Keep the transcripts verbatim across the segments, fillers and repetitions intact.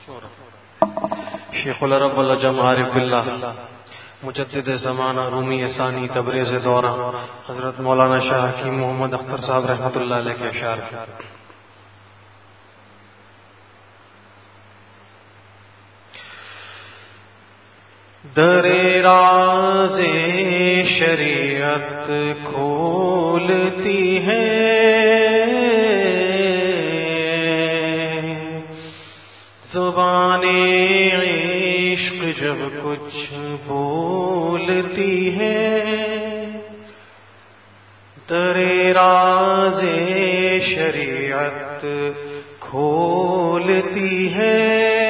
شیخ العرب والعجم عارف باللہ مجدد زمانہ رومی ثانی تبریز دورہ حضرت مولانا شاہ حکیم محمد اختر صاحب رحمۃ اللہ علیہ کے اشعار. در راز شریعت کھولتی ہے زبان عشق جب کچھ بولتی ہے. در راز شریعت کھولتی ہے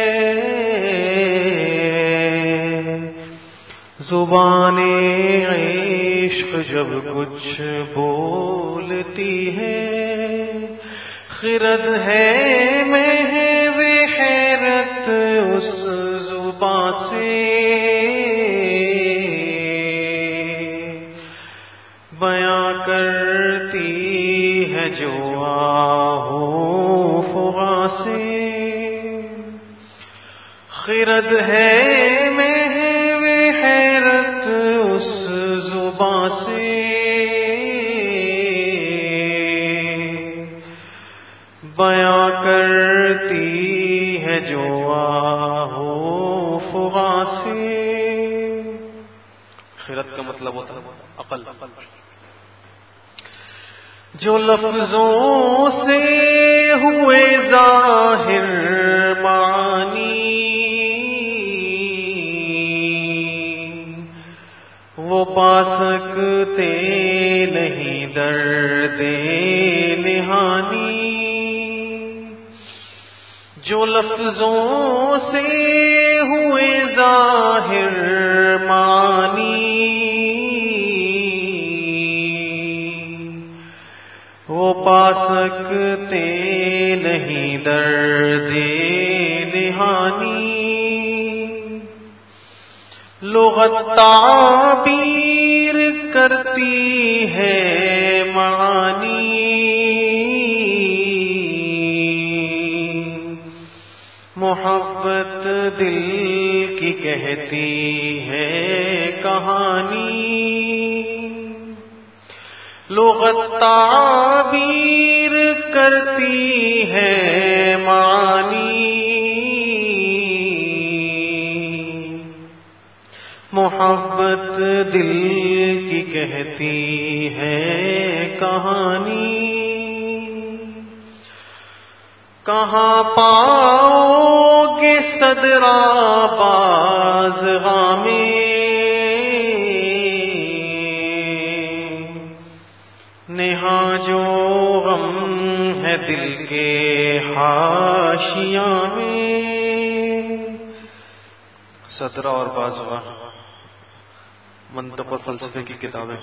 زبان عشق جب کچھ بولتی ہے. خرد ہے محو حیرت اس زبان سے بیاں کرتی ہے جو آہو فغاں سے. خرد ہے محو حیرت اس زبان سے بیاں کرتی ہے جو آہو فغاں سے. خرد کا مطلب ہوتا ہے عقل. جو لفظوں سے ہوئے ظاہر معانی وہ پا سکتے نہیں درد نہانی. جو لفظوں سے ہوئے ظاہر معانی وہ پا سکتے نہیں درد نہانی. لغت تعبیر کرتی ہے معانی محبت دل کی کہتی ہے کہانی. لغت تعبیر کرتی ہے معانی محبت دل کی کہتی ہے کہانی. کہاں پاؤ گے صدرا باز غامے نہاں جو غم ہے دل کے حاشیاں میں. صدرہ اور بازغاں منطق اور فلسفے کی کتابیں.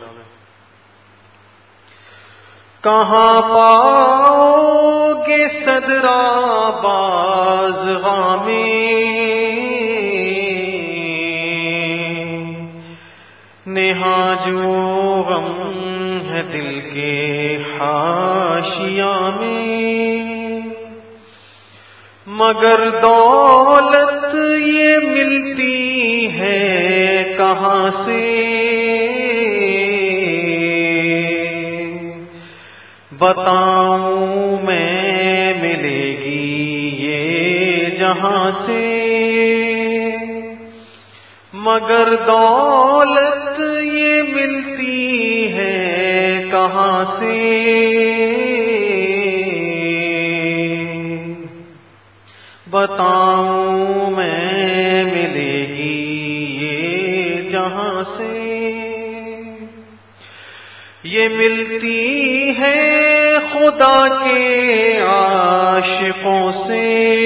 کہاں پاؤ گے صدرا بازغاں میں نہاں جو غم ہے دل کے حاشیاں میں. مگر دولت یہ ملتی ہے کہاں سے بتاؤں میں ملے گی یہ جہاں سے. مگر دولت یہ ملتی ہے کہاں سے بتاؤں میں ملے گی یہ جہاں سے. یہ ملتی ہے خدا کے عاشقوں سے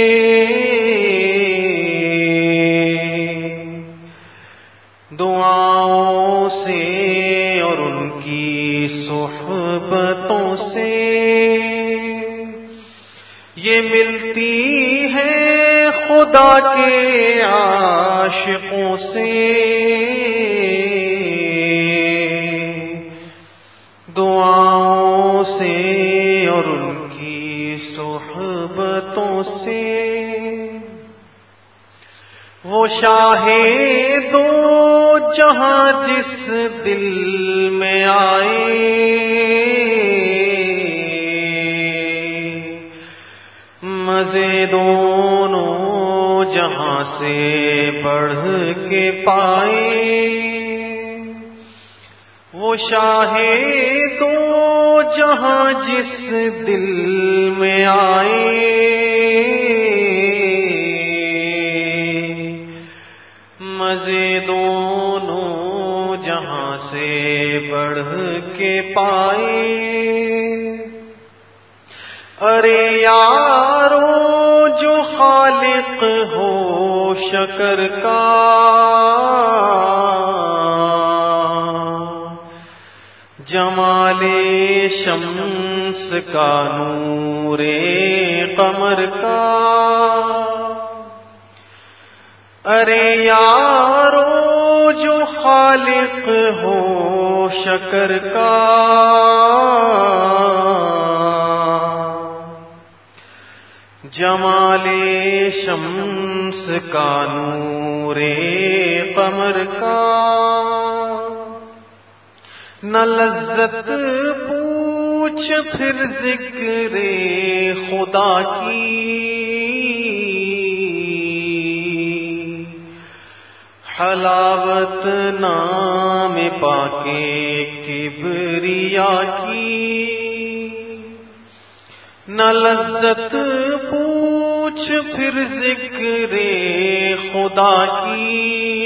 دعاؤں سے اور ان کی صحبتوں سے. یہ ملتی ہے خدا کے عاشقوں سے دعاؤں سے اور ان کی صحبتوں سے. وہ شاہ دو جہاں جس دل میں آئے، مزے دونوں جہاں سے بڑھ کے پائے۔ وہ شاہ دو جہاں جس دل میں آئے، مزے دونوں جہاں سے بڑھ کے پائے۔ ارے یارو جو خالق ہو شکر کا، جمال شمس کا نور قمر کا، ارے یارو جو خالق ہو شکر کا، جمال شمس کا نور قمر کا، نہ لذت پوچھ پھر ذکر خدا کی، حلاوت نام پاکے کبریا کی، نہ لذت پوچھ پھر ذکر خدا کی،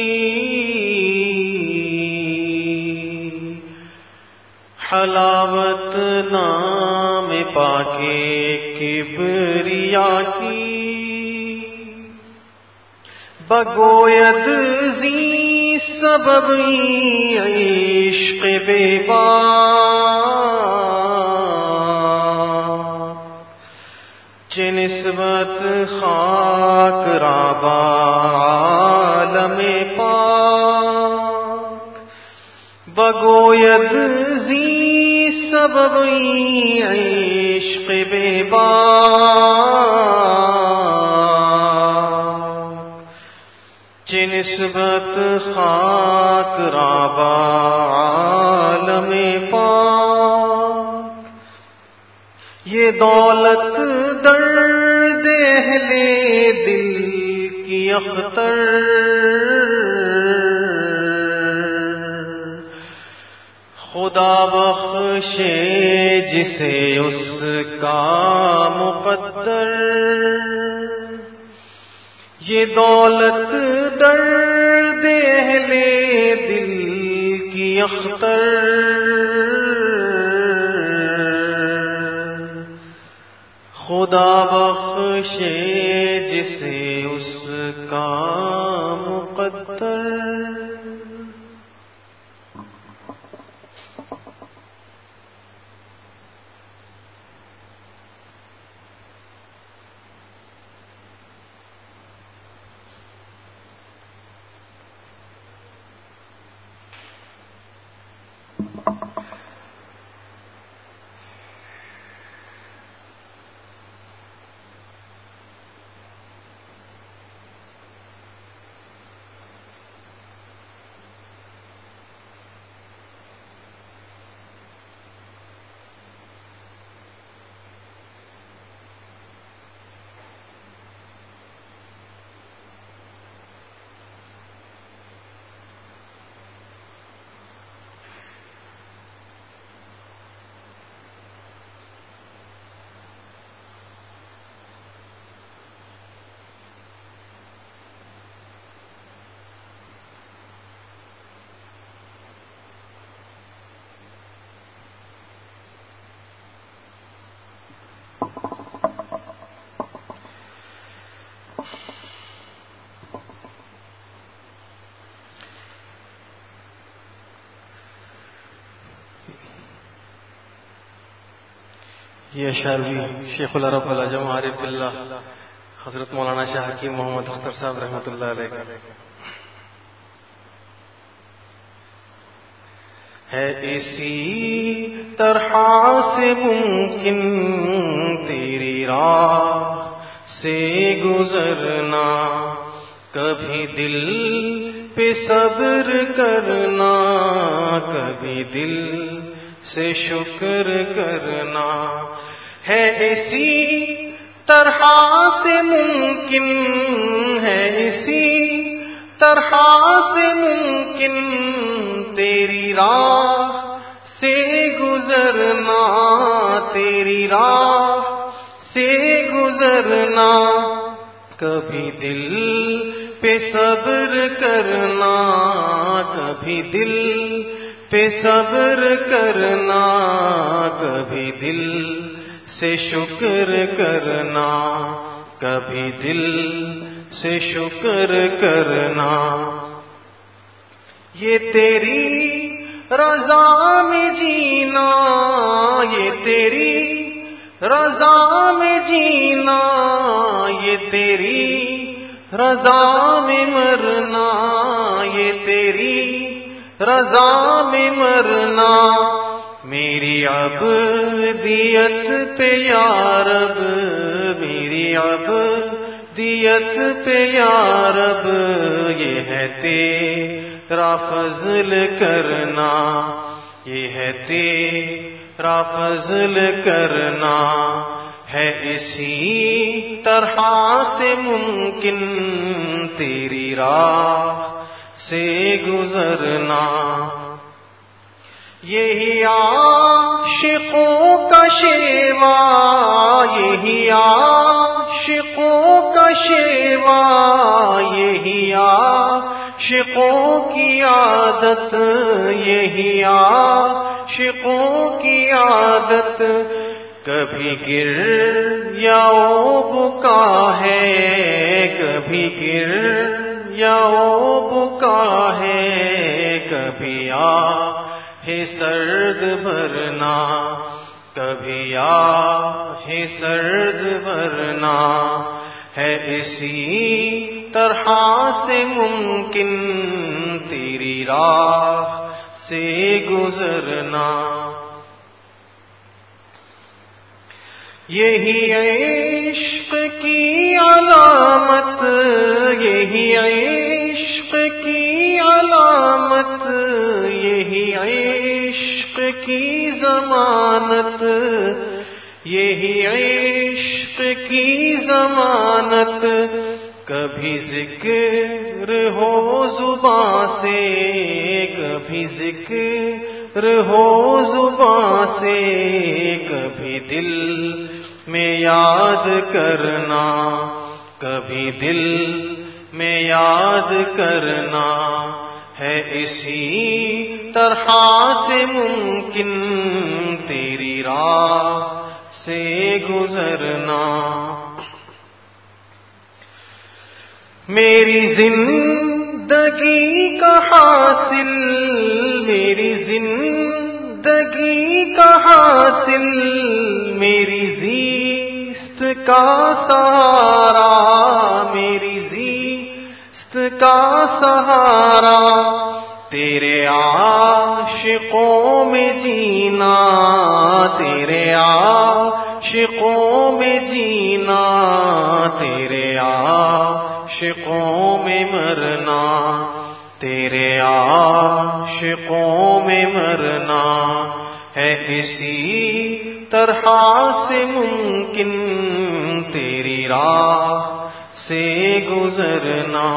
حلاوت نام پاکے کبریا کی، بگوید زی سبب عشق بے باک، چہ نسبت خاک رابا عالم پاک، بگوید زی سبب عشق بے باک، چہ نسبت خاک رابا عالم پاک، یہ دولت درد اہل دل کی اختر، خدا بخشے جسے اس کا مقدر، یہ دولت درد اہل دل کی اختر، خدا بخشے جسے اس کا مقدر۔ یہ اشعری شیخ العرب العجم عارف اللہ حضرت مولانا شاہ حکیم محمد اختر صاحب رحمۃ اللہ علیہ ہے اسی طرح سے ممکن تیری راہ سے گزرنا، کبھی دل پہ صبر کرنا، کبھی دل سے شکر کرنا، ہے اسی طرح سے ممکن، ہے اسی طرح سے ممکن تیری راہ سے گزرنا، تیری راہ سے گزرنا، کبھی دل پہ صبر کرنا، کبھی دل پہ صبر کرنا، کبھی دل سے شکر کرنا، کبھی دل سے شکر کرنا، یہ تیری رضا میں جینا، یہ تیری رضا میں جینا، یہ تیری رضا میں مرنا، یہ تیری رضا میں مرنا، میری عبدیت پہ یا رب، میری عبدیت پہ یا رب، یہ ہے تیرا فضل کرنا، یہ ہے تیرا فضل کرنا، ہے اسی طرح سے ممکن تیری راہ سے گزرنا، یہی عاشقوں کا شیوا، یہی عاشقوں کا شیوا، یہی عاشقوں کی عادت، یہی عاشقوں کی عادت، کبھی گر یا بکا ہے، کبھی گر یا بکا ہے، کبھی آ ہے سرد بھرنا، کبھی آ ہے سرد بھرنا، ہے اسی طرح سے ممکن تیری راہ سے گزرنا، یہی عشق کی علامت، یہی عشق کی علامت، یہی عشق کی ضمانت، یہی عشق کی ضمانت، کبھی ذکر ہو زباں سے، کبھی ذکر ہو زباں سے، کبھی دل میں یاد کرنا، کبھی دل میں یاد کرنا، ہے اسی طرح سے ممکن تیری راہ سے گزرنا، میری زندگی کا حاصل، میری زندگی کا حاصل، میری زیست کا سہارا، میری زیست کا سہارا، تیرے عاشقوں میں جینا، تیرے عاشقوں میں جینا، تیرے عاشقوں میں مرنا، تیرے عاشقوں میں مرنا، ہے اسی طرح سے ممکن تیری راہ سے گزرنا،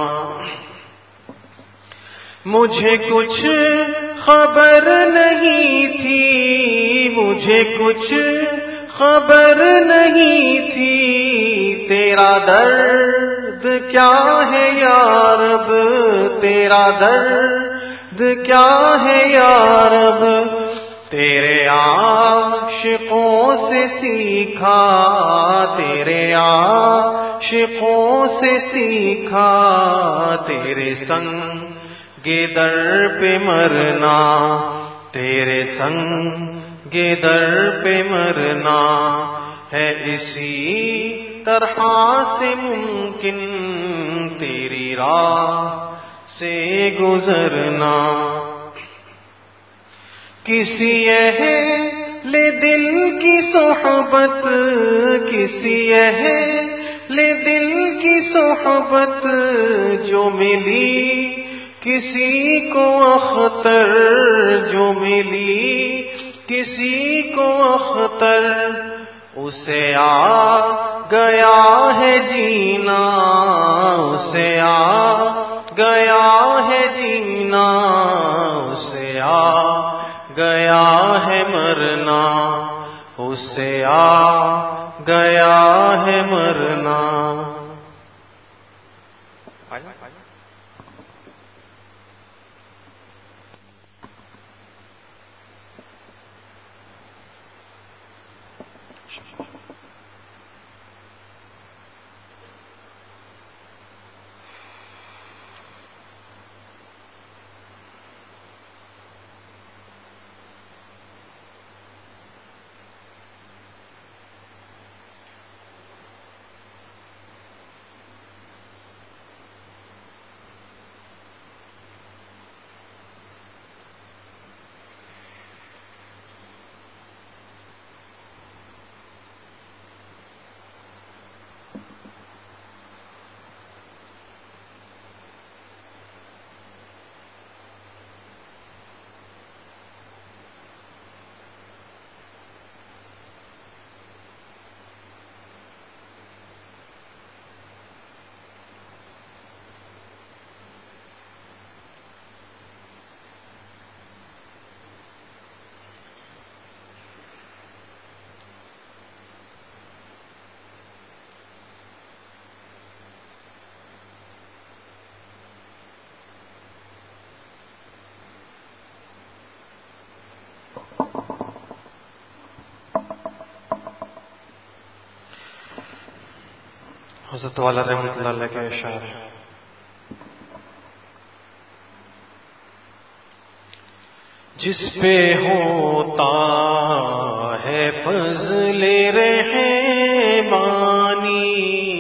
مجھے کچھ خبر نہیں تھی، مجھے کچھ خبر نہیں تھی، تیرا درد کیا ہے یا رب، تیرا درد کیا ہے یا رب، تیرے عاشقوں سے سیکھا، تیرے عاشقوں سے سیکھا، تیرے سنگ گے در پہ مرنا، تیرے سنگ گے در پہ مرنا، ہے اسی طرح سے ممکن تیری راہ سے گزرنا، کسی اہل دل کی صحبت، کسی اہل لے دل کی صحبت جو ملی، کسی کو اختر جو ملی، کسی کو اختر، اسے آ گیا ہے جینا، اسے آ گیا ہے جینا، اسے آ گیا ہے مرنا، اسے آ گیا ہے مرنا۔ حضرت والا رحمۃ اللہ علیہ کے اشعار ہیں، جس پہ ہوتا ہے فضل رحمانی،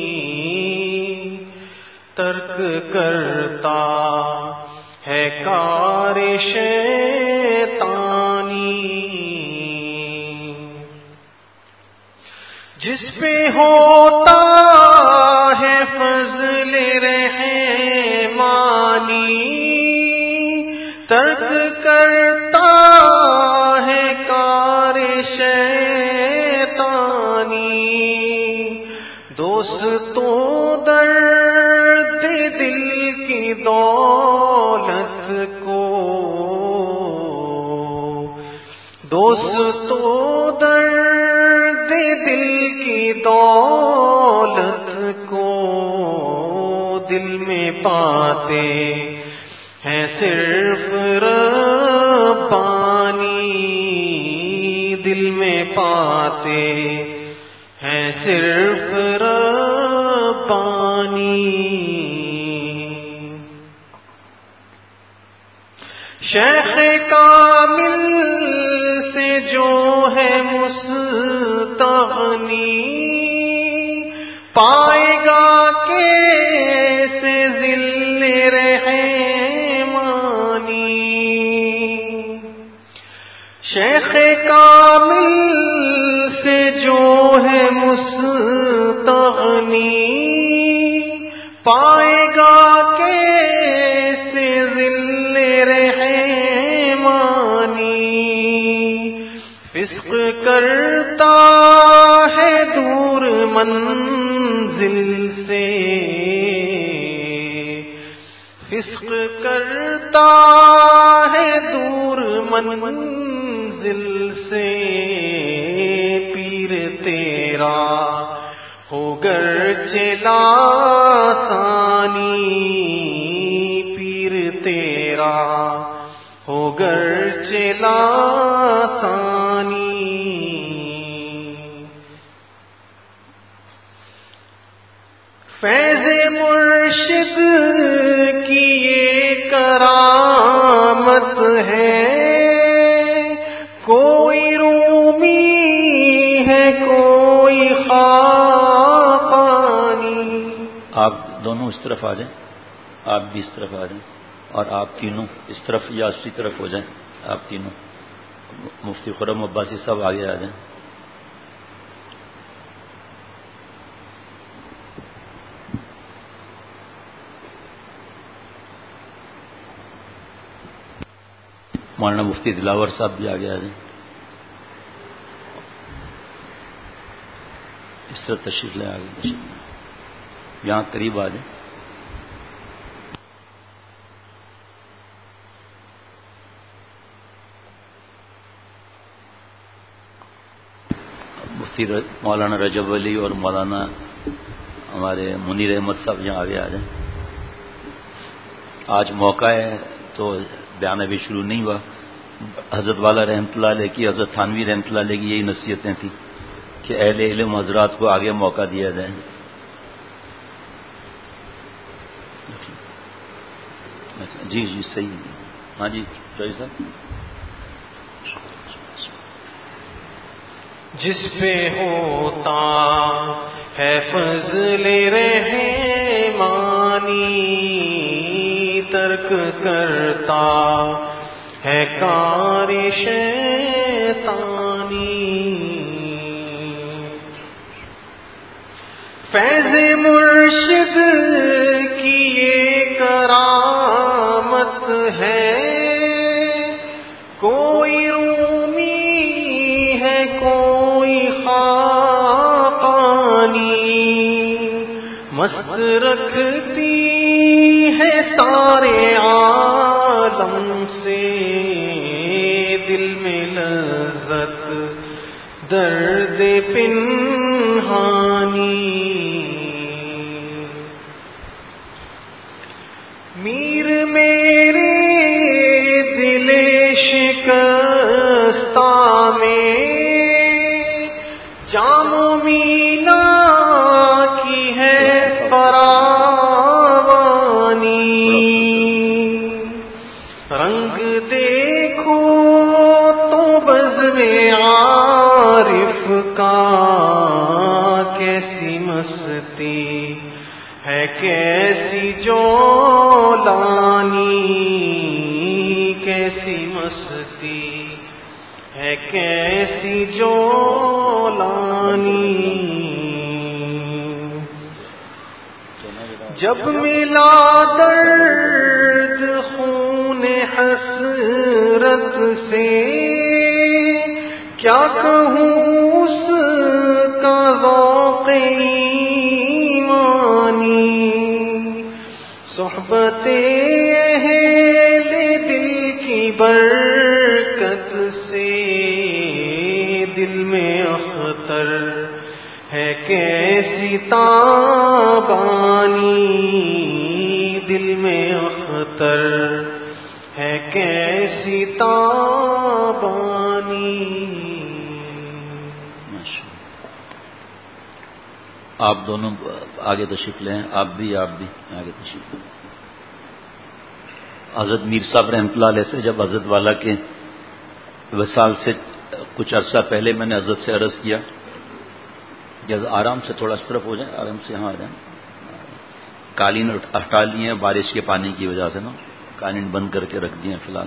ترک کرتا ہے کار شیطانی، جس پہ ہوتا ہے فضل رحمانی، ترک کرتا ہے کار شیطانی، دوستوں درد دل کی دولت کو، دوستوں درد دل کی دولت کو دل میں پاتے ہیں صرف ربانی، دل میں پاتے ہیں صرف ربانی۔ شیخ کامل سے جو ہے مستغنی، پائے گا کیسے ذل رحمانی، شیخ کامل سے جو ہے مستغنی، پائے گا کیسے ذل رحمانی، فسق کرتا ہے دور منزل سے، فسق کرتا ہے دور منزل سے، پیر تیرا ہو گرچہ لاسانی، پیر تیرا ہو گرچہ لاسانی، فیض مرشد کی یہ کرامت ہے، کوئی رومی ہے کوئی خاقانی۔ آپ دونوں اس طرف آ جائیں، آپ بھی اس طرف آ جائیں، اور آپ تینوں اس طرف یا اسی طرف ہو جائیں، آپ تینوں، مفتی خرم عباسی صاحب آگے آ جائیں۔ مولانا مفتی دلاور صاحب بھی آگے آ جائیں. اس طرح تشریف لے آگے تشریف لیں یہاں قریب آ جائیں. مفتی مولانا رجب علی اور مولانا ہمارے منیر احمد صاحب یہاں آگے آ جائیں. آج موقع ہے تو بیان ابھی شروع نہیں ہوا. حضرت والا رحمۃ اللہ علیہ کی حضرت تھانوی رحمۃ اللہ علیہ کی یہی نصیحتیں تھیں کہ اہل علم حضرات کو آگے موقع دیا جائے. جی جی صحیح. ہاں جی چوہی صاحب. جس پہ ہوتا ہے فضل رحمانی ترک کرتا ہے کار شیطانی. فیض مرشد کی یہ کرامت ہے کوئی رومی ہے کوئی خاقانی مست رکھتی ہے سارے عالم سے دل میں لذت درد پنہانی. میر میرے دل شکستہ میں جام مینا کی ہے فراوانی. رنگ دیکھو تو بزم عارف کا کیسی مستی ہے کیسی جولانی کیسی مستی ہے کیسی جولانی. جب ملا درد خون حسرت سے کیا کہوں اس کا ذوق ایمانی. صحبت اہل دل کی برکت سے دل میں اختر ہے کیسی تابانی دل میں اختر ہے کیسی تابانی. آپ دونوں آگے تشریف لیں. آپ بھی آپ بھی آگے تشریف لیں. حضرت میر صاحب رحمۃ اللہ علیہ سے جب حضرت والا کے وصال سے کچھ عرصہ پہلے میں نے حضرت سے عرض کیا کہ آرام سے تھوڑا اس طرف ہو جائیں, آرام سے یہاں آ جائیں. قالین ہٹا لیے ہیں بارش کے پانی کی وجہ سے نا, قالین بند کر کے رکھ دیے ہیں فی الحال.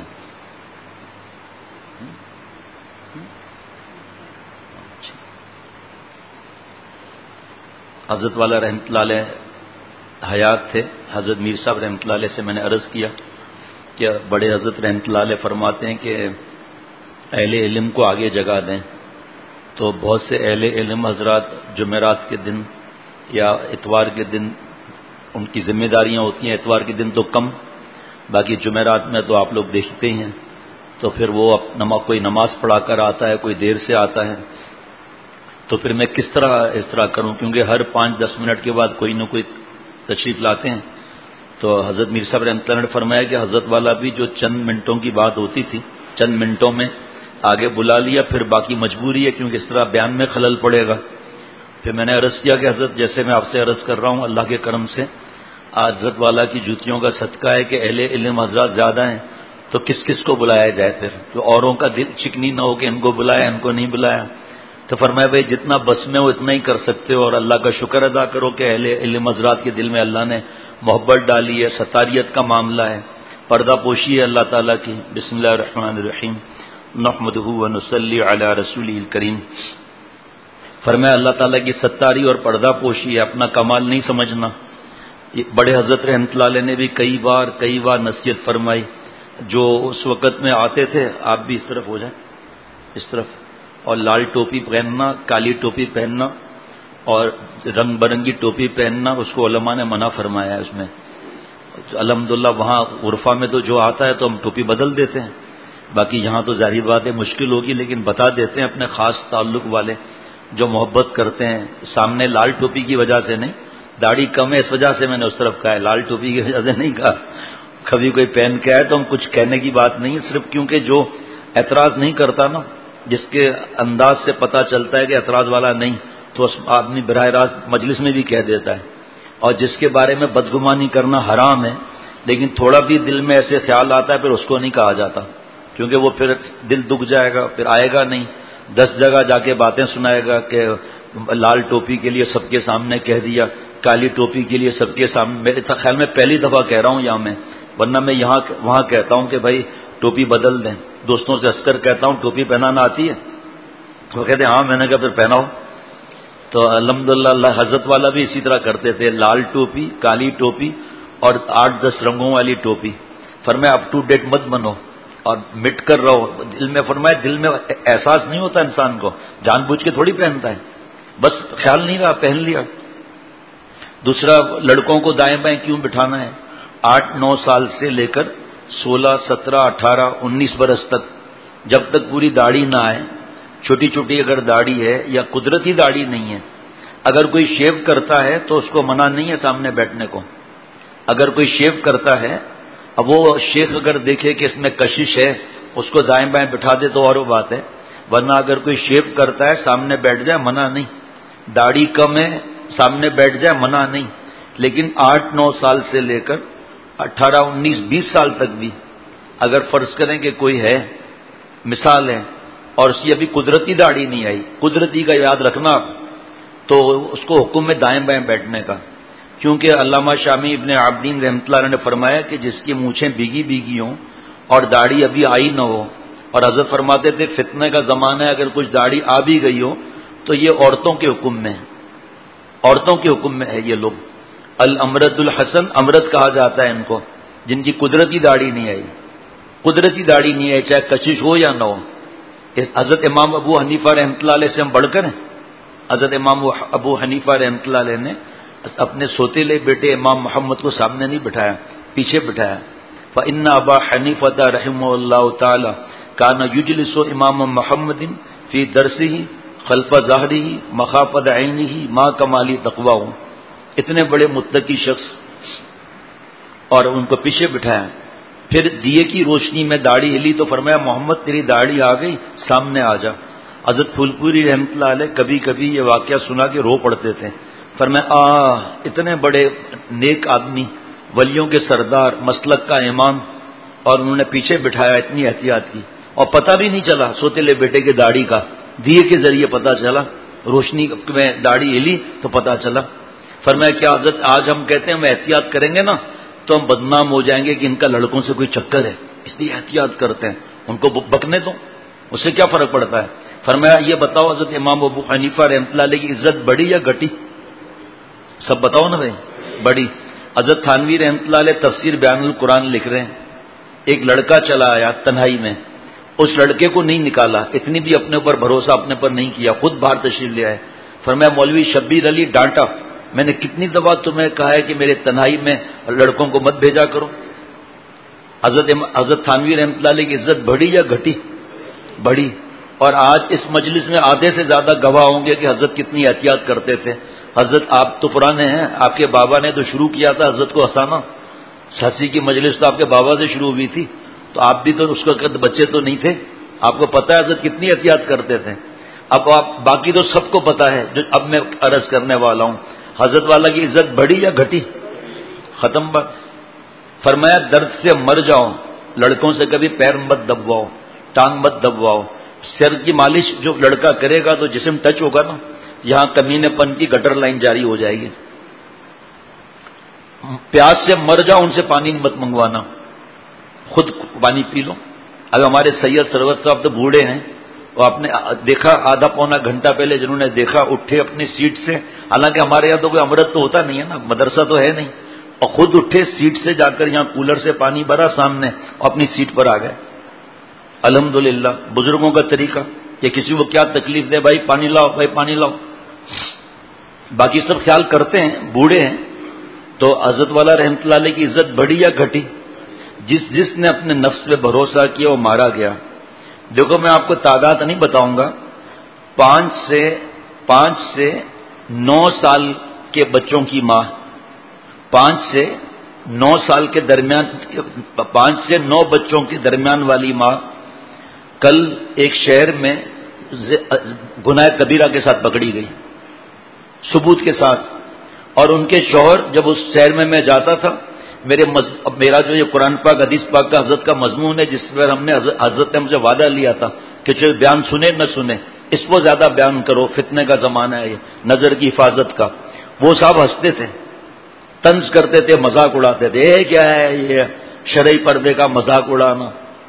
حضرت والا رحمۃ اللہ علیہ حیات تھے. حضرت میر صاحب رحمۃ اللہ علیہ سے میں نے عرض کیا کہ بڑے حضرت رحمۃ اللہ علیہ فرماتے ہیں کہ اہل علم کو آگے جگہ دیں. تو بہت سے اہل علم حضرات جمعرات کے دن یا اتوار کے دن ان کی ذمہ داریاں ہوتی ہیں. اتوار کے دن تو کم, باقی جمعرات میں تو آپ لوگ دیکھتے ہی ہیں. تو پھر وہ کوئی نماز پڑھا کر آتا ہے, کوئی دیر سے آتا ہے. تو پھر میں کس طرح اس طرح کروں, کیونکہ ہر پانچ دس منٹ کے بعد کوئی نہ کوئی تشریف لاتے ہیں. تو حضرت میر صاحب رحمۃ اللہ نے فرمایا کہ حضرت والا بھی جو چند منٹوں کی بات ہوتی تھی, چند منٹوں میں آگے بلا لیا, پھر باقی مجبوری ہے کیونکہ اس طرح بیان میں خلل پڑے گا. پھر میں نے عرض کیا کہ حضرت جیسے میں آپ سے عرض کر رہا ہوں, اللہ کے کرم سے حضرت والا کی جوتیوں کا صدقہ ہے کہ اہل علم حضرات زیادہ ہیں, تو کس کس کو بلایا جائے پھر, تو اوروں کا دل چکنی نہ ہو کہ ان کو بلایا ان کو نہیں بلایا. تو فرمایا بھائی جتنا بس میں ہو اتنا ہی کر سکتے ہو, اور اللہ کا شکر ادا کرو کہ اہل علم حضرات کے دل میں اللہ نے محبت ڈالی ہے. ستاریت کا معاملہ ہے, پردہ پوشی ہے اللہ تعالیٰ کی. بسم اللہ الرحمن الرحیم نحمدہ ونصلی علی رسولہ الکریم. فرمایا اللہ تعالیٰ کی ستاری اور پردہ پوشی ہے, اپنا کمال نہیں سمجھنا. بڑے حضرت رحمۃ اللہ علیہ نے بھی کئی بار کئی بار نصیحت فرمائی, جو اس وقت میں آتے تھے، آپ بھی اس طرف ہو جائیں، اس طرف، اور لال ٹوپی پہننا، کالی ٹوپی پہننا اور رنگ برنگی ٹوپی پہننا، اس کو علماء نے منع فرمایا ہے اس میں۔ الحمدللہ وہاں عرفہ میں تو جو آتا ہے تو ہم ٹوپی بدل دیتے ہیں، باقی یہاں تو ظاہری بات ہے مشکل ہوگی، لیکن بتا دیتے ہیں اپنے خاص تعلق والے جو محبت کرتے ہیں۔ سامنے لال ٹوپی کی وجہ سے نہیں، داڑھی کم ہے اس وجہ سے میں نے اس طرف کہا ہے، لال ٹوپی کی وجہ سے نہیں کہا۔ کبھی کوئی پہن کے آئے تو ہم کچھ کہنے کی بات نہیں ہے، صرف کیونکہ جو اعتراض نہیں کرتا نا، جس کے انداز سے پتہ چلتا ہے کہ اعتراض والا نہیں، تو آدمی براہ راست مجلس میں بھی کہہ دیتا ہے، اور جس کے بارے میں بدگمانی کرنا حرام ہے لیکن تھوڑا بھی دل میں ایسے خیال آتا ہے پھر اس کو نہیں کہا جاتا، کیونکہ وہ پھر دل دکھ جائے گا، پھر آئے گا نہیں، دس جگہ جا کے باتیں سنائے گا کہ لال ٹوپی کے لیے سب کے سامنے کہہ دیا، کالی ٹوپی کے لیے سب کے سامنے۔ میرے خیال میں پہلی دفعہ کہہ رہا ہوں یہاں میں، ورنہ میں یہاں وہاں کہتا ہوں کہ بھائی ٹوپی بدل دیں، دوستوں سے ہنس کر کہتا ہوں ٹوپی پہنانا آتی ہے، وہ کہتے ہیں ہاں، میں نے کہا پھر پہناؤ۔ تو الحمدللہ اللہ حضرت والا بھی اسی طرح کرتے تھے، لال ٹوپی، کالی ٹوپی اور آٹھ دس رنگوں والی ٹوپی۔ فرمایا اپ ٹو ڈیٹ مت بنو اور مٹ کر رہو، دل میں فرمایا دل میں احساس نہیں ہوتا انسان کو، جان بوجھ کے تھوڑی پہنتا ہے، بس خیال نہیں رہا پہن لیا۔ دوسرا، لڑکوں کو دائیں بائیں کیوں بٹھانا ہے؟ آٹھ نو سال سے لے کر سولہ سترہ اٹھارہ انیس برس تک، جب تک پوری داڑھی نہ آئے، چھوٹی چھوٹی اگر داڑھی ہے یا قدرتی داڑھی نہیں ہے، اگر کوئی شیو کرتا ہے تو اس کو منع نہیں ہے سامنے بیٹھنے کو۔ اگر کوئی شیو کرتا ہے، اب وہ شیخ اگر دیکھے کہ اس میں کشش ہے، اس کو دائیں بائیں بٹھا دے تو اور وہ بات ہے، ورنہ اگر کوئی شیو کرتا ہے سامنے بیٹھ جائے منع نہیں، داڑھی کم ہے سامنے بیٹھ جائے منع نہیں، لیکن آٹھ نو سال سے لے کر اٹھارہ انیس بیس سال تک بھی اگر فرض کریں کہ کوئی ہے، مثال ہے، اور اس کی ابھی قدرتی داڑھی نہیں آئی، قدرتی کا یاد رکھنا آپ، تو اس کو حکم میں دائیں بائیں بیٹھنے کا، کیونکہ علامہ شامی ابن عابدین رحمۃ اللہ علیہ نے فرمایا کہ جس کی مونچھیں بھیگی بھیگی ہوں اور داڑھی ابھی آئی نہ ہو، اور حضرت فرماتے تھے فتنہ کا زمانہ ہے، اگر کچھ داڑھی آ بھی گئی ہو تو یہ عورتوں کے حکم میں ہے، عورتوں کے حکم میں ہے یہ لوگ، الامرد الحسن، امرد کہا جاتا ہے ان کو، جن کی قدرتی داڑھی نہیں آئی، قدرتی داڑھی نہیں آئی چاہے کشش ہو یا نہ ہو۔ حضرت امام ابو حنیفہ رحمۃ اللہ علیہ سے ہم بڑھ کر ہیں، حضرت امام ابو حنیفہ رحمۃ اللہ علیہ نے اپنے سوتیلے بیٹے امام محمد کو سامنے نہیں بٹھایا، پیچھے بٹھایا۔ فإن ابا حنیفہ رحمہ اللہ تعالی کان یجلس امام محمد فی درسہ خلف ظہرہ مخافۃ عینہ ما کمالی تقویہ، اتنے بڑے متقی شخص اور ان کو پیچھے بٹھایا۔ پھر دیے کی روشنی میں داڑھی ہلی تو فرمایا محمد تیری داڑھی آ گئی، سامنے آ جا۔ حضرت پھول پوری رحمۃ اللہ علیہ کبھی کبھی یہ واقعہ سنا کے رو پڑتے تھے، فرمایا آ اتنے بڑے نیک آدمی، ولیوں کے سردار، مسلک کا امام، اور انہوں نے پیچھے بٹھایا، اتنی احتیاط کی، اور پتہ بھی نہیں چلا سوتیلے بیٹے کی داڑھی کا، دیے کے ذریعے پتہ چلا، روشنی میں داڑھی ہلی تو پتہ چلا۔ فرمایا کیا حضرت آج ہم کہتے ہیں ہم احتیاط کریں گے نا تو ہم بدنام ہو جائیں گے کہ ان کا لڑکوں سے کوئی چکر ہے، اس لیے احتیاط کرتے ہیں، ان کو بکنے دو، اس سے کیا فرق پڑتا ہے۔ فرمایا یہ بتاؤ حضرت امام ابو حنیفہ رحمۃ اللہ علیہ کی عزت بڑی یا گھٹی؟ سب بتاؤ نا بھائی، بڑی۔ حضرت تھانوی رحمۃ اللہ علیہ تفسیر بیان القرآن لکھ رہے ہیں، ایک لڑکا چلا آیا تنہائی میں، اس لڑکے کو نہیں نکالا، اتنی بھی اپنے اوپر بھروسہ اپنے پر نہیں کیا، خود باہر تشریف لے آئے۔ فرمایا مولوی شبیر علی ڈانٹا، میں نے کتنی دفعہ تمہیں کہا ہے کہ میرے تنہائی میں لڑکوں کو مت بھیجا کرو۔ حضرت حضرت تھانوی رحمۃ اللہ علیہ کی عزت بڑی یا گھٹی؟ بڑی۔ اور آج اس مجلس میں آدھے سے زیادہ گواہ ہوں گے کہ حضرت کتنی احتیاط کرتے تھے۔ حضرت آپ تو پرانے ہیں، آپ کے بابا نے تو شروع کیا تھا حضرت کو ہنسانا، ہنسی کی مجلس تو آپ کے بابا سے شروع ہوئی تھی، تو آپ بھی تو اس وقت بچے تو نہیں تھے، آپ کو پتہ ہے حضرت کتنی احتیاط کرتے تھے۔ اب آپ باقی تو سب کو پتہ ہے جو اب میں عرض کرنے والا ہوں، حضرت والا کی عزت بڑی یا گھٹی؟ ختم بات۔ فرمایا درد سے مر جاؤ، لڑکوں سے کبھی پیر مت دبواؤ، ٹانگ مت دبواؤ، سر کی مالش جو لڑکا کرے گا تو جسم ٹچ ہوگا نا، یہاں کمینے پن کی گٹر لائن جاری ہو جائے گی۔ پیاس سے مر جاؤ، ان سے پانی مت منگوانا، خود پانی پی لو۔ اب ہمارے سید سروت صاحب تو بوڑھے ہیں، وہ آپ نے دیکھا آدھا پونا گھنٹہ پہلے جنہوں نے دیکھا اٹھے اپنی سیٹ سے، حالانکہ ہمارے یہاں تو کوئی امرت تو ہوتا نہیں ہے نا، مدرسہ تو ہے نہیں، اور خود اٹھے سیٹ سے جا کر یہاں کولر سے پانی بھرا سامنے اور اپنی سیٹ پر آ گئے. الحمدللہ بزرگوں کا طریقہ کہ کسی کو کیا تکلیف دے، بھائی پانی لاؤ، بھائی پانی لاؤ. باقی سب خیال کرتے ہیں، بوڑھے ہیں. تو حضرت والا رحمۃ اللہ علیہ کی عزت بڑھی یا گھٹی؟ جس جس نے اپنے نفس پہ بھروسہ کیا وہ مارا گیا. دیکھو میں آپ کو تعداد نہیں بتاؤں گا، پانچ سے پانچ سے نو سال کے بچوں کی ماں، پانچ سے نو سال کے درمیان، پانچ سے نو بچوں کے درمیان والی ماں کل ایک شہر میں گناہ کبیرہ کے ساتھ پکڑی گئی، ثبوت کے ساتھ. اور ان کے شوہر، جب اس شہر میں میں جاتا تھا، میرے مز... میرا جو یہ قرآن پاک حدیث پاک کا حضرت کا مضمون ہے، جس پر ہم نے حضرت نے مجھے وعدہ لیا تھا کہ چاہے بیان سنے نہ سنے اس کو زیادہ بیان کرو، فتنے کا زمانہ ہے یہ، نظر کی حفاظت کا. وہ صاحب ہنستے تھے، طنز کرتے تھے، مذاق اڑاتے تھے. یہ کیا ہے یہ شرعی پردے کا مذاق اڑانا؟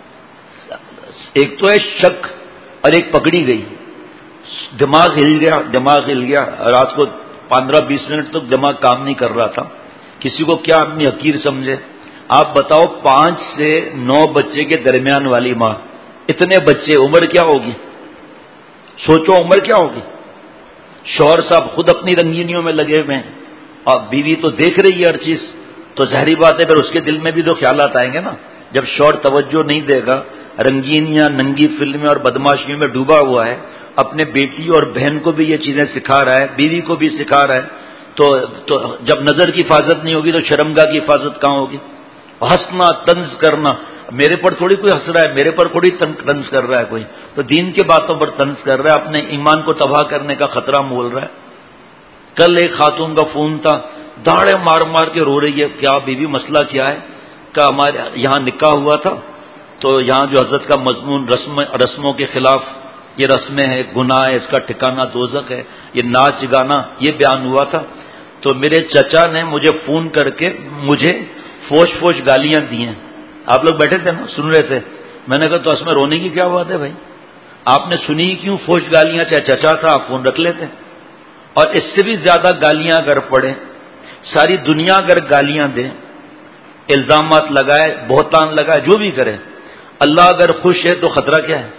ایک تو ہے شک، اور ایک پکڑی گئی. دماغ ہل گیا، دماغ ہل گیا. رات کو پندرہ بیس منٹ تک دماغ کام نہیں کر رہا تھا. کسی کو کیا اپنی حقیر سمجھے؟ آپ بتاؤ، پانچ سے نو بچے کے درمیان والی ماں، اتنے بچے، عمر کیا ہوگی؟ سوچو عمر کیا ہوگی. شوہر صاحب خود اپنی رنگینیوں میں لگے ہوئے ہیں، اور بیوی تو دیکھ رہی ہے ہر چیز. تو ظاہری بات ہے پھر اس کے دل میں بھی تو خیالات آئیں گے نا. جب شوہر توجہ نہیں دے گا، رنگینیاں، ننگی فلمیں اور بدماشیوں میں ڈوبا ہوا ہے، اپنے بیٹی اور بہن کو بھی یہ چیزیں سکھا رہا ہے، بیوی کو بھی سکھا رہا ہے، تو تو جب نظر کی حفاظت نہیں ہوگی تو شرمگاہ کی حفاظت کہاں ہوگی؟ ہنسنا، طنز کرنا. میرے پر تھوڑی کوئی ہنس رہا ہے، میرے پر تھوڑی طنز کر رہا ہے کوئی، تو دین کے باتوں پر طنز کر رہا ہے، اپنے ایمان کو تباہ کرنے کا خطرہ مول رہا ہے. کل ایک خاتون کا فون تھا، داڑے مار مار کے رو رہی ہے. کیا بیوی مسئلہ کیا ہے؟ کہ ہمارے یہاں نکاح ہوا تھا، تو یہاں جو حضرت کا مضمون رسم رسموں کے خلاف، یہ رسمیں ہیں، گناہ ہے، اس کا ٹھکانہ دوزخ ہے، یہ ناچ گانا، یہ بیان ہوا تھا. تو میرے چچا نے مجھے فون کر کے مجھے فوش فوش گالیاں دی ہیں. آپ لوگ بیٹھے تھے نا، سن رہے تھے. میں نے کہا تو اس میں رونے کی کیا بات ہے بھائی؟ آپ نے سنی کیوں فوش گالیاں؟ چاہے چچا تھا، آپ فون رکھ لیتے. اور اس سے بھی زیادہ گالیاں اگر پڑے، ساری دنیا اگر گالیاں دے، الزامات لگائے، بہتان لگائے، جو بھی کرے، اللہ اگر خوش ہے تو خطرہ کیا ہے؟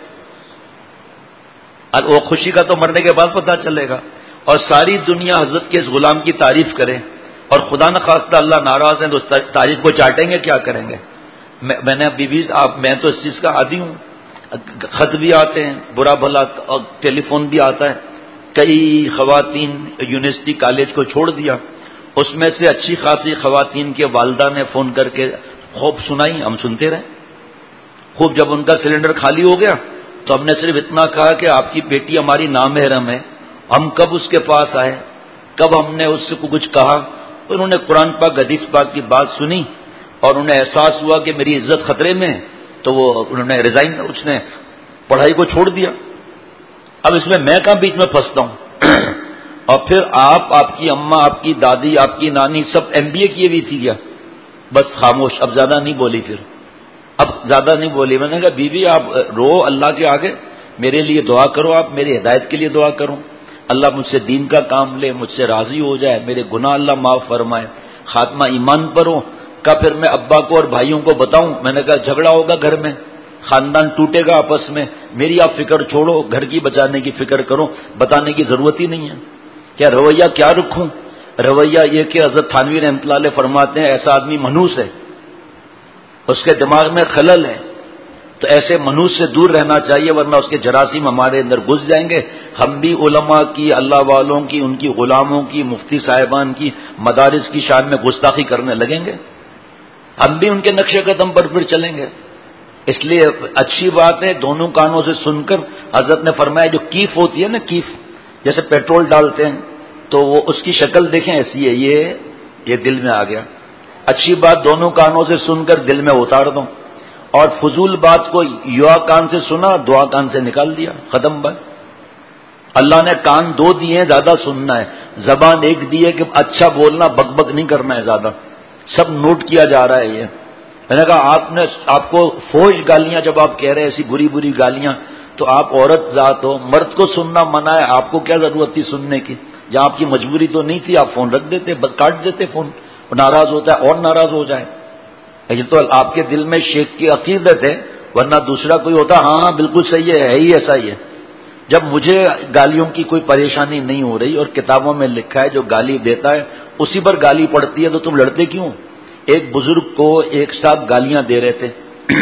وہ خوشی کا تو مرنے کے بعد پتہ چلے گا. اور ساری دنیا حضرت کے اس غلام کی تعریف کرے، اور خدا نخواستہ اللہ ناراض ہے تو اس تعریف کو چاٹیں گے، کیا کریں گے؟ میں نے بیوی آپ میں تو اس چیز کا عادی ہوں. خط بھی آتے ہیں برا بھلا، اور ٹیلی فون بھی آتا ہے. کئی خواتین یونیورسٹی کالج کو چھوڑ دیا، اس میں سے اچھی خاصی خواتین کے والدہ نے فون کر کے خوب سنائی، ہم سنتے رہے. خوب جب ان کا سلنڈر خالی ہو گیا تو ہم نے صرف اتنا کہا کہ آپ کی بیٹی ہماری نامحرم ہے، ہم کب اس کے پاس آئے، کب ہم نے اس سے کچھ کہا. انہوں نے قرآن پاک حدیث پاک کی بات سنی، اور انہیں احساس ہوا کہ میری عزت خطرے میں ہے، تو وہ انہوں نے ریزائن، اس نے پڑھائی کو چھوڑ دیا. اب اس میں میں کہاں بیچ میں پھنستا ہوں؟ اور پھر آپ، آپ کی اماں، آپ کی دادی، آپ کی نانی سب ایم بی اے کیے ہوئی تھی کیا؟ بس خاموش، اب زیادہ نہیں بولی. پھر اب زیادہ نہیں بولی. میں نے کہا بیوی آپ رو اللہ کے آگے، میرے لیے دعا کرو، آپ میری ہدایت کے لیے دعا کرو، اللہ مجھ سے دین کا کام لے، مجھ سے راضی ہو جائے، میرے گناہ اللہ معاف فرمائے، خاتمہ ایمان پر ہو. کا پھر میں ابا کو اور بھائیوں کو بتاؤں؟ میں نے کہا جھگڑا ہوگا گھر میں، خاندان ٹوٹے گا آپس میں. میری آپ فکر چھوڑو، گھر کی بچانے کی فکر کرو، بتانے کی ضرورت ہی نہیں ہے. کیا رویہ کیا رکھوں؟ رویہ یہ کہ حضرت تھانوی رحمۃ اللہ علیہ فرماتے ہیں ایسا آدمی منحوس ہے، اس کے دماغ میں خلل ہے. تو ایسے منحوس سے دور رہنا چاہیے، ورنہ اس کے جراثیم ہمارے اندر گھس جائیں گے. ہم بھی علماء کی، اللہ والوں کی، ان کی غلاموں کی، مفتی صاحبان کی، مدارس کی شان میں گستاخی کرنے لگیں گے. ہم بھی ان کے نقش قدم پر پھر چلیں گے. اس لیے اچھی بات ہے دونوں کانوں سے سن کر. حضرت نے فرمایا جو کیف ہوتی ہے نا، کیف جیسے پیٹرول ڈالتے ہیں تو وہ اس کی شکل دیکھیں ایسی ہے، یہ یہ دل میں آ گیا. اچھی بات دونوں کانوں سے سن کر دل میں اتار دو، اور فضول بات کو یوا کان سے سنا، دعا کان سے نکال دیا، ختم بات. اللہ نے کان دو دیے ہیں، زیادہ سننا ہے. زبان ایک دی ہے کہ اچھا بولنا، بک بک نہیں کرنا ہے زیادہ. سب نوٹ کیا جا رہا ہے. یہ میں نے کہا آپ نے آپ کو فوش گالیاں جب آپ کہہ رہے ہیں ایسی بری بری گالیاں، تو آپ عورت ذات ہو، مرد کو سننا منع ہے، آپ کو کیا ضرورت تھی سننے کی؟ جہاں آپ کی مجبوری تو نہیں تھی آپ فون رکھ دیتے، کاٹ دیتے فون. ناراض ہوتا ہے اور ناراض ہو جائے. یہ تو آپ کے دل میں شیخ کی عقیدت ہے، ورنہ دوسرا کوئی ہوتا ہاں ہاں بالکل صحیح ہے، ہے ہی ایسا ہی ہے. جب مجھے گالیوں کی کوئی پریشانی نہیں ہو رہی اور کتابوں میں لکھا ہے جو گالی دیتا ہے اسی پر گالی پڑتی ہے، تو تم لڑتے کیوں؟ ایک بزرگ کو ایک ساتھ گالیاں دے رہے تھے،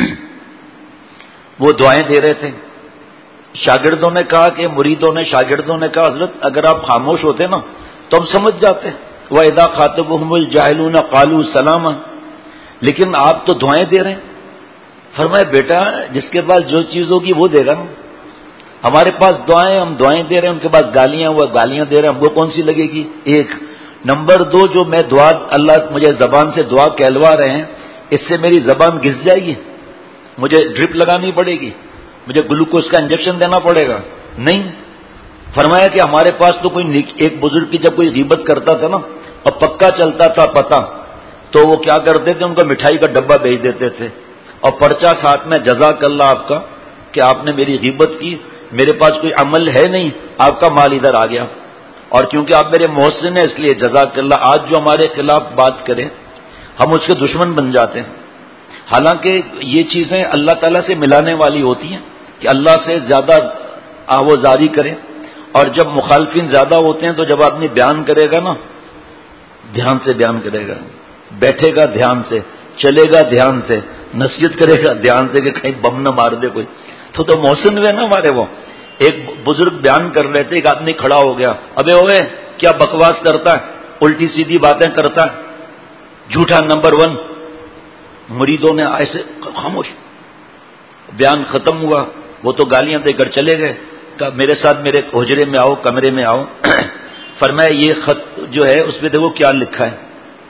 وہ دعائیں دے رہے تھے. شاگردوں نے کہا کہ مریدوں نے شاگردوں نے کہا حضرت اگر آپ خاموش ہوتے نا تو ہم سمجھ جاتے. وَإِذَا خَاطَبَهُمُ الْجَاهِلُونَ قَالُوا سَلَامًا، لیکن آپ تو دعائیں دے رہے ہیں. فرمایا بیٹا جس کے پاس جو چیز ہوگی وہ دے گا نا. ہمارے پاس دعائیں، ہم دعائیں دے رہے ہیں، ان کے پاس گالیاں، وہ گالیاں دے رہے ہیں، ہم کو کون سی لگے گی؟ ایک. نمبر دو، جو میں دعا اللہ مجھے زبان سے دعا کہلوا رہے ہیں اس سے میری زبان گھس جائے گی، مجھے ڈرپ لگانی پڑے گی، مجھے گلوکوز کا انجیکشن دینا پڑے گا؟ نہیں. فرمایا کہ ہمارے پاس تو کوئی ایک بزرگ کی جب کوئی غیبت کرتا تھا نا اور پکا چلتا تھا پتہ، تو وہ کیا کرتے تھے، ان کو مٹھائی کا ڈبہ بھیج دیتے تھے اور پرچہ ساتھ میں، جزاک اللہ آپ کا کہ آپ نے میری غیبت کی، میرے پاس کوئی عمل ہے نہیں، آپ کا مال ادھر آ گیا، اور کیونکہ آپ میرے محسن ہیں اس لیے جزاک اللہ. آج جو ہمارے خلاف بات کرے ہم اس کے دشمن بن جاتے ہیں. حالانکہ یہ چیزیں اللہ تعالیٰ سے ملانے والی ہوتی ہیں کہ اللہ سے زیادہ آوازاری کریں. اور جب مخالفین زیادہ ہوتے ہیں تو جب آدمی بیان کرے گا نا دھیان سے بیان کرے گا، بیٹھے گا دھیان سے، چلے گا دھیان سے، نصیحت کرے گا دھیان سے کہ کہیں بم نہ مار دے کوئی. تو تو محسن ہوئے نا ہمارے. وہ ایک بزرگ بیان کر رہے تھے، ایک آدمی کھڑا ہو گیا، ابے ہوئے کیا بکواس کرتا ہے، الٹی سیدھی باتیں کرتا ہے، جھوٹا نمبر ون. مریدوں نے ایسے خاموش، بیان ختم ہوا، وہ تو گالیاں دے کر چلے گئے. کہ میرے ساتھ میرے حجرے میں آؤ، کمرے میں آؤ. فرمایا یہ خط جو ہے اس پہ دیکھو کیا لکھا ہے.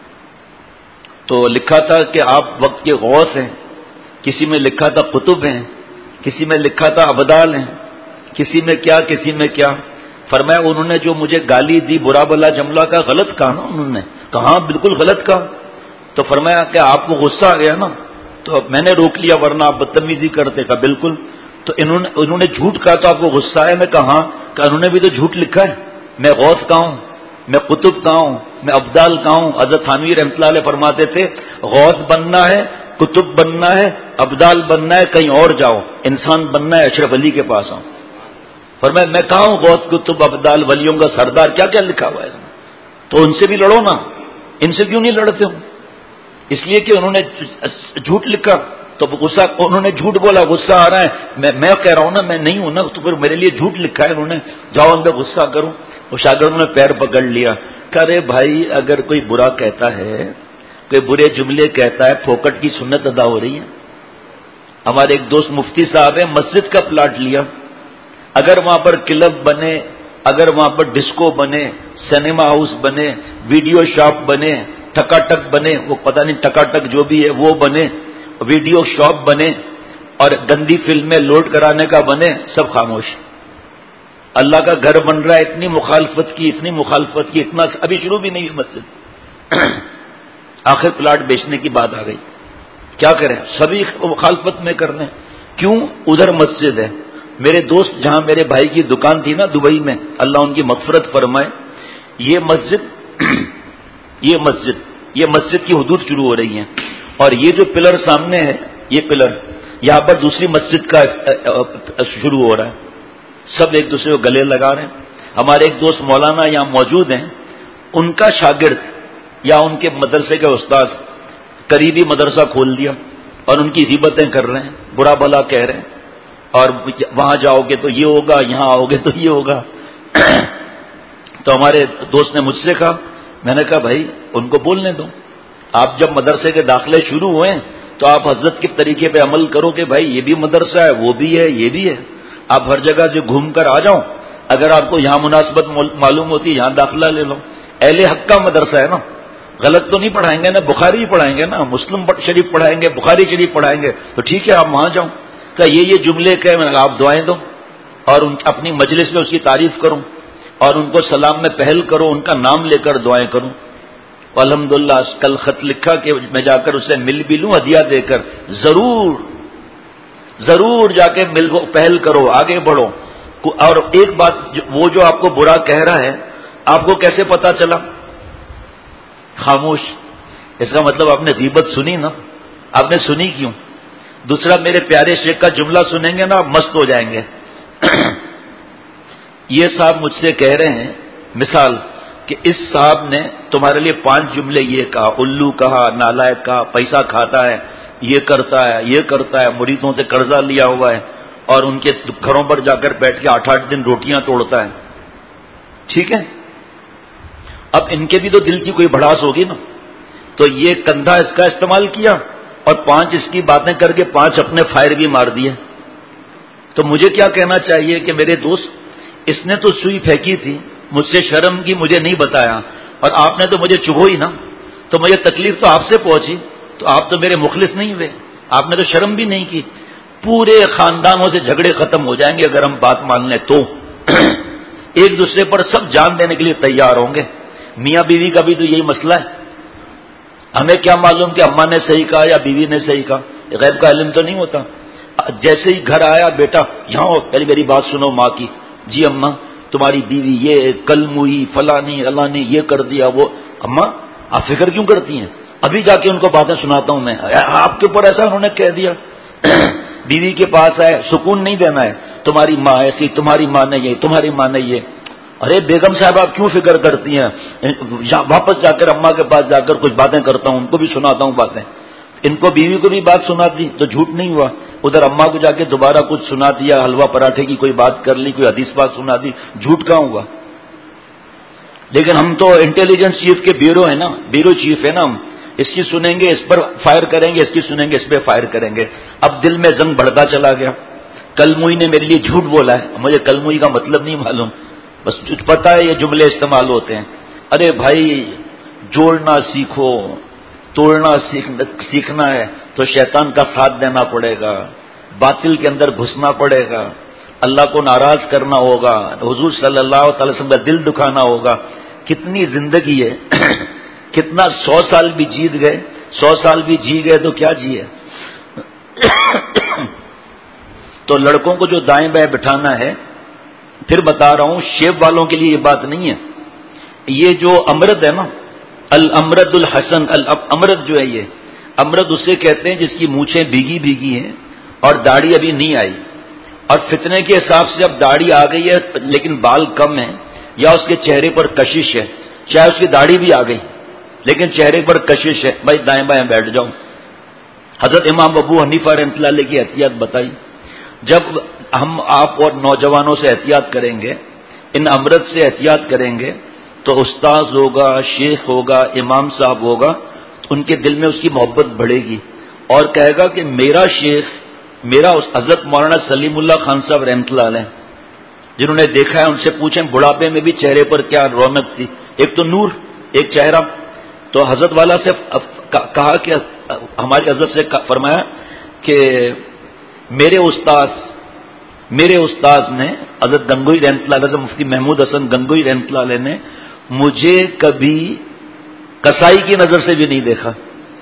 تو لکھا تھا کہ آپ وقت کے غوث ہیں، کسی میں لکھا تھا قطب ہیں، کسی میں لکھا تھا ابدال ہیں، کسی میں کیا کسی میں کیا. فرمایا انہوں نے جو مجھے گالی دی، برا بلا جملہ کا، غلط کہا نا انہوں نے. کہا بالکل غلط کہا. تو فرمایا کہ آپ کو غصہ آ گیا نا تو میں نے روک لیا ورنہ آپ بدتمیزی کرتے. کہا بالکل. تو انہوں نے انہوں نے جھوٹ کہا تو آپ کو غصہ آیا؟ میں کہا کہ انہوں نے بھی تو جھوٹ لکھا ہے. میں غوث کا ہوں، میں قطب کا ہوں، میں ابدال کا ہوں. حضرت تھانوی رحمۃ اللہ علیہ فرماتے تھے غوث بننا ہے، قطب بننا ہے، ابدال بننا ہے کہیں اور جاؤ، انسان بننا ہے اشرف علی کے پاس آؤ. فرمایا میں کہا ہوں غوث قطب ابدال ولیوں کا سردار، کیا کیا لکھا ہوا ہے اس میں. تو ان سے بھی لڑو نا، ان سے کیوں نہیں لڑتے ہو؟ اس لیے کہ انہوں نے جھوٹ لکھا تو غصہ، انہوں نے جھوٹ بولا غصہ آ رہا ہے. میں میں کہہ رہا ہوں نا میں نہیں ہوں نا، تو پھر میرے لیے جھوٹ لکھا ہے انہوں نے، جاؤ ان پہ غصہ کروں. وہ شاگردوں نے پیر پکڑ لیا کہ ارے بھائی اگر کوئی برا کہتا ہے، کوئی برے جملے کہتا ہے، پھوکٹ کی سنت ادا ہو رہی ہے. ہمارے ایک دوست مفتی صاحب ہیں، مسجد کا پلاٹ لیا، اگر وہاں پر کلب بنے، اگر وہاں پر ڈسکو بنے، سنیما ہاؤس بنے، ویڈیو شاپ بنے، ٹکا ٹک بنے، وہ پتہ نہیں ٹکا ٹک جو بھی ہے وہ بنے، ویڈیو شاپ بنے، اور گندی فلمیں لوڈ کرانے کا بنے، سب خاموش. اللہ کا گھر بن رہا ہے، اتنی مخالفت کی اتنی مخالفت کی اتنا ابھی شروع بھی نہیں ہوئی مسجد. آخر پلاٹ بیچنے کی بات آ گئی. کیا کریں، سبھی مخالفت میں کرنے. کیوں؟ ادھر مسجد ہے. میرے دوست جہاں میرے بھائی کی دکان تھی نا دبئی میں، اللہ ان کی مغفرت فرمائے، یہ مسجد یہ مسجد یہ مسجد کی حدود شروع ہو رہی ہیں، اور یہ جو پلر سامنے ہے، یہ پلر یہاں پر دوسری مسجد کا شروع ہو رہا ہے. سب ایک دوسرے کو گلے لگا رہے ہیں. ہمارے ایک دوست مولانا یہاں موجود ہیں، ان کا شاگرد یا ان کے مدرسے کے استاذ قریبی مدرسہ کھول دیا اور ان کی غیبتیں کر رہے ہیں، برا بھلا کہہ رہے ہیں، اور وہاں جاؤ گے تو یہ ہوگا، یہاں آؤ گے تو یہ ہوگا. تو ہمارے دوست نے مجھ سے کہا، میں نے کہا بھائی ان کو بولنے دو، آپ جب مدرسے کے داخلے شروع ہوئے تو آپ حضرت کے طریقے پہ عمل کرو کہ بھائی یہ بھی مدرسہ ہے، وہ بھی ہے، یہ بھی ہے. آپ ہر جگہ سے گھوم کر آ جاؤ، اگر آپ کو یہاں مناسبت معلوم ہوتی ہے یہاں داخلہ لے لو. اہل حق کا مدرسہ ہے نا، غلط تو نہیں پڑھائیں گے نا، بخاری ہی پڑھائیں گے نا، مسلم شریف پڑھائیں گے، بخاری شریف پڑھائیں گے، تو ٹھیک ہے آپ وہاں جاؤ. کہ یہ یہ جملے کہ آپ دعائیں دو اور ان اپنی مجلس میں اس کی تعریف کروں اور ان کو سلام میں پہل کرو، ان کا نام لے کر دعائیں کروں. الحمدللہ کل خط لکھا کہ میں جا کر اسے مل بھی لوں ہدیہ دے کر. ضرور ضرور جا کے مل کو پہل کرو، آگے بڑھو. اور ایک بات، وہ جو آپ کو برا کہہ رہا ہے آپ کو کیسے پتا چلا؟ خاموش. اس کا مطلب آپ نے غیبت سنی نا. آپ نے سنی کیوں؟ دوسرا میرے پیارے شیخ کا جملہ سنیں گے نا آپ مست ہو جائیں گے. یہ صاحب مجھ سے کہہ رہے ہیں مثال کہ اس صاحب نے تمہارے لیے پانچ جملے یہ کہا، الو کہا، نالائق کہا، پیسہ کھاتا ہے، یہ کرتا ہے، یہ کرتا ہے، مریدوں سے قرضہ لیا ہوا ہے اور ان کے گھروں پر جا کر بیٹھ کے آٹھ آٹھ دن روٹیاں توڑتا ہے. ٹھیک ہے، اب ان کے بھی تو دل کی کوئی بھڑاس ہوگی نا. تو یہ کندھا اس کا استعمال کیا اور پانچ اس کی باتیں کر کے پانچ اپنے فائر بھی مار دیے. تو مجھے کیا کہنا چاہیے کہ میرے دوست اس نے تو سوئی پھینکی تھی، مجھ سے شرم کی، مجھے نہیں بتایا، اور آپ نے تو مجھے چبھوئی نا، تو مجھے تکلیف تو آپ سے پہنچی. تو آپ تو میرے مخلص نہیں ہوئے، آپ نے تو شرم بھی نہیں کی. پورے خاندانوں سے جھگڑے ختم ہو جائیں گے اگر ہم بات مان لیں تو. ایک دوسرے پر سب جان دینے کے لیے تیار ہوں گے. میاں بیوی کا بھی تو یہی مسئلہ ہے. ہمیں کیا معلوم کہ اماں نے صحیح کہا یا بیوی نے صحیح کہا، غیب کا علم تو نہیں ہوتا. جیسے ہی گھر آیا بیٹا یہاں ہو، پہلے میری بات سنو ماں کی. جی اماں تمہاری بیوی یہ کل موئی فلانی علانی یہ کر دیا وہ. اماں آپ فکر کیوں کرتی ہیں؟ ابھی جا کے ان کو باتیں سناتا ہوں میں. آپ کے اوپر ایسا انہوں نے کہہ دیا. بیوی کے پاس آئے، سکون نہیں دینا ہے. تمہاری ماں ایسی، تمہاری ماں نے یہ، تمہاری ماں نے یہ. ارے بیگم صاحب آپ کیوں فکر کرتی ہیں؟ واپس جا کر اماں کے پاس جا کر کچھ باتیں کرتا ہوں، ان کو بھی سناتا ہوں باتیں. ان کو بیوی کو بھی بات سنا دی تو جھوٹ نہیں ہوا. ادھر اماں کو جا کے دوبارہ کچھ سنا دیا، حلوہ پراٹھے کی کوئی بات کر لی، کوئی حدیث بات سنا دی، جھوٹ کہاں ہوا؟ لیکن ہم تو انٹیلیجنس چیف کے بیورو ہیں نا، بیورو چیف ہے نا ہم. اس کی سنیں گے اس پر فائر کریں گے، اس کی سنیں گے اس پہ فائر کریں گے. اب دل میں زنگ بڑھتا چلا گیا. کلموئی نے میرے لیے جھوٹ بولا ہے، مجھے کلموئی کا مطلب نہیں معلوم، بس پتا ہے یہ جملے استعمال ہوتے ہیں. ارے بھائی جوڑنا سیکھو، توڑنا سیکھنا ہے تو شیطان کا ساتھ دینا پڑے گا، باطل کے اندر گھسنا پڑے گا، اللہ کو ناراض کرنا ہوگا، حضور صلی اللہ تعالی وسلم کا دل دکھانا ہوگا. کتنی زندگی ہے، کتنا سو سال بھی جیت گئے، سو سال بھی جی گئے تو کیا جیے. تو لڑکوں کو جو دائیں بائیں بٹھانا ہے، پھر بتا رہا ہوں شیب والوں کے لیے یہ بات نہیں ہے. یہ جو امرد ہے نا، الامرد الحسن، الامرد جو ہے یہ امرد اسے کہتے ہیں جس کی مونچھیں بھیگی بھیگی ہیں اور داڑھی ابھی نہیں آئی، اور فتنے کے حساب سے اب داڑھی آ گئی ہے لیکن بال کم ہیں، یا اس کے چہرے پر کشش ہے، چاہے اس کی داڑھی بھی آ گئی لیکن چہرے پر کشش ہے. بھائی دائیں بائیں بیٹھ جاؤ. حضرت امام ابو حنیفہ رحمۃ اللہ علیہ کی احتیاط بتائی. جب ہم آپ اور نوجوانوں سے احتیاط کریں گے، ان امرت سے احتیاط کریں گے، تو استاذ ہوگا، شیخ ہوگا، امام صاحب ہوگا، تو ان کے دل میں اس کی محبت بڑھے گی اور کہے گا کہ میرا شیخ، میرا حضرت مولانا سلیم اللہ خان صاحب رحمۃ اللہ علیہ جنہوں نے دیکھا ہے ان سے پوچھیں بڑھاپے میں بھی چہرے پر کیا رونق تھی، ایک تو نور، ایک چہرہ. تو حضرت والا سے کہا کہ ہماری حضرت سے فرمایا کہ میرے استاذ میرے استاذ نے حضرت گنگوئی رحمۃ اللہ علیہ، مفتی محمود حسن گنگوئی رحمۃ اللہ علیہ نے مجھے کبھی کسائی کی نظر سے بھی نہیں دیکھا.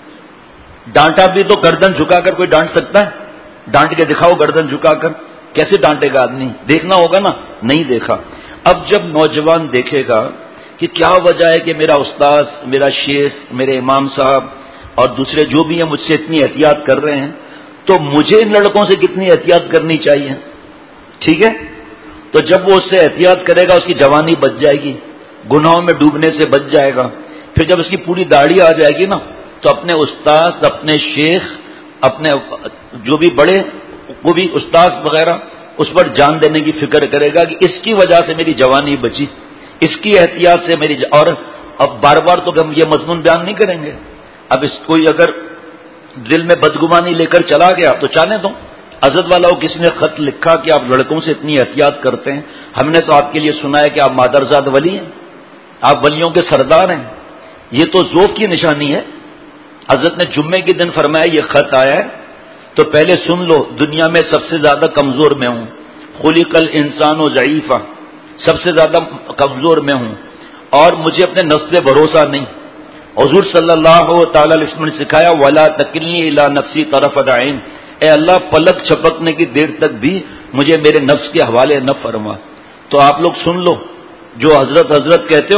ڈانٹا بھی تو گردن جھکا کر کوئی ڈانٹ سکتا ہے؟ ڈانٹ کے دکھاؤ گردن جھکا کر، کیسے ڈانٹے گا آدمی؟ دیکھنا ہوگا نا، نہیں دیکھا. اب جب نوجوان دیکھے گا کہ کیا وجہ ہے کہ میرا استاذ، میرا شیخ، میرے امام صاحب اور دوسرے جو بھی ہیں مجھ سے اتنی احتیاط کر رہے ہیں، تو مجھے ان لڑکوں سے کتنی احتیاط کرنی چاہیے. ٹھیک ہے، تو جب وہ اس سے احتیاط کرے گا اس کی جوانی بچ جائے گی، گناہوں میں ڈوبنے سے بچ جائے گا. پھر جب اس کی پوری داڑھی آ جائے گی نا، تو اپنے استاذ، اپنے شیخ، اپنے جو بھی بڑے، وہ بھی استاذ وغیرہ، اس پر جان دینے کی فکر کرے گا کہ اس کی وجہ سے میری جوانی بچی، اس کی احتیاط سے میری ج... اور اب بار بار تو ہم یہ مضمون بیان نہیں کریں گے. اب اس کوئی اگر دل میں بدگمانی لے کر چلا گیا تو چاہنے دو. حضرت والا کسی نے خط لکھا کہ آپ لڑکوں سے اتنی احتیاط کرتے ہیں، ہم نے تو آپ کے لیے سنا ہے کہ آپ مادرزاد ولی ہیں، آپ ولیوں کے سردار ہیں. یہ تو ذوق کی نشانی ہے. حضرت نے جمعے کے دن فرمایا یہ خط آیا ہے تو پہلے سن لو، دنیا میں سب سے زیادہ کمزور میں ہوں، خلق الانسان ضعیفا، سب سے زیادہ کمزور میں ہوں اور مجھے اپنے نفس پہ بھروسہ نہیں. حضور صلی اللہ تعالی علیہ وسلم نے سکھایا ولا تکلنی الی نفسی طرفۃ عین، اے اللہ پلک چھپکنے کی دیر تک بھی مجھے میرے نفس کے حوالے نہ فرما. تو آپ لوگ سن لو، جو حضرت حضرت کہتے ہو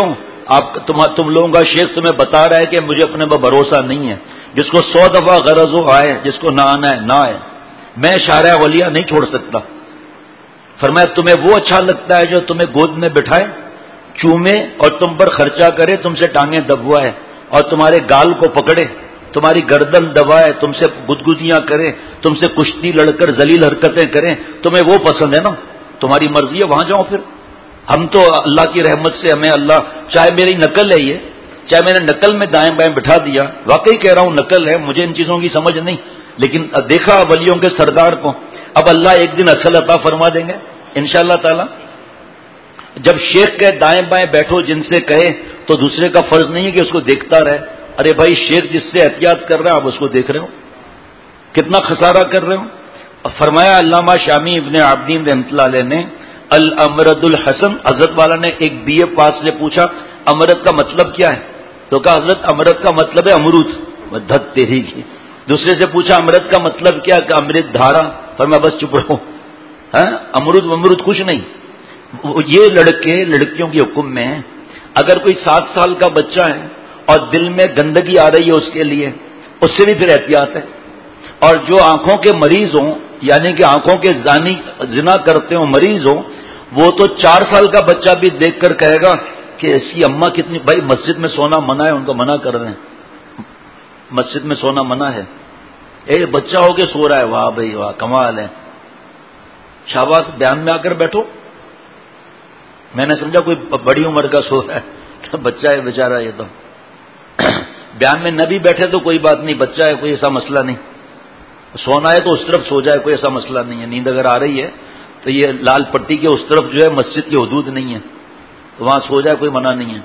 آپ تم, تم لوگوں کا شیخ تمہیں بتا رہا ہے کہ مجھے اپنے پر بھروسہ نہیں ہے. جس کو سو دفعہ غرض ہو آئے, جس کو نہ آنا ہے نہ آئے. میں شارع ولیہ نہیں چھوڑ سکتا. فرمایا تمہیں وہ اچھا لگتا ہے جو تمہیں گود میں بٹھائے, چومے اور تم پر خرچہ کرے, تم سے ٹانگیں دبوائے اور تمہارے گال کو پکڑے, تمہاری گردن دبائے, تم سے گدگدیاں کرے, تم سے کشتی لڑ کر ذلیل حرکتیں کریں, تمہیں وہ پسند ہے نا؟ تمہاری مرضی ہے, وہاں جاؤ. پھر ہم تو اللہ کی رحمت سے ہمیں اللہ, چاہے میری نقل ہے یہ, چاہے میں نے نقل میں دائیں بائیں بٹھا دیا, واقعی کہہ رہا ہوں نقل ہے, مجھے ان چیزوں کی سمجھ نہیں, لیکن دیکھا ولیوں کے سردار کو. اب اللہ ایک دن اصل عطا فرما دیں گے انشاءاللہ تعالی. جب شیخ کے دائیں بائیں بیٹھو جن سے کہے, تو دوسرے کا فرض نہیں ہے کہ اس کو دیکھتا رہے. ارے بھائی شیخ جس سے احتیاط کر رہا ہے آپ اس کو دیکھ رہے ہو, کتنا خسارہ کر رہے ہو. فرمایا علامہ شامی ابن عابدین رحمۃ اللہ علیہ نے الامرد الحسن, حضرت والا نے ایک بی اے پاس سے پوچھا امرد کا مطلب کیا ہے, تو کہا حضرت امرد کا مطلب ہے امرود. دھت تیری کی. دوسرے سے پوچھا امرد کا مطلب کیا, کہ امرت دھارا. فرمایا بس چپ رہو, ہاں امرود امرود کچھ نہیں. یہ لڑکے لڑکیوں کے حکم میں ہیں. اگر کوئی سات سال کا بچہ ہے اور دل میں گندگی آ رہی ہے اس کے لیے, اس سے بھی پھر احتیاط ہے. اور جو آنکھوں کے مریض ہوں, یعنی کہ آنکھوں کے زانی زنا کرتے ہوں مریض ہوں, وہ تو چار سال کا بچہ بھی دیکھ کر کہے گا کہ اس کی اماں کتنی. بھائی مسجد میں سونا منع ہے, ان کو منع کر رہے ہیں, مسجد میں سونا منع ہے. اے بچہ ہو کے سو رہا ہے, واہ بھائی واہ کمال ہے, شاباش. بیان میں آ کر بیٹھو. میں نے سمجھا کوئی بڑی عمر کا سو رہا ہے, بچہ ہے بیچارہ. یہ تو بیان میں نہ بھی بیٹھے تو کوئی بات نہیں, بچہ ہے, کوئی ایسا مسئلہ نہیں. سونا ہے تو اس طرف سو جائے, کوئی ایسا مسئلہ نہیں ہے. نیند اگر آ رہی ہے تو یہ لال پٹی کے اس طرف جو ہے مسجد کی حدود نہیں ہے, تو وہاں سو جائے, کوئی منع نہیں ہے.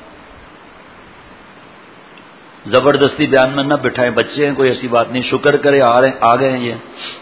زبردستی بیان میں نہ بٹھائیں, بچے ہیں, کوئی ایسی بات نہیں. شکر کرے آ رہے آ گئے ہیں یہ.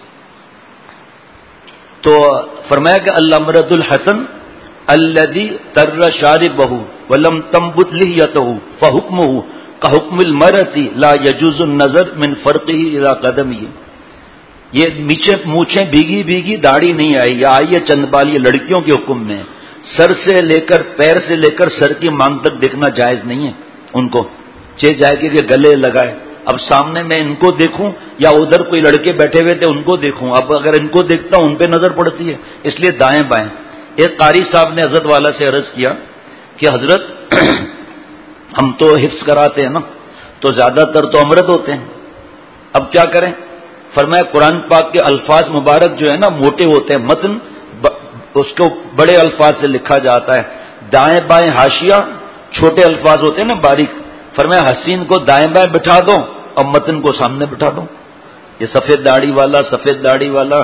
تو فرمایا کہ الامرد الحسن الذي تر شاربه ولم تنبت لحيته فحكمه كحكم المرأة لا يجوز النظر من فرقه الى قدمه. یہ نیچے مونچھیں بھیگی بھیگی داڑھی نہیں آئی, یا آئی ہے چند بال, یہ لڑکیوں کے حکم میں. سر سے لے کر پیر سے لے کر سر کی مانگ تک دیکھنا جائز نہیں ہے ان کو. چھ جائے گی کہ گلے لگائے. اب سامنے میں ان کو دیکھوں یا ادھر کوئی لڑکے بیٹھے ہوئے تھے ان کو دیکھوں, اب اگر ان کو دیکھتا ہوں ان پہ نظر پڑتی ہے, اس لیے دائیں بائیں. ایک قاری صاحب نے حضرت والا سے عرض کیا کہ حضرت ہم تو حفظ کراتے ہیں نا, تو زیادہ تر تو امرد ہوتے ہیں, اب کیا کریں. فرمایا قرآن پاک کے الفاظ مبارک جو ہے نا موٹے ہوتے ہیں, متن اس کو بڑے الفاظ سے لکھا جاتا ہے, دائیں بائیں حاشیہ چھوٹے الفاظ ہوتے ہیں نا باریک. فرمایا حسین کو دائیں بائیں بٹھا دو اور متن کو سامنے بٹھا دو. یہ سفید داڑھی والا سفید داڑھی والا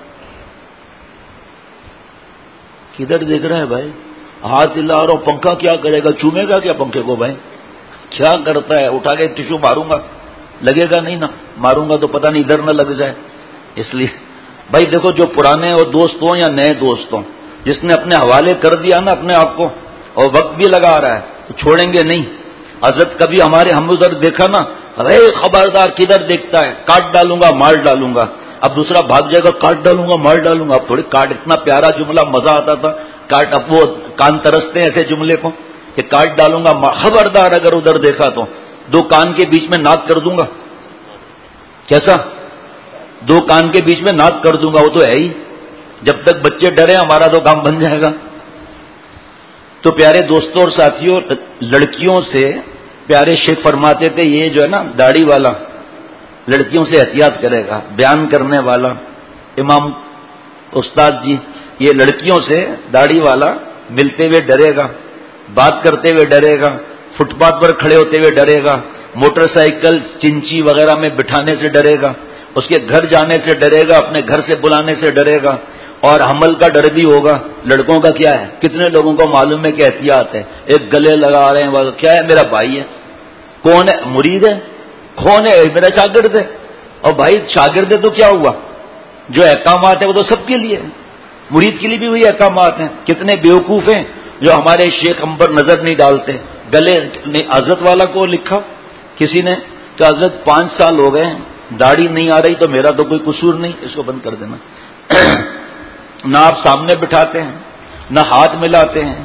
کدھر دیکھ رہے ہیں بھائی, ہاتھ ہلا رہا ہوں, پنکھا کیا کرے گا, چومے گا کیا پنکھے کو بھائی, کیا کرتا ہے, اٹھا کے ٹیشو ماروں گا, لگے گا نہیں نا, ماروں گا تو پتہ نہیں ادھر نہ لگ جائے. اس لیے بھائی دیکھو جو پرانے اور دوست ہوں یا نئے دوست ہوں, جس نے اپنے حوالے کر دیا نا اپنے آپ کو اور وقت بھی لگا رہا ہے تو چھوڑیں گے نہیں. حضرت کبھی ہمارے ہم ادھر دیکھا نا, ارے خبردار کدھر دیکھتا ہے, کاٹ ڈالوں گا مار ڈالوں گا. اب دوسرا بھاگ جائے گا, کاٹ ڈالوں گا مار ڈالوں گا. اب تھوڑی کاٹ, اتنا پیارا جملہ مزہ آتا تھا کاٹ, اب وہ کان ترستے ہیں ایسے جملے کو کہ کاٹ ڈالوں گا. خبردار اگر ادھر دیکھا تو دو کان کے بیچ میں ناک کر دوں گا. کیسا, دو کان کے بیچ میں ناک کر دوں گا, وہ تو ہے ہی. جب تک بچے ڈرے ہمارا تو کام بن جائے گا. تو پیارے دوستوں اور ساتھیوں, لڑکیوں سے پیارے شیخ فرماتے تھے یہ جو ہے نا داڑھی والا لڑکیوں سے احتیاط کرے گا. بیان کرنے والا امام استاد جی, یہ لڑکیوں سے داڑھی والا ملتے ہوئے ڈرے گا, بات کرتے ہوئے ڈرے گا, فٹ پاتھ پر کھڑے ہوتے ہوئے ڈرے گا, موٹر سائیکل چنچی وغیرہ میں بٹھانے سے ڈرے گا, اس کے گھر جانے سے ڈرے گا, اپنے گھر سے بلانے سے ڈرے گا, اور حمل کا ڈر بھی ہوگا. لڑکوں کا کیا ہے, کتنے لوگوں کو معلوم ہے کہ احتیاط ہے, ایک گلے لگا رہے ہیں, کیا ہے میرا بھائی ہے, کون ہے, مرید ہے, کون ہے, میرا شاگرد ہے. اور بھائی شاگرد ہے تو کیا ہوا, جو احکامات ہیں وہ تو سب کے لیے, مرید کے لیے بھی وہی احکامات ہیں. کتنے بیوقوف ہیں جو ہمارے شیخ ہم پر نظر نہیں ڈالتے. گلے حضرت والا کو لکھا کسی نے کہ حضرت پانچ سال ہو گئے داڑھی نہیں آ رہی, تو میرا تو کوئی قصور نہیں, اس کو بند کر دینا. نہ آپ سامنے بٹھاتے ہیں, نہ ہاتھ ملاتے ہیں,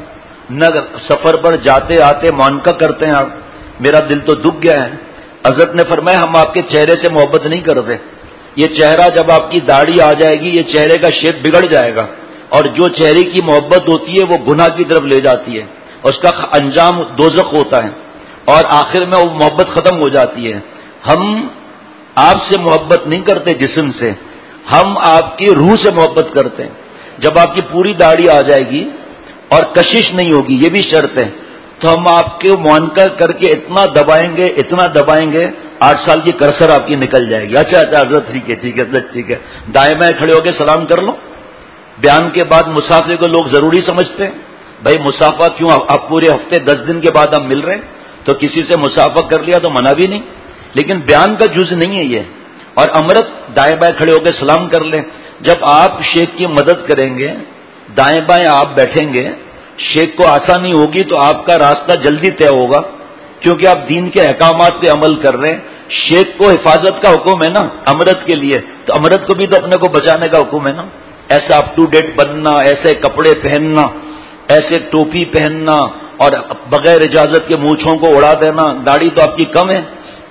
نہ سفر پر جاتے آتے معانقہ کرتے ہیں آپ. میرا دل تو دکھ گیا ہے. حضرت نے فرمایا ہم آپ کے چہرے سے محبت نہیں کرتے. یہ چہرہ جب آپ کی داڑھی آ جائے گی یہ چہرے کا شیپ بگڑ جائے گا, اور جو چہرے کی محبت ہوتی ہے وہ گناہ کی طرف لے جاتی ہے, اس کا انجام دوزخ ہوتا ہے, اور آخر میں وہ محبت ختم ہو جاتی ہے. ہم آپ سے محبت نہیں کرتے جسم سے, ہم آپ کی روح سے محبت کرتے ہیں. جب آپ کی پوری داڑھی آ جائے گی اور کشش نہیں ہوگی, یہ بھی شرط ہے, تو ہم آپ کے معانقہ کر کے اتنا دبائیں گے اتنا دبائیں گے آٹھ سال کی کرسر آپ کی نکل جائے گی. اچھا اچھا حضرت ٹھیک ہے ٹھیک ہے ٹھیک ہے, دائیں بائیں کھڑے ہو کے سلام کر لو. بیان کے بعد مسافر کو لوگ ضروری سمجھتے ہیں. بھائی مسافہ کیوں, آپ پورے ہفتے دس دن کے بعد ہم مل رہے ہیں تو کسی سے مسافہ کر لیا تو منع بھی نہیں, لیکن بیان کا جز نہیں ہے یہ. اور امرت دائیں بائیں کھڑے ہو کے سلام کر لیں. جب آپ شیخ کی مدد کریں گے, دائیں بائیں آپ بیٹھیں گے, شیخ کو آسانی ہوگی تو آپ کا راستہ جلدی طے ہوگا, کیونکہ آپ دین کے احکامات پہ عمل کر رہے ہیں. شیخ کو حفاظت کا حکم ہے نا امرت کے لیے, تو امرت کو بھی تو اپنے کو بچانے کا حکم ہے نا. ایسا اپ ٹو ڈیٹ بننا, ایسے کپڑے پہننا, ایسے ٹوپی پہننا, اور بغیر اجازت کے مونچھوں کو اڑا دینا, داڑھی تو آپ کی کم ہے.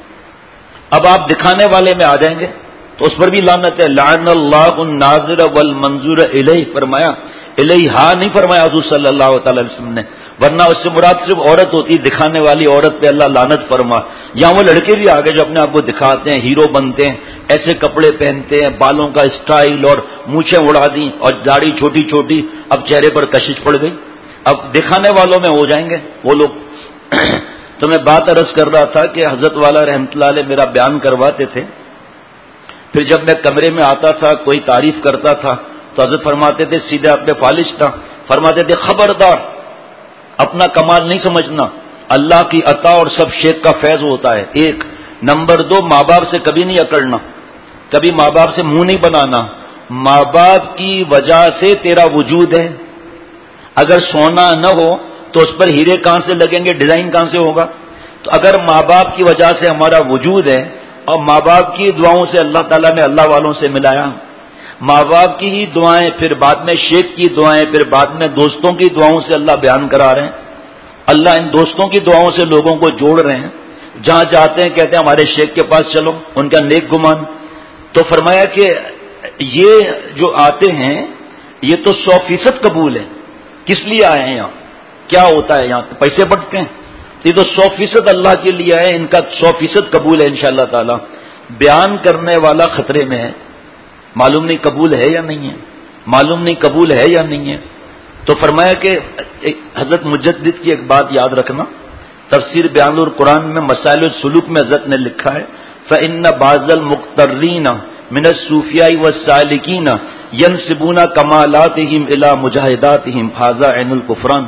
اب آپ دکھانے والے میں آ جائیں گے تو اس پر بھی لعنت ہے. لعن اللہ الناظر والمنظور الیہ فرمایا, الیہ نہیں فرمایا حضور صلی اللہ تعالی وسلم نے, ورنہ اس سے مراد صرف عورت ہوتی, دکھانے والی عورت پہ اللہ لعنت فرما. یہاں وہ لڑکے بھی آگے جو اپنے آپ کو دکھاتے ہیں, ہیرو بنتے ہیں, ایسے کپڑے پہنتے ہیں, بالوں کا اسٹائل اور مونچھیں اڑا دی اور داڑھی چھوٹی چھوٹی, اب چہرے پر کشش پڑ گئی, اب دکھانے والوں میں ہو جائیں گے وہ لوگ. تو میں بات عرض کر رہا تھا کہ حضرت والا رحمۃ اللہ علیہ میرا بیان کرواتے تھے, پھر جب میں کمرے میں آتا تھا کوئی تعریف کرتا تھا تو حضرت فرماتے تھے, سیدھے اپنے فالج تھا, فرماتے تھے خبردار اپنا کمال نہیں سمجھنا, اللہ کی عطا اور سب شیخ کا فیض ہوتا ہے. ایک نمبر دو, ماں باپ سے کبھی نہیں اکڑنا, کبھی ماں باپ سے منہ نہیں بنانا. ماں باپ کی وجہ سے تیرا وجود ہے, اگر سونا نہ ہو تو اس پر ہیرے کہاں سے لگیں گے, ڈیزائن کہاں سے ہوگا. تو اگر ماں باپ کی وجہ سے ہمارا وجود ہے, اور ماں باپ کی دعاؤں سے اللہ تعالیٰ نے اللہ والوں سے ملایا, ماں باپ کی ہی دعائیں, پھر بعد میں شیخ کی دعائیں, پھر بعد میں دوستوں کی دعاؤں سے اللہ بیان کرا رہے ہیں. اللہ ان دوستوں کی دعاؤں سے لوگوں کو جوڑ رہے ہیں, جہاں جاتے ہیں کہتے ہیں ہمارے شیخ کے پاس چلو, ان کا نیک گمان. تو فرمایا کہ یہ جو آتے ہیں یہ تو سو فیصد قبول ہے. کس لیے آئے ہیں یہاں, کیا ہوتا ہے یہاں, پیسے بٹتے ہیں, یہ تو سو فیصد اللہ کے لیے ہے, ان کا سو فیصد قبول ہے انشاءاللہ تعالی. بیان کرنے والا خطرے میں ہے, معلوم نہیں قبول ہے یا نہیں ہے, معلوم نہیں قبول ہے یا نہیں ہے. تو فرمایا کہ حضرت مجدد کی ایک بات یاد رکھنا, تفسیر بیان القرآن میں مسائل السلوک میں حضرت نے لکھا ہے, فإن بعض المقترین من الصوفیاء والسالکین ینسبون کمالاتہم الی مجاہداتہم ھذا عین الکفران.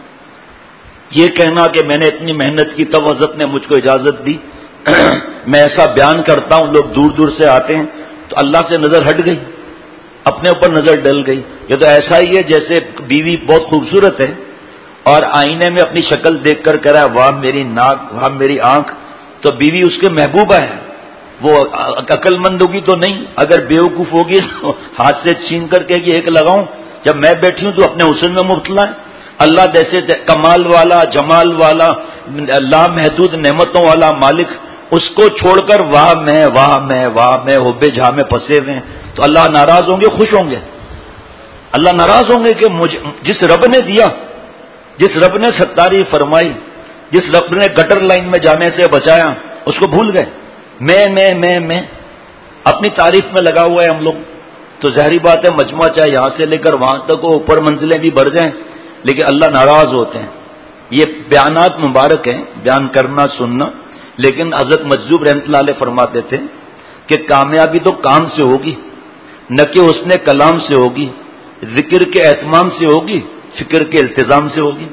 یہ کہنا کہ میں نے اتنی محنت کی تب حضرت نے مجھ کو اجازت دی, میں ایسا بیان کرتا ہوں, لوگ دور دور سے آتے ہیں, تو اللہ سے نظر ہٹ گئی, اپنے اوپر نظر ڈل گئی. یہ تو ایسا ہی ہے جیسے بیوی بہت خوبصورت ہے اور آئینے میں اپنی شکل دیکھ کر کہہ رہا ہے واہ میری ناک, واہ میری آنکھ, تو بیوی اس کے محبوبہ ہے, وہ عقل مند ہوگی تو نہیں, اگر بیوقوف ہوگی تو ہاتھ سے چھین کر کے ایک لگاؤں, جب میں بیٹھی ہوں تو اپنے حسن میں مبتلا ہے. اللہ جیسے کمال والا, جمال والا, لامحدود نعمتوں والا مالک, اس کو چھوڑ کر واہ میں واہ میں واہ میں ہوبے جہاں میں پھنسے ہوئے ہیں, تو اللہ ناراض ہوں گے خوش ہوں گے؟ اللہ ناراض ہوں گے کہ مجھے جس رب نے دیا, جس رب نے ستاری فرمائی, جس رب نے گٹر لائن میں جانے سے بچایا, اس کو بھول گئے. میں میں میں میں اپنی تعریف میں لگا ہوا ہے ہم لوگ. تو ظاہری بات ہے مجموعہ چاہے یہاں سے لے کر وہاں تک ہو, اوپر منزلیں بھی بڑھ جائیں, لیکن اللہ ناراض ہوتے ہیں. یہ بیانات مبارک ہیں, بیان کرنا سننا, لیکن حضرت مجذوب رحمۃ اللہ علیہ فرماتے تھے کہ کامیابی تو کام سے ہوگی, نہ کہ حسن کلام سے ہوگی, ذکر کے اہتمام سے ہوگی, فکر کے التزام سے ہوگی.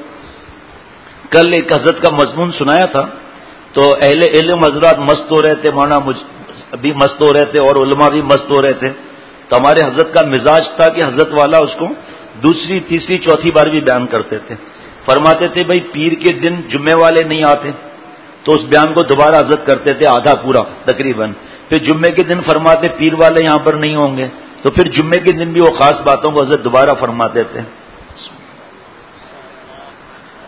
کل ایک حضرت کا مضمون سنایا تھا تو اہل علم حضرات مست ہو رہے تھے, مولانا بھی مست ہو رہے تھے اور علماء بھی مست ہو رہے تھے. تو ہمارے حضرت کا مزاج تھا کہ حضرت والا اس کو دوسری تیسری چوتھی بار بھی بیان کرتے تھے. فرماتے تھے بھائی پیر کے دن جمعے والے نہیں آتے تو اس بیان کو دوبارہ حضرت کرتے تھے آدھا پورا تقریباً. پھر جمعے کے دن فرماتے پیر والے یہاں پر نہیں ہوں گے, تو پھر جمعے کے دن بھی وہ خاص باتوں کو حضرت دوبارہ فرماتے تھے.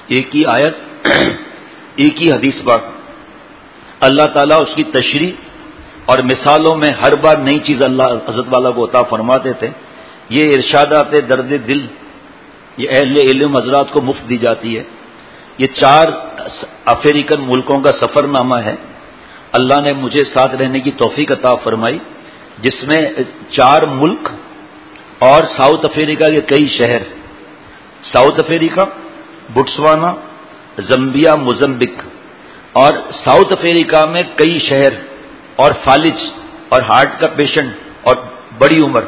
ایک ہی آیت ایک ہی حدیث پاک، اللہ تعالیٰ اس کی تشریح اور مثالوں میں ہر بار نئی چیز اللہ حضرت والا کو عطا فرماتے تھے. یہ ارشادات درد دل یہ اہل علم حضرات کو مفت دی جاتی ہے. یہ چار افریقن ملکوں کا سفر نامہ ہے. اللہ نے مجھے ساتھ رہنے کی توفیق عطا فرمائی، جس میں چار ملک اور ساؤتھ افریقہ کے کئی شہر، ساؤتھ افریقہ، بٹسوانا، زمبیا، موزمبک، اور ساؤتھ افریقہ میں کئی شہر اور فالج اور ہارٹ کا پیشنٹ اور بڑی عمر.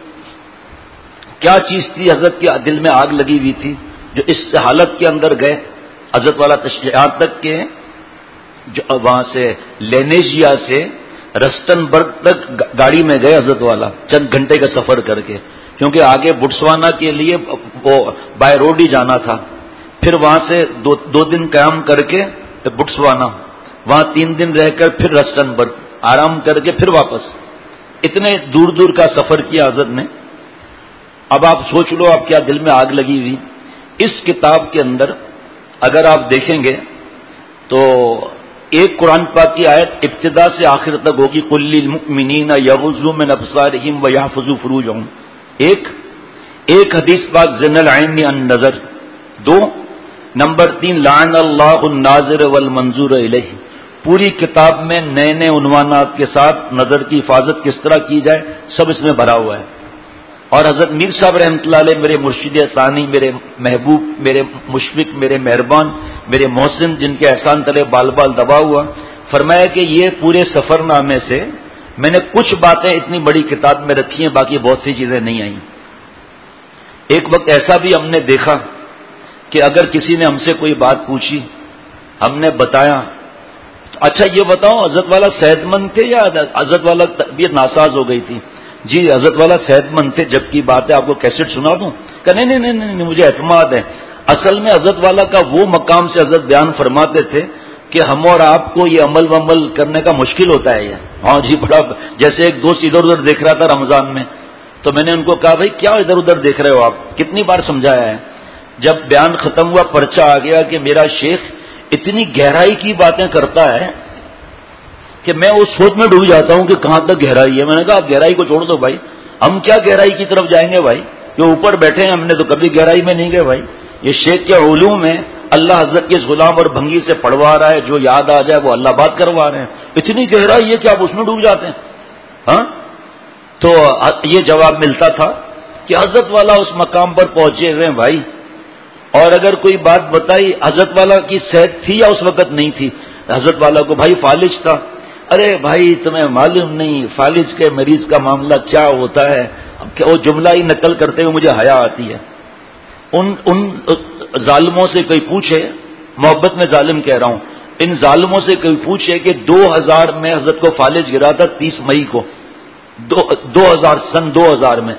کیا چیز تھی حضرت کے دل میں آگ لگی ہوئی تھی جو اس حالت کے اندر گئے حضرت والا یہاں تک کہ جو وہاں سے لینیجیا سے رسٹن برگ تک گاڑی میں گئے حضرت والا چند گھنٹے کا سفر کر کے، کیونکہ آگے بٹسوانا کے لیے وہ بائی روڈ ہی جانا تھا. پھر وہاں سے دو, دو دن قیام کر کے بٹسوانا، وہاں تین دن رہ کر پھر رسٹن برگ آرام کر کے پھر واپس. اتنے دور دور کا سفر کیا حضرت نے. اب آپ سوچ لو آپ کیا دل میں آگ لگی ہوئی. اس کتاب کے اندر اگر آپ دیکھیں گے تو ایک قرآن پاک کی آیت ابتدا سے آخر تک ہوگی قل للمؤمنین یغضوا من ابصارہم ویحفظوا فروجہم. ایک ایک حدیث پاک زن العین عن نظر. دو نمبر تین لعن اللہ الناظر والمنظور الیہ. پوری کتاب میں نئے نئے عنوانات کے ساتھ نظر کی حفاظت کس طرح کی جائے سب اس میں بھرا ہوا ہے. اور حضرت میر صاحب رحمۃ اللہ علیہ میرے مرشد ثانی، میرے محبوب، میرے مشفق، میرے مہربان، میرے محسن، جن کے احسان تلے بال بال دبا ہوا، فرمایا کہ یہ پورے سفر نامے سے میں نے کچھ باتیں اتنی بڑی کتاب میں رکھی ہیں، باقی بہت سی چیزیں نہیں آئیں. ایک وقت ایسا بھی ہم نے دیکھا کہ اگر کسی نے ہم سے کوئی بات پوچھی، ہم نے بتایا، اچھا یہ بتاؤ حضرت والا صحت مند تھے یا حضرت والا طبیعت ناساز ہو گئی تھی؟ جی حضرت والا صحت مند تھے. جب کی بات ہے آپ کو کیسٹ سنا دوں؟ کہ نہیں نہیں نہیں نہیں مجھے اعتماد ہے. اصل میں حضرت والا کا وہ مقام سے حضرت بیان فرماتے تھے کہ ہم اور آپ کو یہ عمل ومل کرنے کا مشکل ہوتا ہے. یہ ہاں جی بڑا، جیسے ایک دوست ادھر ادھر دیکھ رہا تھا رمضان میں، تو میں نے ان کو کہا بھائی کیا ادھر ادھر دیکھ رہے ہو آپ؟ کتنی بار سمجھایا ہے. جب بیان ختم ہوا پرچہ آ گیا کہ میرا شیخ اتنی گہرائی کی باتیں کرتا ہے کہ میں اس سوچ میں ڈوب جاتا ہوں کہ کہاں تک گہرائی ہے. میں نے کہا آپ گہرائی کو چھوڑ دو بھائی، ہم کیا گہرائی کی طرف جائیں گے بھائی؟ جو اوپر بیٹھے ہیں ہم نے تو کبھی گہرائی میں نہیں گئے بھائی. یہ شیخ کے علوم میں اللہ حضرت کے غلام اور بھنگی سے پڑھوا رہا ہے، جو یاد آ جائے وہ اللہ بات کروا رہے ہیں. اتنی گہرائی ہے کہ آپ اس میں ڈوب جاتے ہیں. ہاں تو یہ جواب ملتا تھا کہ حضرت والا اس مقام پر پہنچے ہوئے ہیں بھائی. اور اگر کوئی بات بتائی، حضرت والا کی صحت تھی یا اس وقت نہیں تھی؟ حضرت والا کو بھائی فالج تھا. ارے بھائی تمہیں معلوم نہیں فالج کے مریض کا معاملہ کیا ہوتا ہے. کہ وہ جملہ ہی نقل کرتے ہوئے مجھے حیا آتی ہے. ان ان ظالموں سے کوئی پوچھے، محبت میں ظالم کہہ رہا ہوں، ان ظالموں سے کوئی پوچھے کہ دو ہزار میں حضرت کو فالج گرا تھا تیس مئی کو، دو ہزار سن دو ہزار میں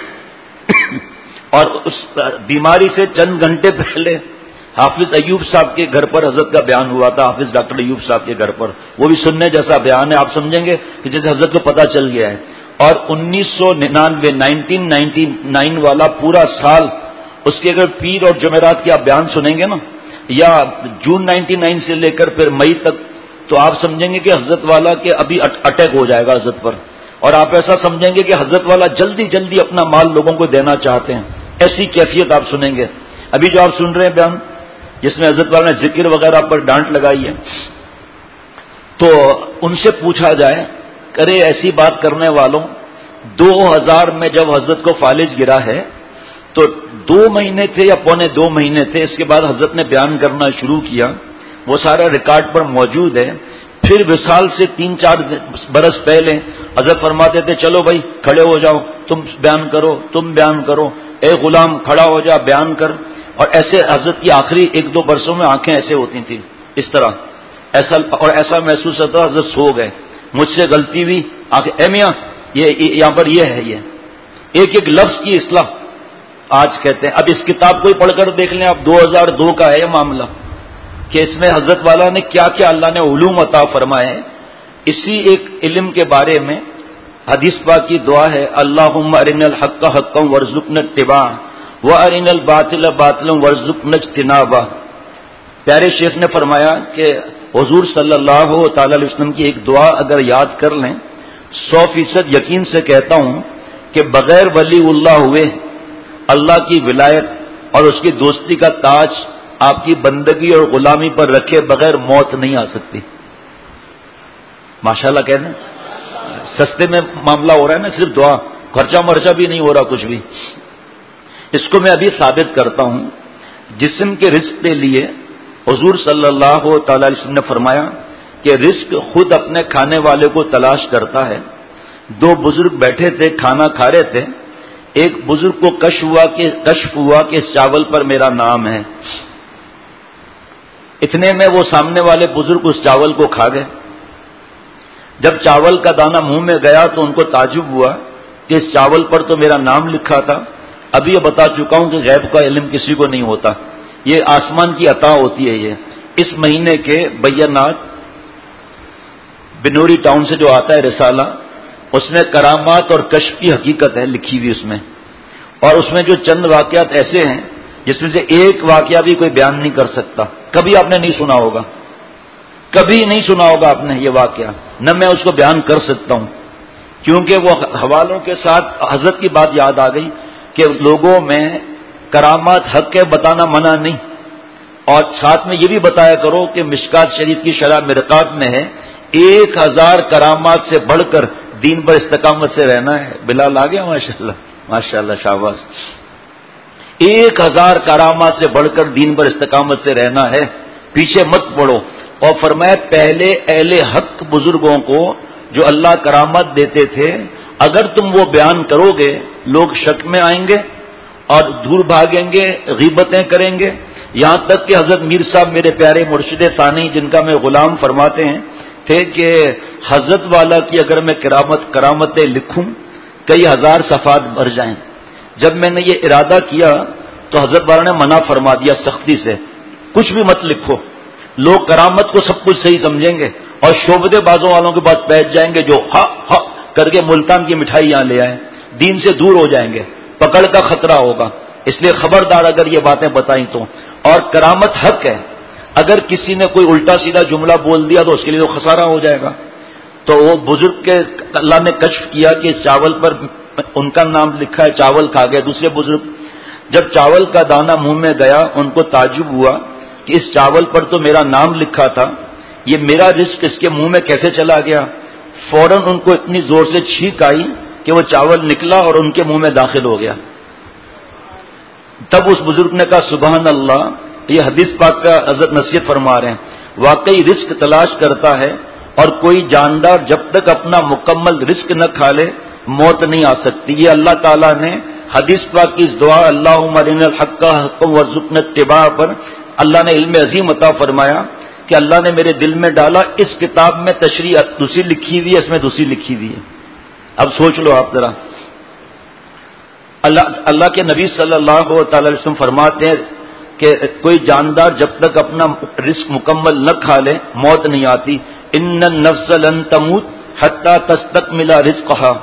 اور اس بیماری سے چند گھنٹے پہلے حافظ ایوب صاحب کے گھر پر حضرت کا بیان ہوا تھا، حافظ ڈاکٹر ایوب صاحب کے گھر پر. وہ بھی سننے جیسا بیان ہے. آپ سمجھیں گے کہ جیسے حضرت کو پتہ چل گیا ہے. اور انیس سو ننانوے نائنٹین نائنٹی نائن والا پورا سال اس کے اگر پیر اور جمعرات کے آپ بیان سنیں گے نا، یا جون نائنٹی نائن سے لے کر پھر مئی تک، تو آپ سمجھیں گے کہ حضرت والا کے ابھی اٹیک ہو جائے گا حضرت پر. اور آپ ایسا سمجھیں گے کہ حضرت والا جلدی جلدی اپنا مال لوگوں کو دینا چاہتے ہیں. ایسی کیفیت آپ سنیں گے. ابھی جو آپ سن رہے ہیں بیان جس میں حضرت والا نے ذکر وغیرہ پر ڈانٹ لگائی ہے، تو ان سے پوچھا جائے کرے ایسی بات کرنے والوں، دو ہزار میں جب حضرت کو فالج گرا ہے تو دو مہینے تھے یا پونے دو مہینے تھے، اس کے بعد حضرت نے بیان کرنا شروع کیا. وہ سارا ریکارڈ پر موجود ہے. پھر وصال سے تین چار برس پہلے حضرت فرماتے تھے چلو بھائی کھڑے ہو جاؤ، تم بیان کرو تم بیان کرو، اے غلام کھڑا ہو جا بیان کر. اور ایسے حضرت کی آخری ایک دو برسوں میں آنکھیں ایسے ہوتی تھیں اس طرح، ایسا اور ایسا محسوس ہوتا حضرت سو گئے. مجھ سے غلطی ہوئی آنکھیں، اے میاں یہ یہاں پر یہ ہے، یہ ایک ایک لفظ کی اصلاح آج کہتے ہیں. اب اس کتاب کو ہی پڑھ کر دیکھ لیں آپ، دو ہزار دو کا ہے یہ معاملہ، کہ اس میں حضرت والا نے کیا کیا اللہ نے علوم عطا فرمائے. اسی ایک علم کے بارے میں حدیث پاک کی دعا ہے، اللہم ارنا الحق حقا وارزقنا اتباعہ وارنا الباطل باطلا وارزقنا اجتنابہ. پیارے شیخ نے فرمایا کہ حضور صلی اللہ تعالی علیہ وسلم کی ایک دعا اگر یاد کر لیں، سو فیصد یقین سے کہتا ہوں کہ بغیر ولی اللہ ہوئے اللہ کی ولایت اور اس کی دوستی کا تاج آپ کی بندگی اور غلامی پر رکھے بغیر موت نہیں آ سکتی. ماشاءاللہ کہہ دیں، سستے میں معاملہ ہو رہا ہے نا، صرف دعا، خرچہ مرچہ بھی نہیں ہو رہا کچھ بھی. اس کو میں ابھی ثابت کرتا ہوں. جسم کے رزق کے لیے حضور صلی اللہ تعالی علیہ وسلم نے فرمایا کہ رزق خود اپنے کھانے والے کو تلاش کرتا ہے. دو بزرگ بیٹھے تھے، کھانا کھا رہے تھے. ایک بزرگ کو کشف ہوا کہ کشف ہوا کہ اس چاول پر میرا نام ہے. اتنے میں وہ سامنے والے بزرگ اس چاول کو کھا گئے. جب چاول کا دانہ منہ میں گیا تو ان کو تعجب ہوا کہ اس چاول پر تو میرا نام لکھا تھا. ابھی یہ بتا چکا ہوں کہ غیب کا علم کسی کو نہیں ہوتا، یہ آسمان کی عطا ہوتی ہے. یہ اس مہینے کے بیانات بنوری ٹاؤن سے جو آتا ہے رسالہ، اس میں کرامات اور کشف کی حقیقت ہے لکھی ہوئی اس میں. اور اس میں جو چند واقعات ایسے ہیں جس میں سے ایک واقعہ بھی کوئی بیان نہیں کر سکتا. کبھی آپ نے نہیں سنا ہوگا، کبھی نہیں سنا ہوگا آپ نے یہ واقعہ، نہ میں اس کو بیان کر سکتا ہوں، کیونکہ وہ حوالوں کے ساتھ حضرت کی بات یاد آ گئی کہ لوگوں میں کرامات حق کے بتانا منع نہیں، اور ساتھ میں یہ بھی بتایا کرو کہ مشکات شریف کی شرح مرقات میں ہے ایک ہزار کرامات سے بڑھ کر دین پر استقامت سے رہنا ہے. بلال آ گیا، ماشاء اللہ ماشاء اللہ، شاباش. ایک ہزار کرامات سے بڑھ کر دین پر استقامت سے رہنا ہے، پیچھے مت پڑو. اور فرمایا پہلے اہل حق بزرگوں کو جو اللہ کرامت دیتے تھے، اگر تم وہ بیان کرو گے لوگ شک میں آئیں گے اور دور بھاگیں گے، غیبتیں کریں گے. یہاں تک کہ حضرت میر صاحب میرے پیارے مرشد ثانی، جن کا میں غلام، فرماتے ہیں تھے کہ حضرت والا کی اگر میں کرامت کرامتیں لکھوں کئی ہزار صفحات بھر جائیں. جب میں نے یہ ارادہ کیا تو حضرت والا نے منع فرما دیا سختی سے، کچھ بھی مت لکھو. لوگ کرامت کو سب کچھ صحیح سمجھیں گے اور شعبدے بازوں والوں کے پاس بیٹھ جائیں گے جو ہا ہا کر کے ملتان کی مٹھائی یہاں لے آئے، دین سے دور ہو جائیں گے، پکڑ کا خطرہ ہوگا. اس لیے خبردار اگر یہ باتیں بتائیں تو. اور کرامت حق ہے، اگر کسی نے کوئی الٹا سیدھا جملہ بول دیا تو اس کے لیے تو خسارہ ہو جائے گا. تو وہ بزرگ کے اللہ نے کشف کیا کہ اس چاول پر ان کا نام لکھا ہے، چاول کھا گئے. دوسرے بزرگ جب چاول کا دانہ منہ میں گیا ان کو تعجب ہوا کہ اس چاول پر تو میرا نام لکھا تھا، یہ میرا رزق اس کے منہ میں کیسے چلا گیا. فوراً ان کو اتنی زور سے چھینک آئی کہ وہ چاول نکلا اور ان کے منہ میں داخل ہو گیا. تب اس بزرگ نے کہا سبحان اللہ. یہ حدیث پاک کا حضرت نصیحت فرما رہے ہیں، واقعی رزق تلاش کرتا ہے اور کوئی جاندار جب تک اپنا مکمل رزق نہ کھا لے موت نہیں آ سکتی. یہ اللہ تعالیٰ نے حدیث پاک کی اس دعا اللہم ارنا الحق حقا وارزقنا اتباعہ پر اللہ نے علم عظیم عطا فرمایا کہ اللہ نے میرے دل میں ڈالا. اس کتاب میں تشریح دوسری لکھی ہوئی ہے، اس میں دوسری لکھی ہوئی ہے. اب سوچ لو آپ ذرا. اللہ اللہ کے نبی صلی اللہ تعالی علیہ وسلم فرماتے ہیں کہ کوئی جاندار جب تک اپنا رزق مکمل نہ کھا لے موت نہیں آتی. ان النفس لن تموت حتی تستکمل رزقها.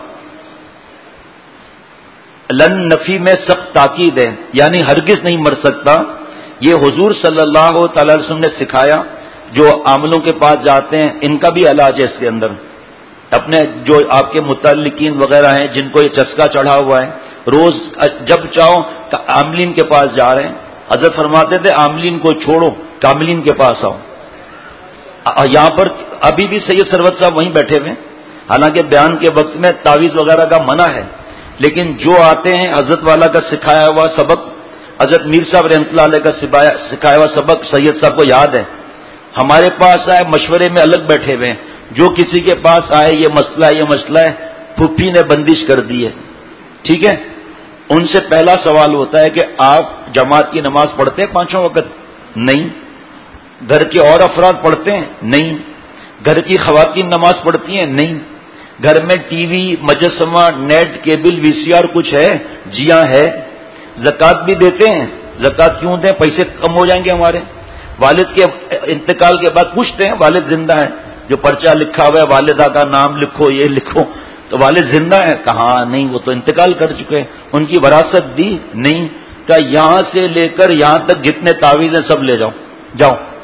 لن نفی میں سخت تاکید ہے، یعنی ہرگز نہیں مر سکتا. یہ حضور صلی اللہ تعالی علیہ وسلم نے سکھایا. جو عاملوں کے پاس جاتے ہیں ان کا بھی علاج ہے اس کے اندر. اپنے جو آپ کے متعلقین وغیرہ ہیں جن کو یہ چسکا چڑھا ہوا ہے، روز جب چاہو عاملین کے پاس جا رہے ہیں. حضرت فرماتے تھے عاملین کو چھوڑو، کاملین کے پاس آؤ. یہاں پر ابھی بھی سید سروت صاحب وہیں بیٹھے ہوئے، حالانکہ بیان کے وقت میں تعویذ وغیرہ کا منع ہے، لیکن جو آتے ہیں حضرت والا کا سکھایا ہوا سبق، حضرت میر صاحب رحمۃ اللہ علیہ کا سکھایا ہوا سبق سید صاحب کو یاد ہے. ہمارے پاس آئے مشورے میں الگ بیٹھے ہوئے ہیں. جو کسی کے پاس آئے یہ مسئلہ ہے یہ مسئلہ ہے، پھپھی نے بندش کر دی ہے، ٹھیک ہے. ان سے پہلا سوال ہوتا ہے کہ آپ جماعت کی نماز پڑھتے ہیں پانچوں وقت؟ نہیں. گھر کے اور افراد پڑھتے ہیں؟ نہیں. گھر کی خواتین نماز پڑھتی ہیں؟ نہیں. گھر میں ٹی وی، مجسمہ، net, cable, V C R کچھ ہے؟ جی ہاں ہے. زکوٰۃ بھی دیتے ہیں؟ زکوٰۃ کیوں دیں؟ پیسے کم ہو جائیں گے ہمارے. والد کے انتقال کے بعد پوچھتے ہیں والد زندہ ہے؟ جو پرچہ لکھا ہوا ہے والدہ کا نام لکھو، یہ لکھو، تو والد زندہ ہے؟ کہاں نہیں، وہ تو انتقال کر چکے ہیں. ان کی وراثت دی؟ نہیں. کہ یہاں سے لے کر یہاں تک جتنے تعویذ ہیں سب لے جاؤ، جاؤ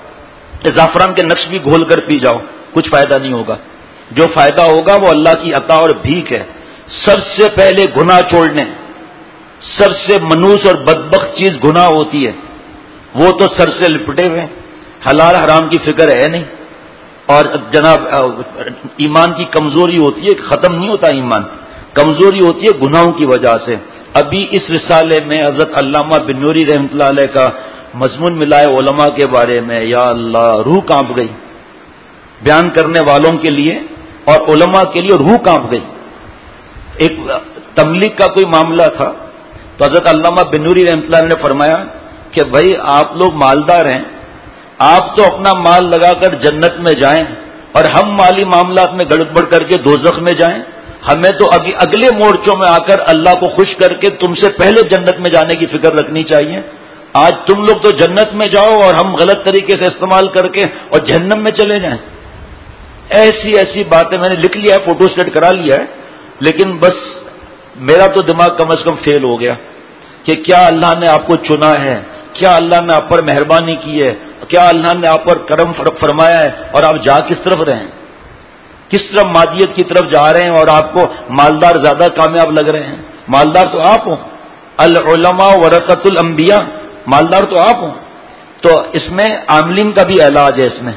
زعفران کے نقش بھی گھول کر پی جاؤ، کچھ فائدہ نہیں ہوگا. جو فائدہ ہوگا وہ اللہ کی عطا اور بھیک ہے. سب سے پہلے گناہ چھوڑنے، سب سے منوس اور بدبخت چیز گناہ ہوتی ہے. وہ تو سر سے لپٹے ہوئے، حلال حرام کی فکر ہے نہیں. اور جناب ایمان کی کمزوری ہوتی ہے، ختم نہیں ہوتا ایمان، کمزوری ہوتی ہے گناہوں کی وجہ سے. ابھی اس رسالے میں حضرت علامہ بن نوری رحمۃ اللہ علیہ کا مضمون ملا ہے علماء کے بارے میں. یا اللہ، روح کانپ گئی بیان کرنے والوں کے لیے اور علماء کے لیے، روح کانپ گئی. ایک تملیغ کا کوئی معاملہ تھا تو حضرت علامہ بن نوری رحمۃ اللہ علیہ نے فرمایا کہ بھائی آپ لوگ مالدار ہیں، آپ تو اپنا مال لگا کر جنت میں جائیں اور ہم مالی معاملات میں گڑبڑ کر کے دوزخ میں جائیں. ہمیں تو اگلے مورچوں میں آ کر اللہ کو خوش کر کے تم سے پہلے جنت میں جانے کی فکر رکھنی چاہیے. آج تم لوگ تو جنت میں جاؤ اور ہم غلط طریقے سے استعمال کر کے اور جہنم میں چلے جائیں. ایسی ایسی باتیں میں نے لکھ لیا ہے، فوٹو اسٹیٹ کرا لیا ہے، لیکن بس میرا تو دماغ کم از کم فیل ہو گیا کہ کیا اللہ نے آپ کو چنا ہے، کیا اللہ نے آپ پر مہربانی کی ہے، کیا اللہ نے آپ پر کرم فرمایا ہے، اور آپ جا کس طرف رہے ہیں، کس طرف مادیت کی طرف جا رہے ہیں اور آپ کو مالدار زیادہ کامیاب لگ رہے ہیں. مالدار تو آپ ہوں، العلماء ورثۃ الانبیاء، مالدار تو آپ ہوں. تو اس میں عاملین کا بھی علاج ہے اس میں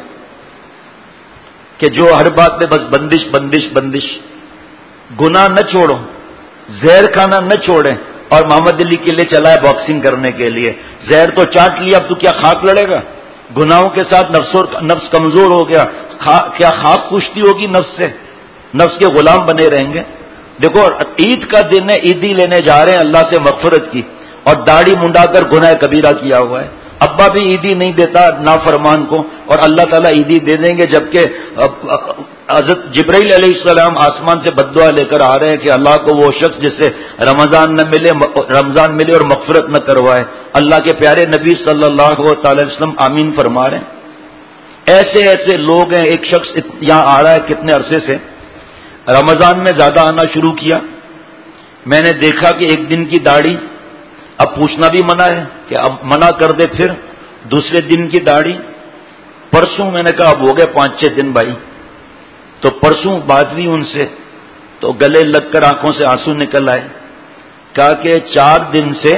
کہ جو ہر بات میں بس بندش بندش بندش، گناہ نہ چھوڑو، زہر کھانا نہ چھوڑیں. اور محمد علی کے لیے چلا ہے باکسنگ کرنے کے لیے، زہر تو چاٹ لیا، اب تو کیا خاک لڑے گا؟ گناہوں کے ساتھ نفس نفس کمزور ہو گیا، کیا خاک پوچھتی ہوگی نفس سے؟ نفس کے غلام بنے رہیں گے. دیکھو عید کا دن ہے، عیدی لینے جا رہے ہیں اللہ سے مغفرت کی، اور داڑھی منڈا کر گناہ کبیرہ کیا ہوا ہے. ابا بھی عیدی نہیں دیتا نافرمان کو، اور اللہ تعالیٰ عیدی دے دیں گے، جبکہ حضرت جبرائیل علیہ السلام آسمان سے بددعا لے کر آ رہے ہیں کہ اللہ کو وہ شخص جسے رمضان نہ ملے رمضان ملے اور مغفرت نہ کروائے. اللہ کے پیارے نبی صلی اللہ تعالی وسلم آمین فرما رہے ہیں. ایسے ایسے لوگ ہیں. ایک شخص یہاں آ رہا ہے کتنے عرصے سے، رمضان میں زیادہ آنا شروع کیا. میں نے دیکھا کہ ایک دن کی داڑھی، اب پوچھنا بھی منع ہے کہ اب منع کر دے. پھر دوسرے دن کی داڑھی، پرسوں میں نے کہا اب ہو گئے پانچ چھ دن بھائی، تو پرسوں بات ہوئی ان سے تو گلے لگ کر آنکھوں سے آنسو نکل آئے. کہا کہ چار دن سے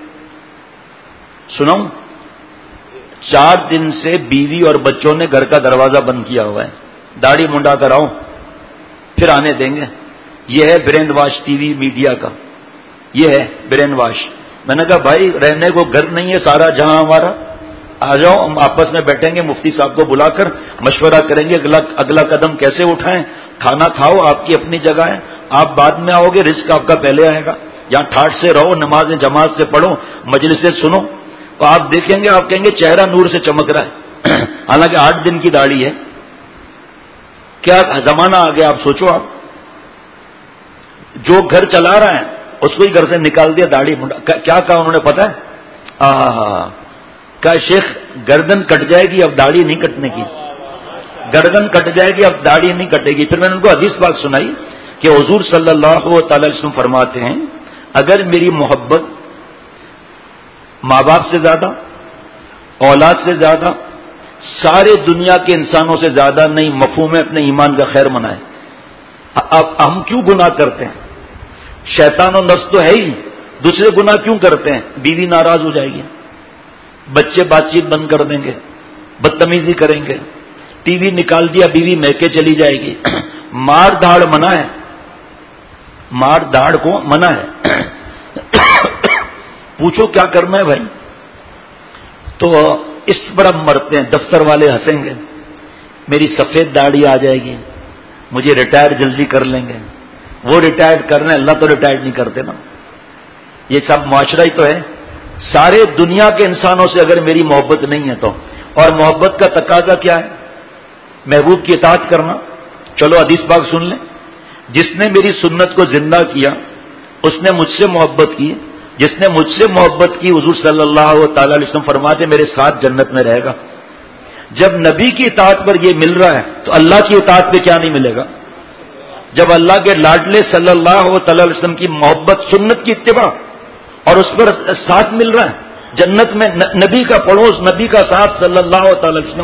سناؤں چار دن سے بیوی اور بچوں نے گھر کا دروازہ بند کیا ہوا ہے، داڑھی منڈا کر آؤ پھر آنے دیں گے. یہ ہے brainwash T V media کا، یہ ہے برین واش. میں نے کہا بھائی رہنے کو گھر نہیں ہے سارا جہاں ہمارا، آ جاؤ ہم آپس میں بیٹھیں گے، مفتی صاحب کو بلا کر مشورہ کریں گے اگلا اگلا قدم کیسے اٹھائیں. کھانا کھاؤ، آپ کی اپنی جگہ ہے، آپ بعد میں آؤ گے، رزق آپ کا پہلے آئے گا. یہاں ٹھاٹ سے رہو، نمازیں جماعت سے پڑھو، مجلسیں سنو، تو آپ دیکھیں گے، آپ کہیں گے چہرہ نور سے چمک رہا ہے. حالانکہ آٹھ دن کی داڑھی ہے. کیا زمانہ آ گیا آپ سوچو. آپ جو گھر چلا رہا ہے اس کو ہی گھر سے نکال دیا داڑھی منڈا. کیا کہا انہوں نے پتا ہے؟ کہا شیخ گردن کٹ جائے گی اب داڑھی نہیں کٹنے کی، گردن کٹ جائے گی اب داڑھی نہیں کٹے گی. پھر میں نے ان کو حدیث پاک سنائی کہ حضور صلی اللہ تعالی وسلم فرماتے ہیں اگر میری محبت ماں باپ سے زیادہ، اولاد سے زیادہ، سارے دنیا کے انسانوں سے زیادہ نہیں، مفہوم ہے اپنے ایمان کا خیر منائے. اب ہم کیوں گناہ کرتے ہیں؟ شیطان و نفس تو ہے ہی، دوسرے گناہ کیوں کرتے ہیں؟ بیوی ناراض ہو جائے گی، بچے بات چیت بند کر دیں گے، بدتمیزی کریں گے، ٹی وی نکال دیا بیوی میکے چلی جائے گی. مار دھاڑ منع ہے، مار دھاڑ کو منع ہے. پوچھو کیا کرنا ہے بھائی؟ تو اس پر ہم مرتے ہیں. دفتر والے ہنسیں گے، میری سفید داڑھی آ جائے گی، مجھے ریٹائر جلدی کر لیں گے. وہ ریٹائر کر رہے ہیں، اللہ تو ریٹائر نہیں کرتے نا. یہ سب معاشرہ ہی تو ہے. سارے دنیا کے انسانوں سے اگر میری محبت نہیں ہے تو، اور محبت کا تقاضا کیا ہے؟ محبوب کی اطاعت کرنا. چلو حدیث پاک سن لیں. جس نے میری سنت کو زندہ کیا اس نے مجھ سے محبت کی، جس نے مجھ سے محبت کی حضور صلی اللہ تعالی علیہ وسلم فرماتے میرے ساتھ جنت میں رہے گا. جب نبی کی اطاعت پر یہ مل رہا ہے تو اللہ کی اطاعت پہ کیا نہیں ملے گا؟ جب اللہ کے لاڈلے صلی اللہ تعالی علیہ وسلم کی محبت، سنت کی اتباع اور اس پر ساتھ مل رہا ہے جنت میں، نبی کا پڑوس، نبی کا ساتھ صلی اللہ تعالی وسلم.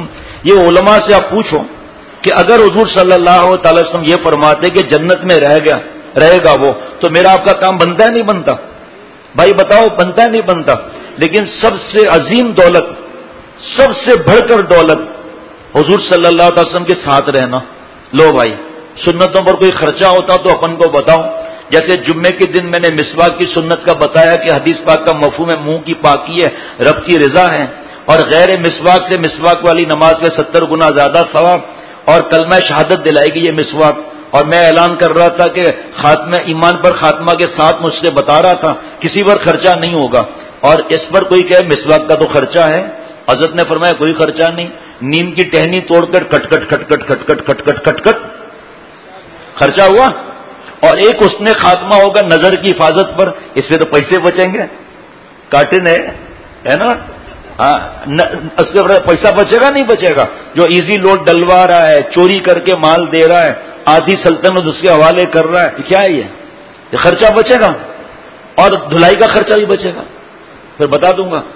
یہ علماء سے آپ پوچھو کہ اگر حضور صلی اللہ تعالی وسلم یہ فرماتے کہ جنت میں رہ گیا رہے گا وہ، تو میرا آپ کا کام بنتا ہے نہیں بنتا؟ بھائی بتاؤ، بنتا ہے نہیں بنتا؟ لیکن سب سے عظیم دولت، سب سے بڑھ کر دولت حضور صلی اللہ علیہ وسلم کے ساتھ رہنا. لو بھائی، سنتوں پر کوئی خرچہ ہوتا تو اپن کو بتاؤ. جیسے جمعے کے دن میں نے مسواک کی سنت کا بتایا کہ حدیث پاک کا مفہوم ہے منہ کی پاکی ہے، رب کی رضا ہے، اور غیر مسواک سے مسواک والی نماز میں ستر گنا زیادہ ثواب، اور کلمہ شہادت دلائے گی یہ مسواک. اور میں اعلان کر رہا تھا کہ خاتمہ ایمان پر خاتمہ کے ساتھ مجھ سے بتا رہا تھا کسی پر خرچہ نہیں ہوگا. اور اس پر کوئی کہے مسواک کا تو خرچہ ہے، حضرت نے فرمایا کوئی خرچہ نہیں. نیم کی ٹہنی توڑ کر کٹ کٹ کٹ کٹ کٹ کٹ کٹ کٹ کٹ کٹ خرچہ ہوا. اور ایک اس نے خاتمہ ہوگا نظر کی حفاظت پر، اس پہ تو پیسے بچیں گے. کاٹن ہے نا، ہاں، اس سے پیسہ بچے گا نہیں بچے گا. جو ایزی لوڈ ڈلوا رہا ہے، چوری کر کے مال دے رہا ہے، آدھی سلطنت اس کے حوالے کر رہا ہے، کیا ہے یہ؟ یہ خرچہ بچے گا، اور دھلائی کا خرچہ بھی بچے گا. پھر بتا دوں گا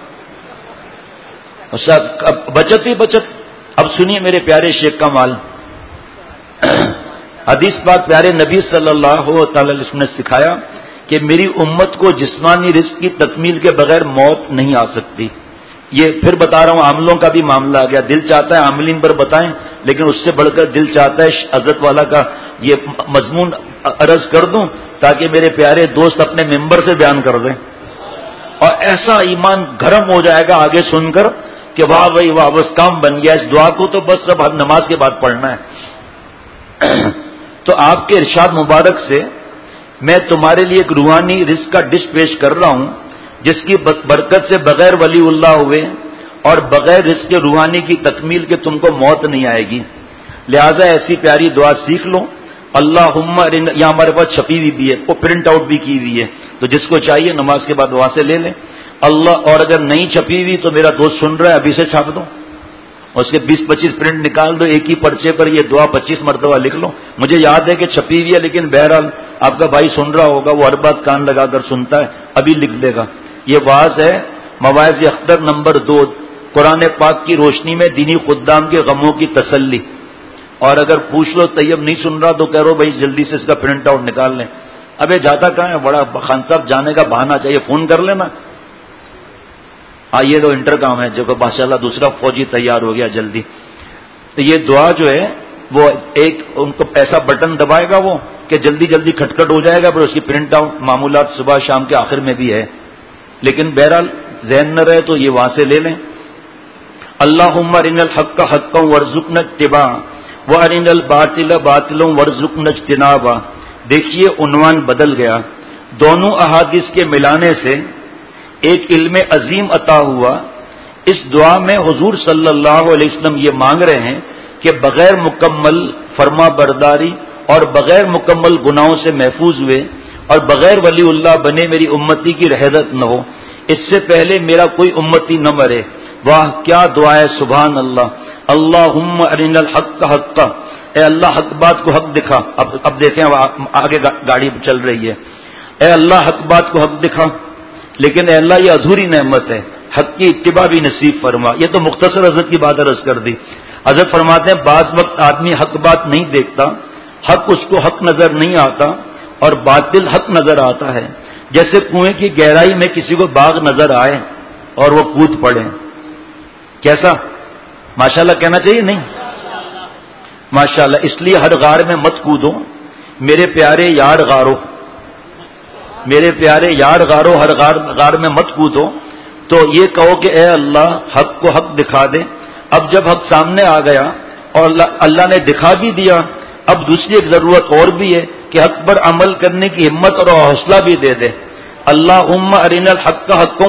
بچت ہی بچت. اب سنیے میرے پیارے شیخ کا مال. حدیث پاک پیارے نبی صلی اللہ تعالی علیہ وسلم نے سکھایا کہ میری امت کو جسمانی رزق کی تکمیل کے بغیر موت نہیں آ سکتی. یہ پھر بتا رہا ہوں، عاملوں کا بھی معاملہ آ گیا. دل چاہتا ہے عاملین پر بتائیں، لیکن اس سے بڑھ کر دل چاہتا ہے حضرت والا کا یہ مضمون عرض کر دوں تاکہ میرے پیارے دوست اپنے ممبر سے بیان کر دیں. اور ایسا ایمان گرم ہو جائے گا آگے سن کر کہ واہ بھائی واہ، بس کام بن گیا. اس دعا کو تو بس سب نماز کے بعد پڑھنا ہے. تو آپ کے ارشاد مبارک سے میں تمہارے لیے ایک روحانی رزق کا ڈش پیش کر رہا ہوں جس کی برکت سے بغیر ولی اللہ ہوئے اور بغیر رزق روحانی کی تکمیل کے تم کو موت نہیں آئے گی. لہذا ایسی پیاری دعا سیکھ لو. اللہم، یہاں ہمارے پاس چھپی ہوئی بھی ہے، وہ پرنٹ آؤٹ بھی کی ہوئی ہے، تو جس کو چاہیے نماز کے بعد وہاں سے لے لیں. اللہ، اور اگر نہیں چھپی ہوئی تو میرا دوست سن رہا ہے ابھی سے چھاپ دو، اس کے بیس پچیس پرنٹ نکال دو، ایک ہی پرچے پر یہ دعا پچیس مرتبہ لکھ لو. مجھے یاد ہے کہ چھپی ہوئی ہے، لیکن بہرحال آپ کا بھائی سن رہا ہوگا، وہ ہر بات کان لگا کر سنتا ہے، ابھی لکھ دے گا. یہ واعظ ہے مواعظ اختر نمبر دو، قرآن پاک کی روشنی میں دینی خدام کے غموں کی تسلی. اور اگر پوچھ لو طیب نہیں سن رہا تو کہہ رہو بھائی جلدی سے اس کا پرنٹ آؤٹ نکال لیں. ابے جاتا کہاں ہے؟ بڑا خان صاحب جانے کا بہانہ چاہیے، فون کر لینا. ہاں، یہ تو انٹر کام ہے جو کہ ماشاء اللہ دوسرا فوجی تیار ہو گیا جلدی. تو یہ دعا جو ہے وہ ایک ان کو ایسا بٹن دبائے گا وہ کہ جلدی جلدی کھٹکھٹ ہو جائے گا، پر اس کی پرنٹ آؤٹ معمولات صبح شام کے آخر میں بھی ہے. لیکن بہرحال ذہن نہ رہے تو یہ وہاں سے لے لیں. اللہم ارنا الحق حقا وارزقنا اتباعہ وارنا الباطل باطلا وارزقنا اجتنابہ. دیکھیے عنوان بدل گیا. دونوں احادیث کے ملانے سے ایک علم عظیم عطا ہوا. اس دعا میں حضور صلی اللہ علیہ وسلم یہ مانگ رہے ہیں کہ بغیر مکمل فرما برداری اور بغیر مکمل گناہوں سے محفوظ ہوئے اور بغیر ولی اللہ بنے میری امتی کی رحلت نہ ہو. اس سے پہلے میرا کوئی امتی نہ مرے. واہ کیا دعا ہے، سبحان اللہ. اللہم ارنا الحق حقا، اے اللہ حق بات کو حق دکھا. اب اب دیکھیں آگے گاڑی چل رہی ہے. اے اللہ حق بات کو حق دکھا، لیکن اے اللہ یہ ادھوری نعمت ہے، حق کی اتباع بھی نصیب فرما. یہ تو مختصر حضرت کی بات عرض کر دی. حضرت فرماتے ہیں بعض وقت آدمی حق بات نہیں دیکھتا، حق اس کو حق نظر نہیں آتا اور باطل حق نظر آتا ہے. جیسے کنویں کی گہرائی میں کسی کو باغ نظر آئے اور وہ کود پڑے. کیسا؟ ماشاءاللہ کہنا چاہیے نہیں؟ ماشاءاللہ. اس لیے ہر غار میں مت کودو میرے پیارے یار غارو، میرے پیارے یار غارو، ہر غار غار میں مت کودو. تو یہ کہو کہ اے اللہ حق کو حق دکھا دے. اب جب حق سامنے آ گیا اور اللہ, اللہ نے دکھا بھی دیا، اب دوسری ایک ضرورت اور بھی ہے کہ حق پر عمل کرنے کی ہمت اور حوصلہ بھی دے دے. اللہم ارنا الحق حقا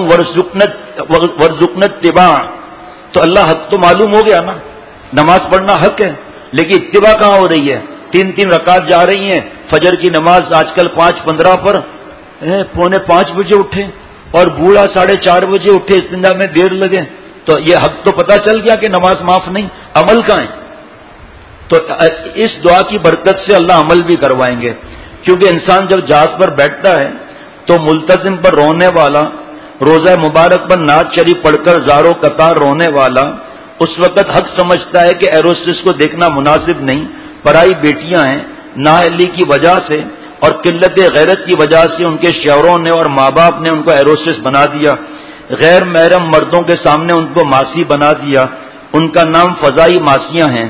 وارزقنا اتباعہ. تو اللہ حق تو معلوم ہو گیا نا، نماز پڑھنا حق ہے، لیکن اتباع کہاں ہو رہی ہے؟ تین تین رکعت جا رہی ہیں. فجر کی نماز آج کل پانچ پندرہ پر پونے پانچ بجے اٹھے اور بوڑھا ساڑھے چار بجے اٹھے، استنجا میں دیر لگے. تو یہ حق تو پتہ چل گیا کہ نماز معاف نہیں، عمل کہاں ہے؟ تو اس دعا کی برکت سے اللہ عمل بھی کروائیں گے. کیونکہ انسان جب جہاز پر بیٹھتا ہے تو ملتزم پر رونے والا، روزہ مبارک پر نعت شریف پڑھ کر زارو قطار رونے والا اس وقت حق سمجھتا ہے کہ ایروسٹس کو دیکھنا مناسب نہیں، پرائی بیٹیاں ہیں، نااہلی کی وجہ سے اور قلت غیرت کی وجہ سے ان کے شوہروں نے اور ماں باپ نے ان کو ایروسٹس بنا دیا، غیر محرم مردوں کے سامنے ان کو ماسی بنا دیا، ان کا نام فضائی ماسیاں ہیں۔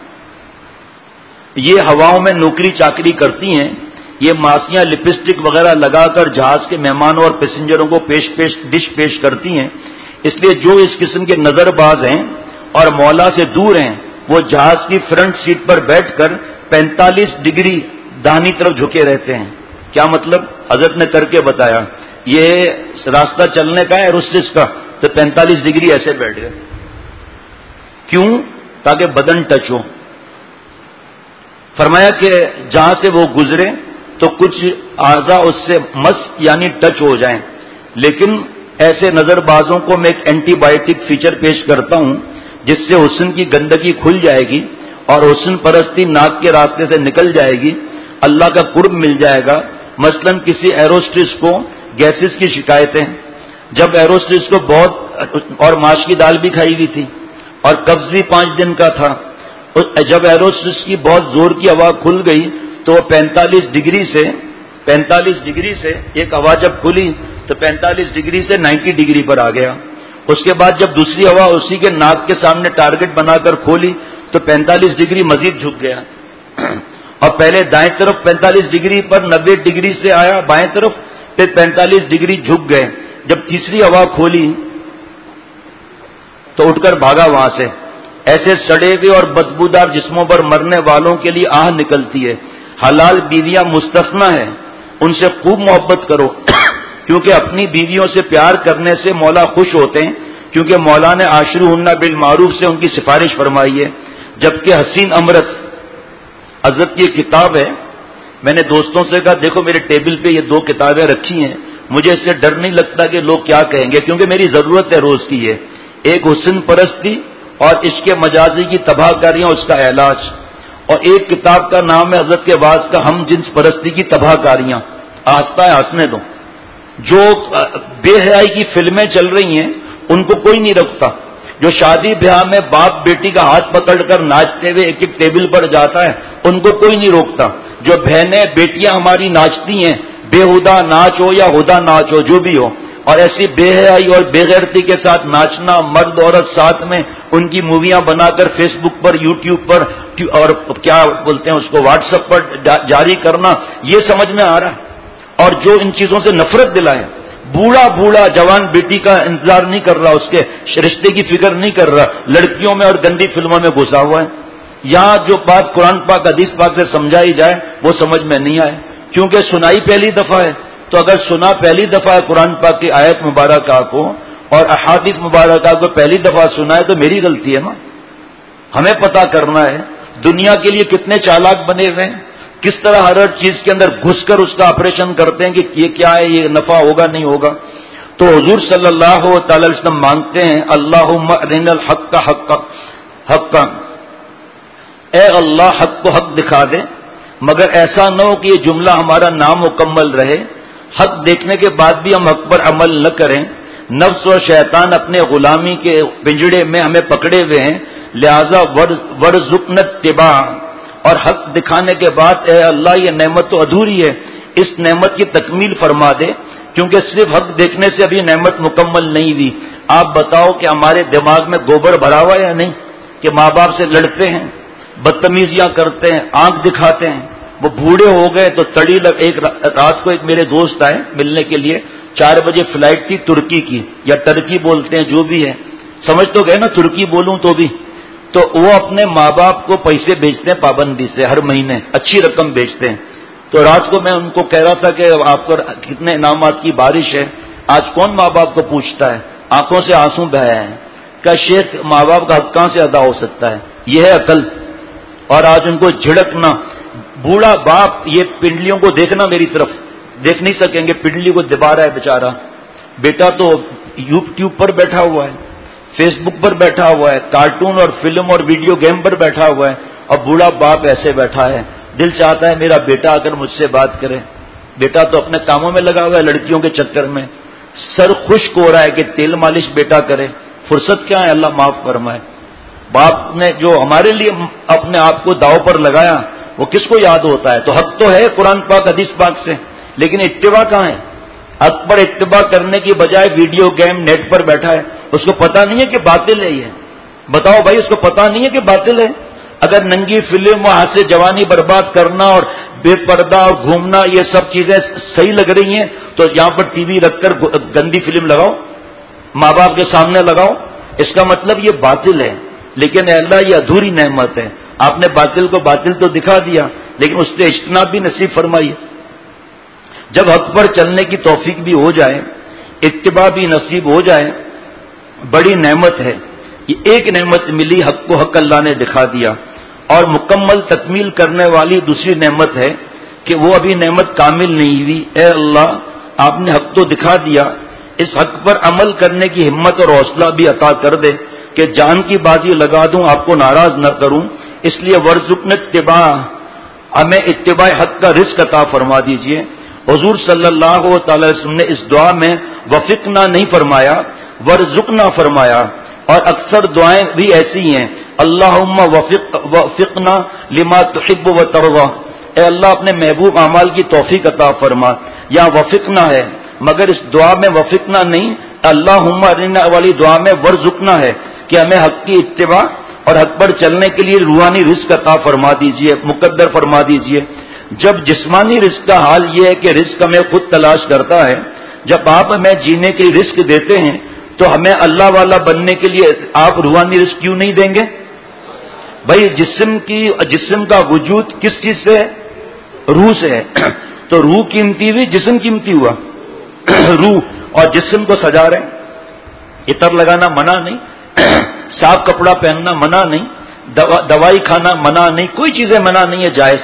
یہ ہواؤں میں نوکری چاکری کرتی ہیں، یہ ماسیاں لپسٹک وغیرہ لگا کر جہاز کے مہمانوں اور پیسنجروں کو پیش پیش ڈش پیش کرتی ہیں، اس لیے جو اس قسم کے نظر باز ہیں اور مولا سے دور ہیں وہ جہاز کی فرنٹ سیٹ پر بیٹھ کر پینتالیس ڈگری داہنی طرف جھکے رہتے ہیں۔ کیا مطلب؟ حضرت نے کر کے بتایا، یہ راستہ چلنے کا ہے ایروسٹس کا، تو پینتالیس ڈگری ایسے بیٹھ گئے۔ کیوں؟ تاکہ بدن ٹچ ہو۔ فرمایا کہ جہاں سے وہ گزرے تو کچھ اعضاء اس سے مس یعنی ٹچ ہو جائیں، لیکن ایسے نظر بازوں کو میں ایک اینٹی بائیوٹک فیچر پیش کرتا ہوں جس سے حسن کی گندگی کھل جائے گی اور حسن پرستی ناک کے راستے سے نکل جائے گی، اللہ کا قرب مل جائے گا۔ مثلا کسی ایروسٹس کو گیسز کی شکایتیں، جب ایروسٹس کو بہت اور ماش کی دال بھی کھائی ہوئی تھی اور قبض بھی پانچ دن کا تھا، جب ایروسٹس کی بہت زور کی ہوا کھل گئی تو وہ پینتالیس ڈگری سے پینتالیس ڈگری سے ایک ہوا جب کھلی تو پینتالیس ڈگری سے نائنٹی ڈگری پر آ گیا۔ اس کے بعد جب دوسری ہوا اسی کے ناک کے سامنے ٹارگٹ بنا کر کھولی تو پینتالیس ڈگری مزید جھک گیا، اور پہلے دائیں طرف پینتالیس ڈگری پر نبے ڈگری سے آیا بائیں طرف، پھر پینتالیس ڈگری جھک گئے۔ جب تیسری ہوا کھولی تو اٹھ کر بھاگا وہاں سے۔ ایسے سڑے ہوئے اور بدبودار جسموں پر مرنے والوں کے لیے آہ نکلتی ہے۔ حلال بیویاں مستثنی ہیں، ان سے خوب محبت کرو کیونکہ اپنی بیویوں سے پیار کرنے سے مولا خوش ہوتے ہیں، کیونکہ مولا نے عاشروہن بالمعروف سے ان کی سفارش فرمائی ہے۔ جبکہ حسین امرت حضرت کی ایک کتاب ہے، میں نے دوستوں سے کہا دیکھو میرے ٹیبل پہ یہ دو کتابیں رکھی ہیں، مجھے اس سے ڈر نہیں لگتا کہ لوگ کیا کہیں گے، کیونکہ میری ضرورت ہے روز کی ہے۔ ایک حسن پرستی اور عشق مجازی کی تباہ کاریاں، اس کا علاج، اور ایک کتاب کا نام ہے حضرت کے بعض کا ہم جنس پرستی کی تباہ کاریاں۔ آہستہ ہے ہنسنے دو۔ جو بے حیائی کی فلمیں چل رہی ہیں ان کو کوئی نہیں رکھتا، جو شادی بیاہ میں باپ بیٹی کا ہاتھ پکڑ کر ناچتے ہوئے ایک ایک ٹیبل پر جاتا ہے ان کو کوئی نہیں روکتا، جو بہنیں بیٹیاں ہماری ناچتی ہیں، بےہودہ ناچ ہو یا ہدا ناچ ہو جو بھی ہو، اور ایسی بے حیائی اور بے غیرتی کے ساتھ ناچنا، مرد عورت ساتھ میں ان کی موویاں بنا کر فیس بک پر، یوٹیوب پر اور کیا بولتے ہیں اس کو واٹس ایپ پر جاری کرنا، یہ سمجھ میں آ رہا ہے۔ اور جو ان چیزوں سے نفرت دلائے، بوڑھا بوڑھا جوان بیٹی کا انتظار نہیں کر رہا، اس کے رشتے کی فکر نہیں کر رہا، لڑکیوں میں اور گندی فلموں میں گھسا ہوا ہے۔ یہاں جو بات قرآن پاک حدیث پاک سے سمجھائی جائے وہ سمجھ میں نہیں آئے، کیونکہ سنائی پہلی دفعہ ہے، تو اگر سنا پہلی دفعہ ہے قرآن پاک کی آیت مبارکہ کو اور احادیث مبارکہ کو پہلی دفعہ سنا ہے تو میری غلطی ہے نا۔ ہمیں پتہ کرنا ہے دنیا کے لیے کتنے چالاک بنے ہوئے ہیں، کس طرح ہر ہر چیز کے اندر گھس کر اس کا آپریشن کرتے ہیں کہ یہ کیا ہے، یہ نفع ہوگا نہیں ہوگا۔ تو حضور صلی اللہ تعالی علیہ وسلم مانگتے ہیں اللہم ارنا الحق حق حق، اے اللہ حق کو حق دکھا دے، مگر ایسا نہ ہو کہ یہ جملہ ہمارا نامکمل رہے، حق دیکھنے کے بعد بھی ہم حق پر عمل نہ کریں۔ نفس اور شیطان اپنے غلامی کے پنجڑے میں ہمیں پکڑے ہوئے ہیں، لہذا ورزقنا اتباع، اور حق دکھانے کے بعد اے اللہ یہ نعمت تو ادھوری ہے، اس نعمت کی تکمیل فرما دے، کیونکہ صرف حق دیکھنے سے ابھی نعمت مکمل نہیں ہوئی۔ آپ بتاؤ کہ ہمارے دماغ میں گوبر بھرا ہوا ہے یا نہیں، کہ ماں باپ سے لڑتے ہیں، بدتمیزیاں کرتے ہیں، آنکھ دکھاتے ہیں، وہ بوڑھے ہو گئے تو تڑی لگ۔ ایک رات کو ایک میرے دوست آئے ملنے کے لیے، چار بجے فلائٹ تھی ترکی کی، یا ترکی بولتے ہیں جو بھی ہے، سمجھ تو گئے نا ترکی بولوں تو بھی، تو وہ اپنے ماں باپ کو پیسے بھیجتے ہیں پابندی سے، ہر مہینے اچھی رقم بھیجتے ہیں۔ تو رات کو میں ان کو کہہ رہا تھا کہ آپ کو کتنے انعامات کی بارش ہے، آج کون ماں باپ کو پوچھتا ہے، آنکھوں سے آنسو بہائے ہیں کہ شیخ ماں باپ کا حق کہاں سے ادا ہو سکتا ہے، یہ ہے عقل۔ اور آج ان کو جھڑکنا، بوڑھا باپ یہ پنڈلیوں کو دیکھنا میری طرف، دیکھ نہیں سکیں گے، پنڈلی کو دبا رہا ہے بیچارہ، بیٹا تو یوٹیوب پر بیٹھا ہوا ہے، فیس بک پر بیٹھا ہوا ہے، کارٹون اور فلم اور ویڈیو گیم پر بیٹھا ہوا ہے، اور بوڑھا باپ ایسے بیٹھا ہے۔ دل چاہتا ہے میرا بیٹا آ کر مجھ سے بات کرے، بیٹا تو اپنے کاموں میں لگا ہوا ہے لڑکیوں کے چکر میں، سر خشک ہو رہا ہے کہ تیل مالش بیٹا کرے، فرصت کیا ہے، اللہ معاف فرمائے۔ باپ نے جو ہمارے لیے اپنے آپ کو داؤ پر لگایا وہ کس کو یاد ہوتا ہے؟ تو حق تو ہے قرآن پاک حدیث پاک سے، لیکن اتباع کہاں ہے؟ حق پر اتباع کرنے کی بجائے ویڈیو گیم نیٹ پر بیٹھا ہے، اس کو پتا نہیں ہے کہ باطل ہے یہ؟ بتاؤ بھائی، اس کو پتا نہیں ہے کہ باطل ہے؟ اگر ننگی فلم وہاں سے جوانی برباد کرنا اور بے پردہ اور گھومنا یہ سب چیزیں صحیح لگ رہی ہیں تو یہاں پر ٹی وی رکھ کر گندی فلم لگاؤ، ماں باپ کے سامنے لگاؤ، اس کا مطلب یہ باطل ہے۔ لیکن اے اللہ یہ ادھوری نعمت ہے، آپ نے باطل کو باطل تو دکھا دیا لیکن اس سے اجتناب بھی نصیب فرمائیے۔ جب حق پر چلنے کی توفیق بھی ہو جائے، اتباع بھی نصیب ہو جائے، بڑی نعمت ہے۔ یہ ایک نعمت ملی، حق کو حق اللہ نے دکھا دیا، اور مکمل تکمیل کرنے والی دوسری نعمت ہے کہ وہ ابھی نعمت کامل نہیں ہوئی۔ اے اللہ آپ نے حق تو دکھا دیا، اس حق پر عمل کرنے کی ہمت اور حوصلہ بھی عطا کر دے کہ جان کی بازی لگا دوں، آپ کو ناراض نہ کروں، اس لیے ورزقنا اتباع، ہمیں اتباع حق کا رزق عطا فرما دیجئے۔ حضور صلی اللہ تعالی وسلم نے اس دعا میں وفقنا نہیں فرمایا، ورزقنا فرمایا، اور اکثر دعائیں بھی ایسی ہیں، اللہم وفق وفقنا لما تحب و ترضی، اے اللہ اپنے محبوب اعمال کی توفیق عطا فرما، یا وفقنا ہے، مگر اس دعا میں وفقنا نہیں، اللہم ارنا والی دعا میں ورزقنا ہے کہ ہمیں حق کی اتباع اور حق پر چلنے کے لیے روحانی رزق عطا فرما دیجئے، مقدر فرما دیجئے۔ جب جسمانی رزق کا حال یہ ہے کہ رزق ہمیں خود تلاش کرتا ہے، جب آپ ہمیں جینے کے لیے رزق دیتے ہیں تو ہمیں اللہ والا بننے کے لیے آپ روحانی رزق کیوں نہیں دیں گے؟ بھائی جسم کی جسم کا وجود کس چیز سے ہے؟ روح سے ہے، تو روح قیمتی ہوئی، جسم قیمتی ہوا۔ روح اور جسم کو سجا رہے ہیں، عطر لگانا منع نہیں، صاف کپڑا پہننا منع نہیں، دوا دوائی کھانا منع نہیں، کوئی چیزیں منع نہیں ہے، جائز۔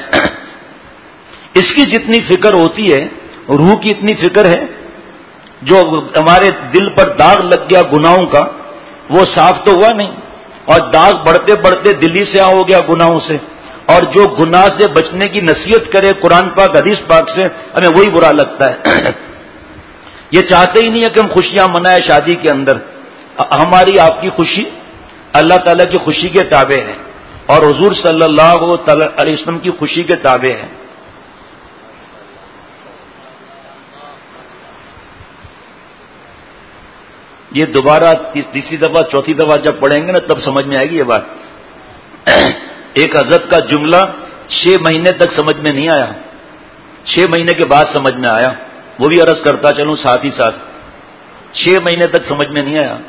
اس کی جتنی فکر ہوتی ہے روح کی اتنی فکر ہے۔ جو ہمارے دل پر داغ لگ گیا گناہوں کا وہ صاف تو ہوا نہیں، اور داغ بڑھتے بڑھتے دلی سے ہو گیا گناہوں سے، اور جو گناہ سے بچنے کی نصیحت کرے قرآن پاک حدیث پاک سے ہمیں وہی برا لگتا ہے۔ یہ چاہتے ہی نہیں ہے کہ ہم خوشیاں منائیں شادی کے اندر۔ ہماری آپ کی خوشی اللہ تعالیٰ کی خوشی کے تابع ہے، اور حضور صلی اللہ علیہ وسلم کی خوشی کے تابع ہے۔ یہ دوبارہ تیسری دفعہ چوتھی دفعہ جب پڑھیں گے نا تب سمجھ میں آئے گی یہ بات۔ ایک حضرت کا جملہ چھ مہینے تک سمجھ میں نہیں آیا، چھ مہینے کے بعد سمجھ میں آیا، وہ بھی عرض کرتا چلوں ساتھ ہی ساتھ، چھ مہینے تک سمجھ میں نہیں آیا۔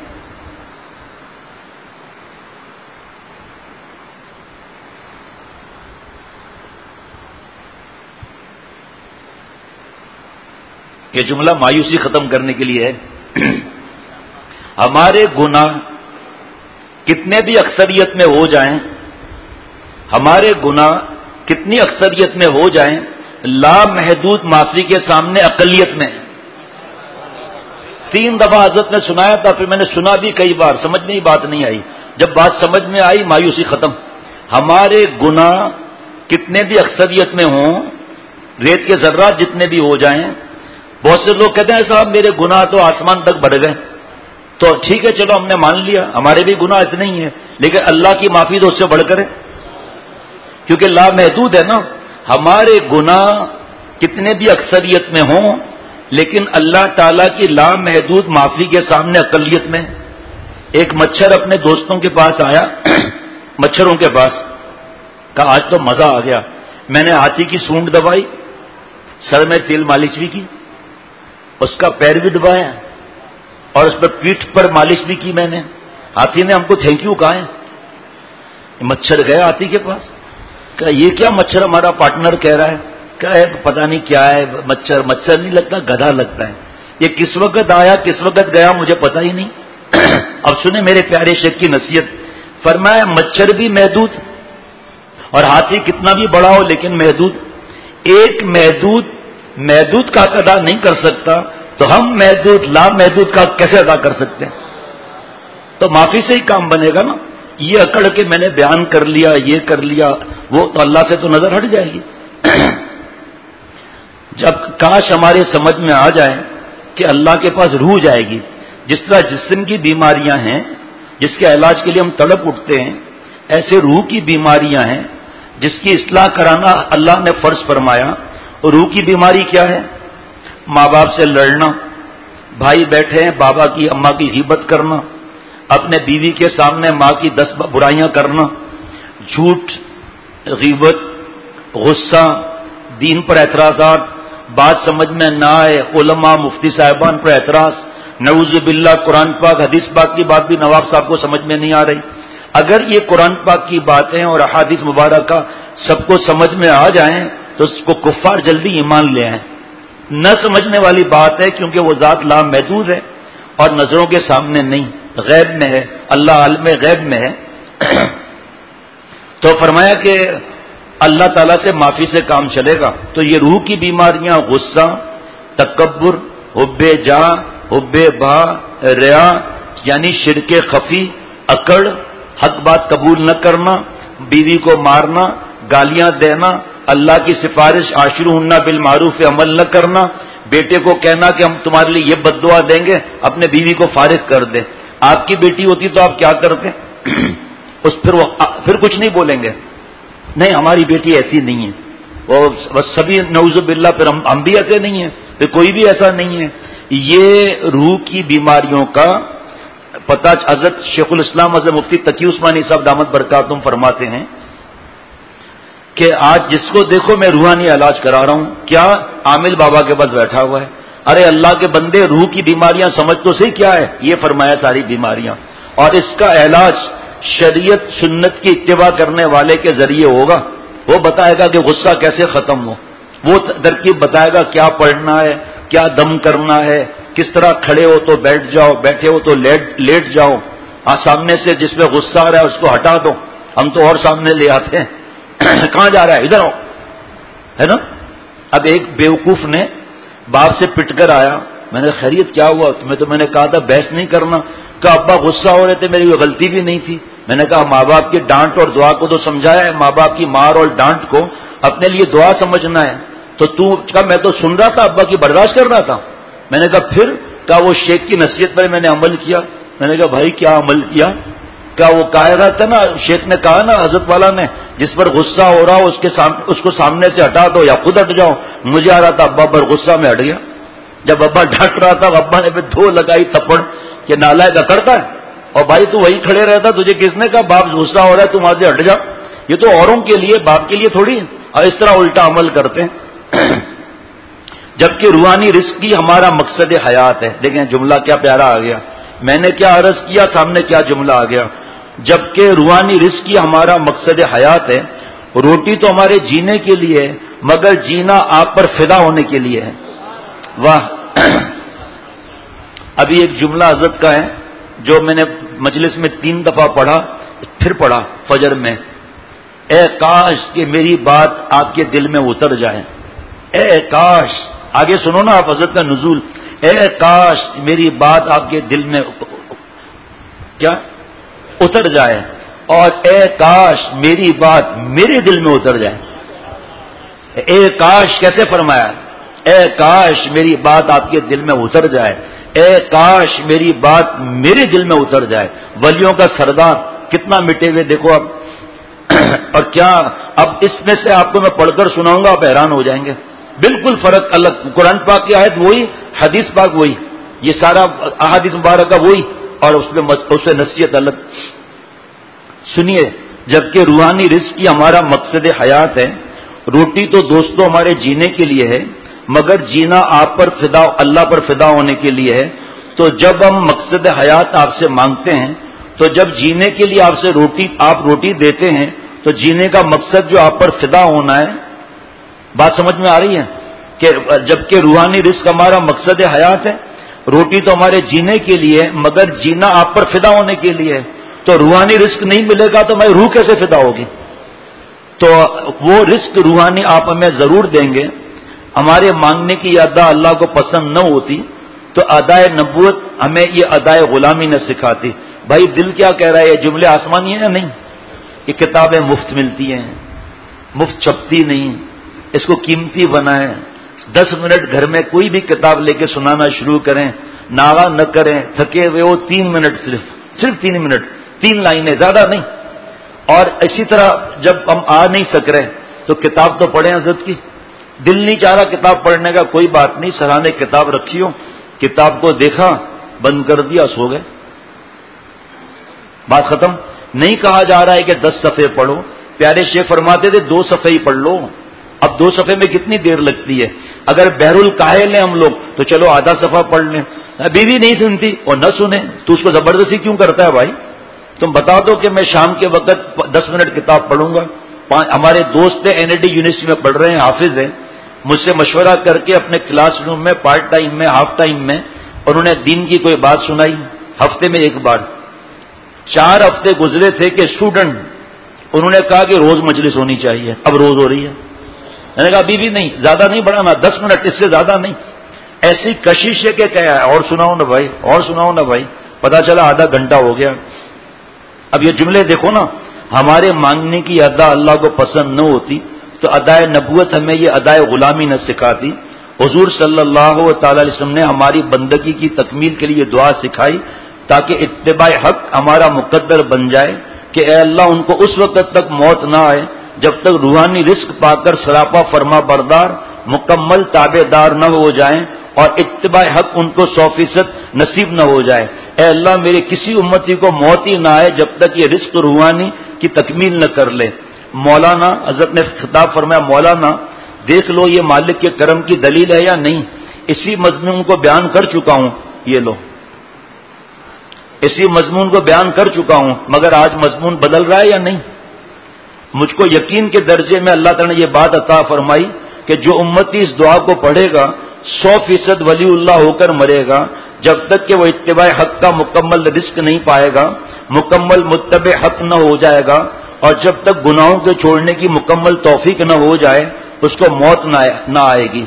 یہ جملہ مایوسی ختم کرنے کے لیے ہے۔ ہمارے گناہ کتنے بھی اکثریت میں ہو جائیں، ہمارے گناہ کتنی اکثریت میں ہو جائیں، لامحدود معافی کے سامنے اقلیت میں۔ تین دفعہ حضرت نے سنایا تھا، پھر میں نے سنا بھی کئی بار، سمجھ میں ہی بات نہیں آئی، جب بات سمجھ میں آئی مایوسی ختم۔ ہمارے گناہ کتنے بھی اکثریت میں ہوں، ریت کے ذرات جتنے بھی ہو جائیں، بہت سے لوگ کہتے ہیں صاحب میرے گناہ تو آسمان تک بڑھ گئے، تو ٹھیک ہے چلو ہم نے مان لیا ہمارے بھی گناہ اتنے ہی ہیں، لیکن اللہ کی معافی تو اس سے بڑھ کر ہے، کیونکہ لامحدود ہے نا۔ ہمارے گناہ کتنے بھی اکثریت میں ہوں لیکن اللہ تعالیٰ کی لامحدود معافی کے سامنے اقلیت میں۔ ایک مچھر اپنے دوستوں کے پاس آیا، مچھروں کے پاس، کہا آج تو مزہ آ گیا، میں نے ہاتھی کی سونڈ دبائی، سر میں تیل مالش بھی کی، اس کا پیر بھی دبایا اور اس پر پیٹھ پر مالش بھی کی میں نے، ہاتھی نے ہم کو تھینک یو کہا ہے۔ مچھر گیا ہاتھی کے پاس، کہا یہ کیا مچھر ہمارا پارٹنر کہہ رہا ہے، کہا پتہ نہیں کیا ہے، مچھر مچھر نہیں لگتا گدھا لگتا ہے، یہ کس وقت آیا کس وقت گیا مجھے پتہ ہی نہیں۔ اب سنیں میرے پیارے شیخ کی نصیحت، فرمایا مچھر بھی محدود اور ہاتھی کتنا بھی بڑا ہو لیکن محدود، ایک محدود محدود کا ادا نہیں کر سکتا تو ہم محدود لامحدود کا کیسے ادا کر سکتے ہیں؟ تو معافی سے ہی کام بنے گا نا۔ یہ اکڑ کے میں نے بیان کر لیا، یہ کر لیا، وہ تو اللہ سے تو نظر ہٹ جائے گی۔ جب کاش ہمارے سمجھ میں آ جائے کہ اللہ کے پاس روح جائے گی، جس طرح جسم کی بیماریاں ہیں جس کے علاج کے لیے ہم تڑپ اٹھتے ہیں، ایسے روح کی بیماریاں ہیں جس کی اصلاح کرانا اللہ نے فرض فرمایا. اور روح کی بیماری کیا ہے؟ ماں باپ سے لڑنا، بھائی بیٹھے ہیں بابا کی اماں کی غیبت کرنا، اپنے بیوی کے سامنے ماں کی دس برائیاں کرنا، جھوٹ، غیبت، غصہ، دین پر اعتراضات، بات سمجھ میں نہ آئے علماء مفتی صاحبان پر اعتراض، نعوذ باللہ قرآن پاک حدیث پاک کی بات بھی نواب صاحب کو سمجھ میں نہیں آ رہی. اگر یہ قرآن پاک کی باتیں اور احادیث مبارکہ سب کو سمجھ میں آ جائیں تو اس کو کفار جلدی ایمان لے آئیں. نہ سمجھنے والی بات ہے کیونکہ وہ ذات لامحدود ہے اور نظروں کے سامنے نہیں، غیب میں ہے، اللہ عالم غیب میں ہے. تو فرمایا کہ اللہ تعالیٰ سے معافی سے کام چلے گا. تو یہ روح کی بیماریاں غصہ، تکبر، حب جاہ، حب با، ریا یعنی شرک خفی، اکڑ، حق بات قبول نہ کرنا، بیوی کو مارنا، گالیاں دینا، اللہ کی سفارش عاشرہن بالمعروف عمل نہ کرنا، بیٹے کو کہنا کہ ہم تمہارے لیے یہ بد دعا دیں گے، اپنے بیوی کو فارغ کر دیں. آپ کی بیٹی ہوتی تو آپ کیا کرتے؟ اس پھر وہ پھر کچھ نہیں بولیں گے، نہیں ہماری بیٹی ایسی نہیں ہے، وہ بس سبھی نعوذ باللہ پھر ہم ہم بھی ایسے نہیں ہیں، پھر کوئی بھی ایسا نہیں ہے. یہ روح کی بیماریوں کا پتہ حضرت شیخ الاسلام حضرت مفتی تقی عثمانی صاحب دامت برکاتہم فرماتے ہیں کہ آج جس کو دیکھو میں روحانی علاج کرا رہا ہوں، کیا عامل بابا کے پاس بیٹھا ہوا ہے. ارے اللہ کے بندے روح کی بیماریاں سمجھ تو صحیح کیا ہے، یہ فرمایا ساری بیماریاں، اور اس کا علاج شریعت سنت کی اتباع کرنے والے کے ذریعے ہوگا. وہ بتائے گا کہ غصہ کیسے ختم ہو، وہ ترکیب بتائے گا کیا پڑھنا ہے، کیا دم کرنا ہے، کس طرح کھڑے ہو تو بیٹھ جاؤ، بیٹھے ہو تو لیٹ لیٹ جاؤ، آ سامنے سے جس میں غصہ آ رہا ہے اس کو ہٹا دو. ہم تو اور سامنے لے آتے ہیں، کہاں جا رہا ہے، ادھر آؤ، ہے نا. اب ایک بیوقوف نے باپ سے پٹ کر آیا، میں نے خیریت کیا ہوا؟ تمہیں تو میں نے کہا تھا بحث نہیں کرنا. کہ ابا غصہ ہو رہے تھے، میری غلطی بھی نہیں تھی. میں نے کہا ماں باپ کی ڈانٹ اور دعا کو تو سمجھایا ہے، ماں باپ کی مار اور ڈانٹ کو اپنے لیے دعا سمجھنا ہے. تو تو کہا میں تو سن رہا تھا، ابا کی برداشت کر رہا تھا. میں نے کہا پھر؟ کہا وہ شیخ کی نصیحت پر میں نے عمل کیا. میں نے کہا بھائی کیا عمل کیا؟ کیا وہ کہہ رہا تھا نا، شیخ نے کہا نا حضرت والا نے، جس پر غصہ ہو رہا ہو اس کے سامنے اس کو سامنے سے ہٹا دو یا خود ہٹ جاؤ. مجھے آ رہا تھا ابا پر غصہ میں ہٹ گیا. جب ابا ڈھک رہا تھا ابا نے پھر دھو لگائی تھپڑ کہ نالائق اکڑتا ہے، اور بھائی تو وہی کھڑے رہتا، تجھے کس نے کہا باپ غصہ ہو رہا ہے تم وہاں سے ہٹ جا. یہ تو اوروں کے لیے، باپ کے لیے تھوڑی. اور اس طرح الٹا عمل کرتے ہیں. جبکہ روحانی رزق کی ہمارا مقصد حیات ہے. دیکھیں جملہ کیا پیارا آ گیا، میں نے کیا عرض کیا، سامنے کیا جملہ آ گیا. جبکہ روحانی رزق کی ہمارا مقصد حیات ہے. روٹی تو ہمارے جینے کے لیے ہے، مگر جینا آپ پر فدا ہونے کے لیے ہے. واہ. ابھی ایک جملہ حضرت کا ہے جو میں نے مجلس میں تین دفعہ پڑھا، پھر پڑھا فجر میں. اے کاش کہ میری بات آپ کے دل میں اتر جائے. اے کاش، آگے سنو نا آپ حضرت کا نزول. اے کاش میری بات آپ کے دل میں کیا اتر جائے، اور اے کاش میری بات میرے دل میں اتر جائے. اے کاش کیسے فرمایا؟ اے کاش میری بات آپ کے دل میں اتر جائے، اے کاش میری بات میرے دل میں اتر جائے. ولیوں کا سردار کتنا مٹے ہوئے دیکھو اب. اور کیا اب اس میں سے آپ کو میں پڑھ کر سناؤں گا، آپ حیران ہو جائیں گے. بالکل فرق الگ. قرآن پاک کی آیت وہی، حدیث پاک وہی، یہ سارا احادیث مبارکہ وہی، اور اس میں اس سے نصیحت الگ. سنیے، جبکہ روحانی رزق کی ہمارا مقصد حیات ہے. روٹی تو دوستوں ہمارے جینے کے لیے ہے، مگر جینا آپ پر فدا، اللہ پر فدا ہونے کے لیے ہے. تو جب ہم مقصد حیات آپ سے مانگتے ہیں، تو جب جینے کے لیے آپ سے روٹی آپ روٹی دیتے ہیں، تو جینے کا مقصد جو آپ پر فدا ہونا ہے. بات سمجھ میں آ رہی ہے کہ جبکہ روحانی رزق ہمارا مقصد حیات ہے، روٹی تو ہمارے جینے کے لیے، مگر جینا آپ پر فدا ہونے کے لیے ہے. تو روحانی رزق نہیں ملے گا تو ہماری روح کیسے فدا ہوگی؟ تو وہ رزق روحانی آپ ہمیں ضرور دیں گے. ہمارے مانگنے کی ادا اللہ کو پسند نہ ہوتی تو ادائے نبوت ہمیں یہ ادائے غلامی نہ سکھاتی. بھائی دل کیا کہہ رہا ہے؟ یہ جملے آسمانی ہیں یا نہیں؟ یہ کتابیں مفت ملتی ہیں، مفت چھپتی نہیں. اس کو قیمتی بنائیں. دس منٹ گھر میں کوئی بھی کتاب لے کے سنانا شروع کریں، ناغا نہ کریں، تھکے ہوئے ہو تین منٹ، صرف صرف تین منٹ، تین لائنیں، زیادہ نہیں. اور اسی طرح جب ہم آ نہیں سک رہے تو کتاب تو پڑھیں حضرت کی. دل نہیں چاہ رہا کتاب پڑھنے کا، کوئی بات نہیں، سرانے کتاب رکھی ہو، کتاب کو دیکھا، بند کر دیا، سو گئے، بات ختم. نہیں کہا جا رہا ہے کہ دس صفحے پڑھو، پیارے شیخ فرماتے تھے دو صفحے ہی پڑھ لو. اب دو صفحے میں کتنی دیر لگتی ہے؟ اگر بحر الکاہل ہیں ہم لوگ تو چلو آدھا صفحہ پڑھ لیں. بیوی نہیں سنتی اور نہ سنے تو اس کو زبردستی کیوں کرتا ہے بھائی؟ تم بتا دو کہ میں شام کے وقت دس منٹ کتاب پڑھوں گا. ہمارے دوست این ای ڈی یونیورسٹی میں پڑھ رہے ہیں، حافظ ہیں، مجھ سے مشورہ کر کے اپنے کلاس روم میں پارٹ ٹائم میں ہاف ٹائم میں انہوں نے دین کی کوئی بات سنائی ہفتے میں ایک بار. چار ہفتے گزرے تھے کہ اسٹوڈنٹ انہوں نے کہا کہ روز مجلس ہونی چاہیے. اب روز ہو رہی ہے. میں نے کہا ابھی بھی نہیں، زیادہ نہیں بڑھانا، دس منٹ، اس سے زیادہ نہیں. ایسی کشش ہے کہ کیا ہے، اور سناؤ نا بھائی، اور سناؤ نا بھائی. پتا چلا آدھا گھنٹہ ہو گیا. اب یہ جملے دیکھو نا، ہمارے مانگنے کی ادا اللہ کو پسند نہ ہوتی تو ادائے نبوت ہمیں یہ ادائے غلامی نہ سکھاتی. حضور صلی اللہ تعالی علیہ وسلم نے ہماری بندگی کی تکمیل کے لیے دعا سکھائی تاکہ اتباع حق ہمارا مقدر بن جائے کہ اے اللہ ان کو اس وقت تک موت نہ آئے جب تک روحانی رزق پا کر سراپا فرما بردار مکمل تابع دار نہ ہو جائیں اور اتباع حق ان کو سو فیصد نصیب نہ ہو جائے. اے اللہ میرے کسی امتی کو موت ہی نہ آئے جب تک یہ رزق روحانی کی تکمیل نہ کر لے. مولانا حضرت نے خطاب فرمایا، مولانا دیکھ لو یہ مالک کے کرم کی دلیل ہے یا نہیں. اسی مضمون کو بیان کر چکا ہوں، یہ لو اسی مضمون کو بیان کر چکا ہوں، مگر آج مضمون بدل رہا ہے یا نہیں؟ مجھ کو یقین کے درجے میں اللہ تعالیٰ نے یہ بات عطا فرمائی کہ جو امتی اس دعا کو پڑھے گا سو فیصد ولی اللہ ہو کر مرے گا جب تک کہ وہ اتباع حق کا مکمل رزق نہیں پائے گا، مکمل متبع حق نہ ہو جائے گا، اور جب تک گناہوں کے چھوڑنے کی مکمل توفیق نہ ہو جائے اس کو موت نہ آئے گی.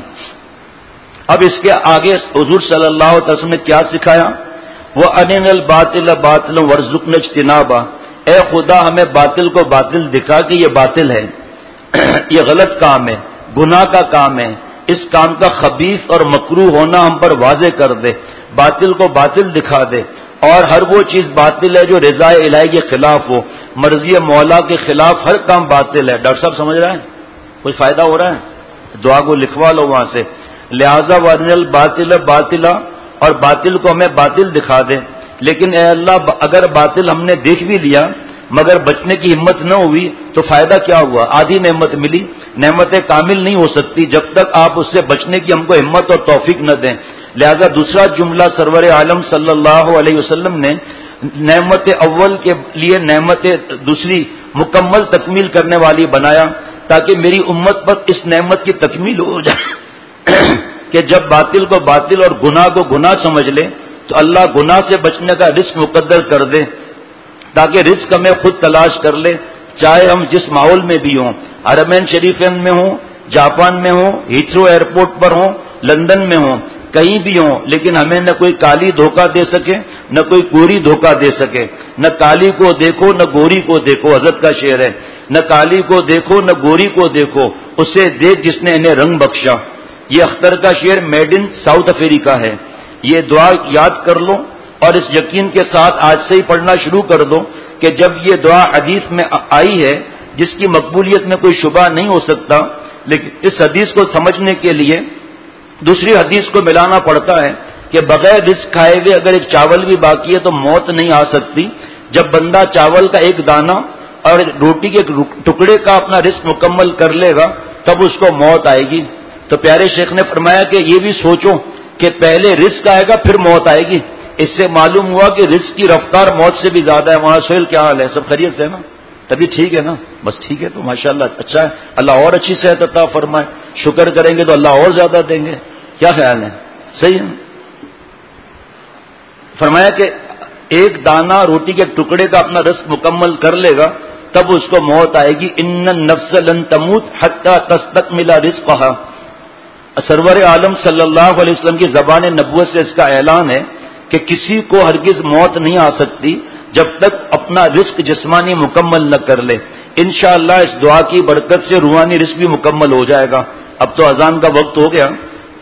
اب اس کے آگے حضور صلی اللہ علیہ وسلم نے کیا سکھایا؟ وہ انن الباطل باطل ورزقنا اجتنابا. اے خدا ہمیں باطل کو باطل دکھا کہ یہ باطل ہے، یہ غلط کام ہے، گناہ کا کام ہے، اس کام کا خبیث اور مکروہ ہونا ہم پر واضح کر دے، باطل کو باطل دکھا دے، اور ہر وہ چیز باطل ہے جو رضا الہی کے خلاف ہو، مرضی مولا کے خلاف ہر کام باطل ہے. ڈاکٹر صاحب سمجھ رہے ہیں؟ کچھ فائدہ ہو رہا ہے؟ دعا کو لکھوا لو وہاں سے. لہذا ورن الباطل باطلا، اور باطل کو ہمیں باطل دکھا دے. لیکن اے اللہ اگر باطل ہم نے دیکھ بھی لیا مگر بچنے کی ہمت نہ ہوئی تو فائدہ کیا ہوا؟ آدھی نعمت ملی. نعمت کامل نہیں ہو سکتی جب تک آپ اس سے بچنے کی ہم کو ہمت اور توفیق نہ دیں. لہذا دوسرا جملہ سرور عالم صلی اللہ علیہ وسلم نے نعمت اول کے لیے نعمت دوسری مکمل تکمیل کرنے والی بنایا تاکہ میری امت پر اس نعمت کی تکمیل ہو جائے کہ جب باطل کو باطل اور گناہ کو گناہ سمجھ لے تو اللہ گناہ سے بچنے کا رزق مقدر کر دے تاکہ رزق ہمیں خود تلاش کر لے، چاہے ہم جس ماحول میں بھی ہوں، حرمین شریفین میں ہوں، جاپان میں ہوں، ہیتھرو ایئرپورٹ پر ہوں، لندن میں ہوں، کہیں بھی ہوں، لیکن ہمیں نہ کوئی کالی دھوکہ دے سکے نہ کوئی گوری دھوکہ دے سکے. نہ کالی کو دیکھو نہ گوری کو دیکھو، حضرت کا شعر ہے. نہ کالی کو دیکھو نہ گوری کو دیکھو، اسے دیکھ جس نے انہیں رنگ بخشا. یہ اختر کا شعر میڈ ان ساؤتھ افریقہ ہے. یہ دعا یاد کر لو اور اس یقین کے ساتھ آج سے ہی پڑھنا شروع کر دو کہ جب یہ دعا حدیث میں آئی ہے جس کی مقبولیت میں کوئی شبہ نہیں ہو سکتا، لیکن اس حدیث کو سمجھنے کے لیے دوسری حدیث کو ملانا پڑتا ہے کہ بغیر رزق کھائے ہوئے اگر ایک چاول بھی باقی ہے تو موت نہیں آ سکتی. جب بندہ چاول کا ایک دانہ اور روٹی کے ٹکڑے کا اپنا رزق مکمل کر لے گا تب اس کو موت آئے گی. تو پیارے شیخ نے فرمایا کہ یہ بھی سوچو کہ پہلے رزق آئے گا پھر موت آئے گی. اس سے معلوم ہوا کہ رزق کی رفتار موت سے بھی زیادہ ہے. وہاں سہیل کیا حال ہے؟ سب خیریت سے ہے نا؟ تبھی ٹھیک ہے نا؟ بس ٹھیک ہے تو ماشاءاللہ اچھا ہے. اللہ اور اچھی صحت عطا فرمائے. شکر کریں گے تو اللہ اور زیادہ دیں گے. کیا خیال ہے؟ صحیح ہے. فرمایا کہ ایک دانہ روٹی کے ٹکڑے کا اپنا رزق مکمل کر لے گا تب اس کو موت آئے گی. ان النفس لن تموت حتی تستکمل رزقها. سرور عالم صلی اللہ علیہ وسلم کی زبان نبوت سے اس کا اعلان ہے کہ کسی کو ہرگز موت نہیں آ سکتی جب تک اپنا رزق جسمانی مکمل نہ کر لے. انشاءاللہ اس دعا کی برکت سے روحانی رزق بھی مکمل ہو جائے گا. اب تو اذان کا وقت ہو گیا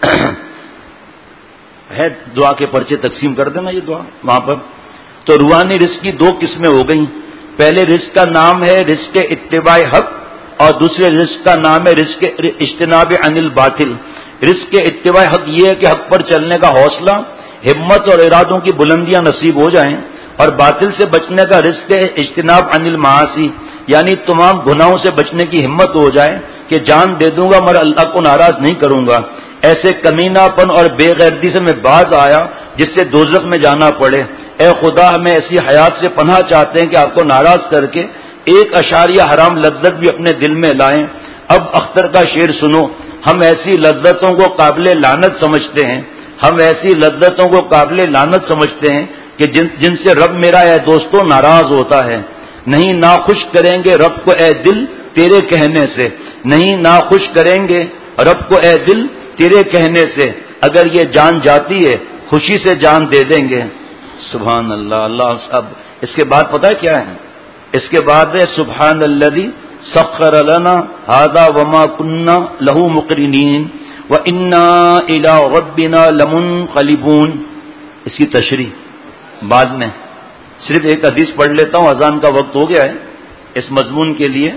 ہے، دعا کے پرچے تقسیم کر دینا یہ دعا وہاں پر. تو روحانی رزق کی دو قسمیں ہو گئیں. پہلے رزق کا نام ہے رزق اتباع حق اور دوسرے رزق کا نام ہے رزق اجتناب عن الباطل. رزق اتباع حق یہ ہے کہ حق پر چلنے کا حوصلہ، ہمت اور ارادوں کی بلندیاں نصیب ہو جائیں، اور باطل سے بچنے کا رزق اجتناب عن المعاصی، یعنی تمام گناہوں سے بچنے کی ہمت ہو جائے کہ جان دے دوں گا مگر اللہ کو ناراض نہیں کروں گا. ایسے کمینہ پن اور بے غیرتی سے میں باز آیا جس سے دوزخ میں جانا پڑے. اے خدا ہمیں ایسی حیات سے پناہ چاہتے ہیں کہ آپ کو ناراض کر کے ایک اشاریہ حرام لذت بھی اپنے دل میں لائیں. اب اختر کا شعر سنو. ہم ایسی لذتوں کو قابل لعنت سمجھتے ہیں ہم ایسی لذتوں کو قابل لعنت سمجھتے ہیں کہ جن جن سے رب میرا اے دوستو ناراض ہوتا ہے. نہیں ناخوش کریں گے رب کو اے دل تیرے کہنے سے، نہیں ناخوش کریں گے رب کو اے دل تیرے کہنے سے، اگر یہ جان جاتی ہے خوشی سے جان دے دیں گے. سبحان اللہ. اللہ صاحب اس کے بعد پتہ ہے کیا ہے؟ اس کے بعد ہے سبحان الذی سخر لنا ھذا وما كنا له مقرنین وانا الى ربنا لمنقلبون. اس کی تشریح بعد میں. صرف ایک حدیث پڑھ لیتا ہوں، اذان کا وقت ہو گیا ہے اس مضمون کے لیے.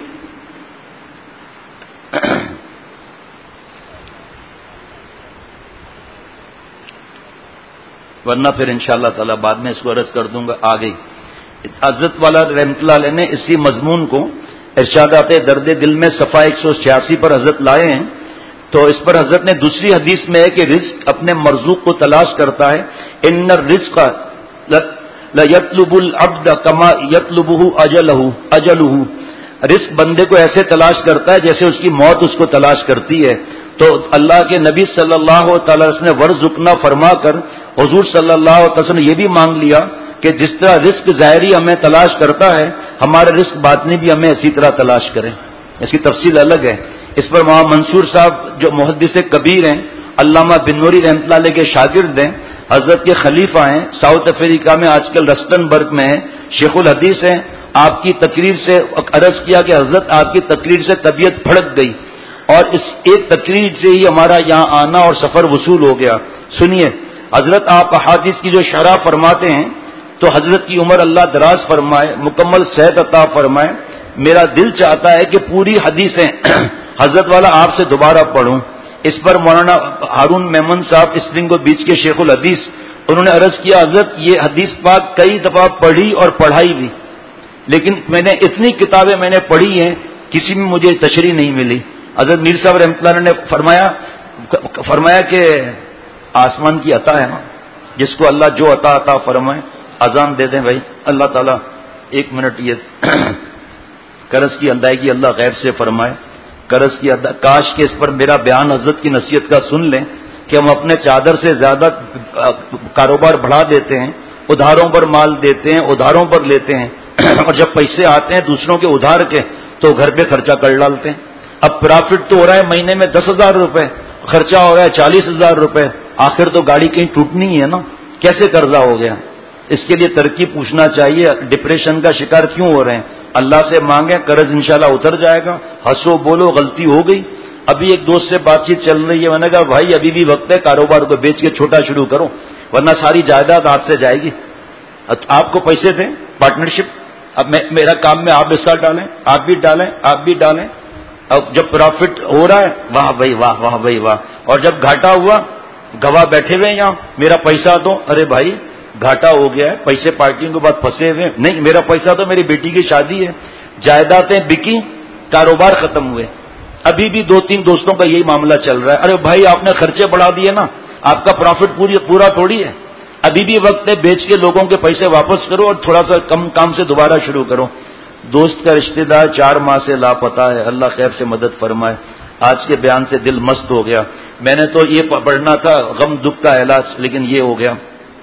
ورنہ پھر انشاءاللہ تعالی بعد میں اس کو عرض کر دوں گا. آ گئی حضرت والا رحمۃ اللہ علیہ نے اسی مضمون کو ارشادات درد دل میں صفحہ ایک سو چھیاسی پر حضرت لائے ہیں. تو اس پر حضرت نے دوسری حدیث میں ہے کہ رزق اپنے مرزوق کو تلاش کرتا ہے. ان الرزق لَيَطْلُبُ الْعَبْدَ كَمَا يَطْلُبُهُ أَجَلُهُ أَجَلُهُ رزق بندے کو ایسے تلاش کرتا ہے جیسے اس کی موت اس کو تلاش کرتی ہے. تو اللہ کے نبی صلی اللہ تعالی وسلم نے ورزقنا فرما کر حضور صلی اللہ علیہ وسلم نے یہ بھی مانگ لیا کہ جس طرح رزق ظاہری ہمیں تلاش کرتا ہے ہمارا رزق باطنی بھی ہمیں اسی طرح تلاش کرے. اس کی تفصیل الگ ہے. اس پر وہاں منصور صاحب جو محدث کبیر ہیں، علامہ بن نوری رحمۃ اللہ علیہ کے شاگرد ہیں، حضرت کے خلیفہ ہیں، ساؤتھ افریقہ میں آج کل رسٹن برگ میں ہیں، شیخ الحدیث ہیں. آپ کی تقریر سے عرض کیا کہ حضرت آپ کی تقریر سے طبیعت بھڑک گئی اور اس ایک تقریر سے ہی ہمارا یہاں آنا اور سفر وصول ہو گیا. سنیے حضرت آپ احادیث کی جو شرح فرماتے ہیں تو حضرت کی عمر اللہ دراز فرمائے، مکمل صحت عطا فرمائے. میرا دل چاہتا ہے کہ پوری حدیثیں حضرت والا آپ سے دوبارہ پڑھوں. اس پر مولانا ہارون میمن صاحب اسپرنگو بیچ کے شیخ الحدیث انہوں نے عرض کیا حضرت یہ حدیث پاک کئی دفعہ پڑھی اور پڑھائی بھی، لیکن میں نے اتنی کتابیں میں نے پڑھی ہیں کسی میں مجھے تشریح نہیں ملی. حضرت میر صاحب رحمۃ اللہ نے فرمایا فرمایا کہ آسمان کی عطا ہے نا، جس کو اللہ جو عطا عطا فرمائے. اذان دے دیں بھائی. اللہ تعالیٰ ایک منٹ یہ قرض کی ادائیگی اللہ غیب سے فرمائے. قرض کی ادا کاش کہ اس پر میرا بیان حضرت کی نصیحت کا سن لیں کہ ہم اپنے چادر سے زیادہ کاروبار بڑھا دیتے ہیں، ادھاروں پر مال دیتے ہیں، ادھاروں پر لیتے ہیں اور جب پیسے آتے ہیں دوسروں کے ادھار کے تو گھر پہ خرچہ کر ڈالتے ہیں. اب پرافٹ تو ہو رہا ہے مہینے میں دس ہزار روپے، خرچہ ہو رہا ہے چالیس ہزار روپے. آخر تو گاڑی کہیں ٹوٹنی ہے نا، کیسے قرضہ ہو گیا؟ اس کے لیے ترکیب پوچھنا چاہیے. ڈپریشن کا شکار کیوں ہو رہے ہیں؟ اللہ سے مانگیں، قرض انشاءاللہ اتر جائے گا. ہنسو بولو غلطی ہو گئی. ابھی ایک دوست سے بات چیت چل رہی ہے، میں نے کہا بھائی ابھی بھی وقت ہے، کاروبار کو بیچ کے چھوٹا شروع کرو ورنہ ساری جائیداد ہاتھ سے جائے گی. آپ کو پیسے تھے پارٹنرشپ، اب میں میرا کام میں آپ حصہ ڈالیں، آپ بھی ڈالیں، آپ بھی ڈالیں. اب جب پروفٹ ہو رہا ہے واہ بھائی واہ واہ بھائی واہ، اور جب گھاٹا ہوا گواہ بیٹھے ہوئے یہاں میرا پیسہ تو، ارے بھائی گھاٹا ہو گیا ہے، پیسے پارٹیوں کے بعد پھنسے ہوئے. نہیں میرا پیسہ تو میری بیٹی کی شادی ہے. جائیدادیں بکی، کاروبار ختم ہوئے. ابھی بھی دو تین دوستوں کا یہی معاملہ چل رہا ہے. ارے بھائی آپ نے خرچے بڑھا دیے نا، آپ کا پروفٹ پوری پورا تھوڑی ہے. ابھی بھی وقت ہے، بیچ کے لوگوں کے پیسے واپس کرو اور تھوڑا سا کم کام سے دوبارہ شروع کرو. دوست کا رشتہ دار چار ماہ سے لاپتہ ہے، اللہ خیر سے مدد فرمائے. آج کے بیان سے دل مست ہو گیا. میں نے تو یہ پڑھنا تھا غم دکھ کا علاج، لیکن یہ ہو گیا.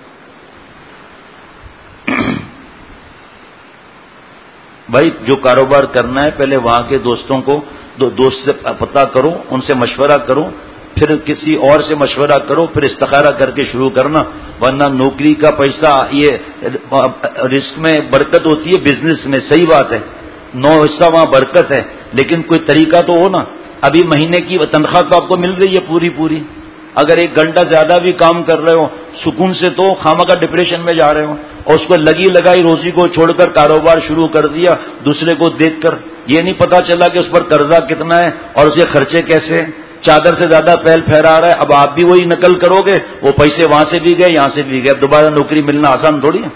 بھائی جو کاروبار کرنا ہے پہلے وہاں کے دوستوں کو دو دوست سے پتہ کرو، ان سے مشورہ کرو، پھر کسی اور سے مشورہ کرو، پھر استخارہ کر کے شروع کرنا. ورنہ نوکری کا پیسہ یہ رزق میں برکت ہوتی ہے، بزنس میں صحیح بات ہے، نو حصہ وہاں برکت ہے، لیکن کوئی طریقہ تو ہو نا. ابھی مہینے کی تنخواہ تو آپ کو مل رہی ہے پوری پوری، اگر ایک گھنٹہ زیادہ بھی کام کر رہے ہو سکون سے تو خامخواہ ڈپریشن میں جا رہے ہو. اور اس کو لگی لگائی روزی کو چھوڑ کر کاروبار شروع کر دیا دوسرے کو دیکھ کر. یہ نہیں پتا چلا کہ اس پر قرضہ کتنا ہے اور اسے خرچے کیسے ہیں. چادر سے زیادہ پھیل پھیلا رہا ہے. اب آپ بھی وہی نقل کرو گے, وہ پیسے وہاں سے بھی گئے یہاں سے بھی گئے. اب دوبارہ نوکری ملنا آسان تھوڑی ہے.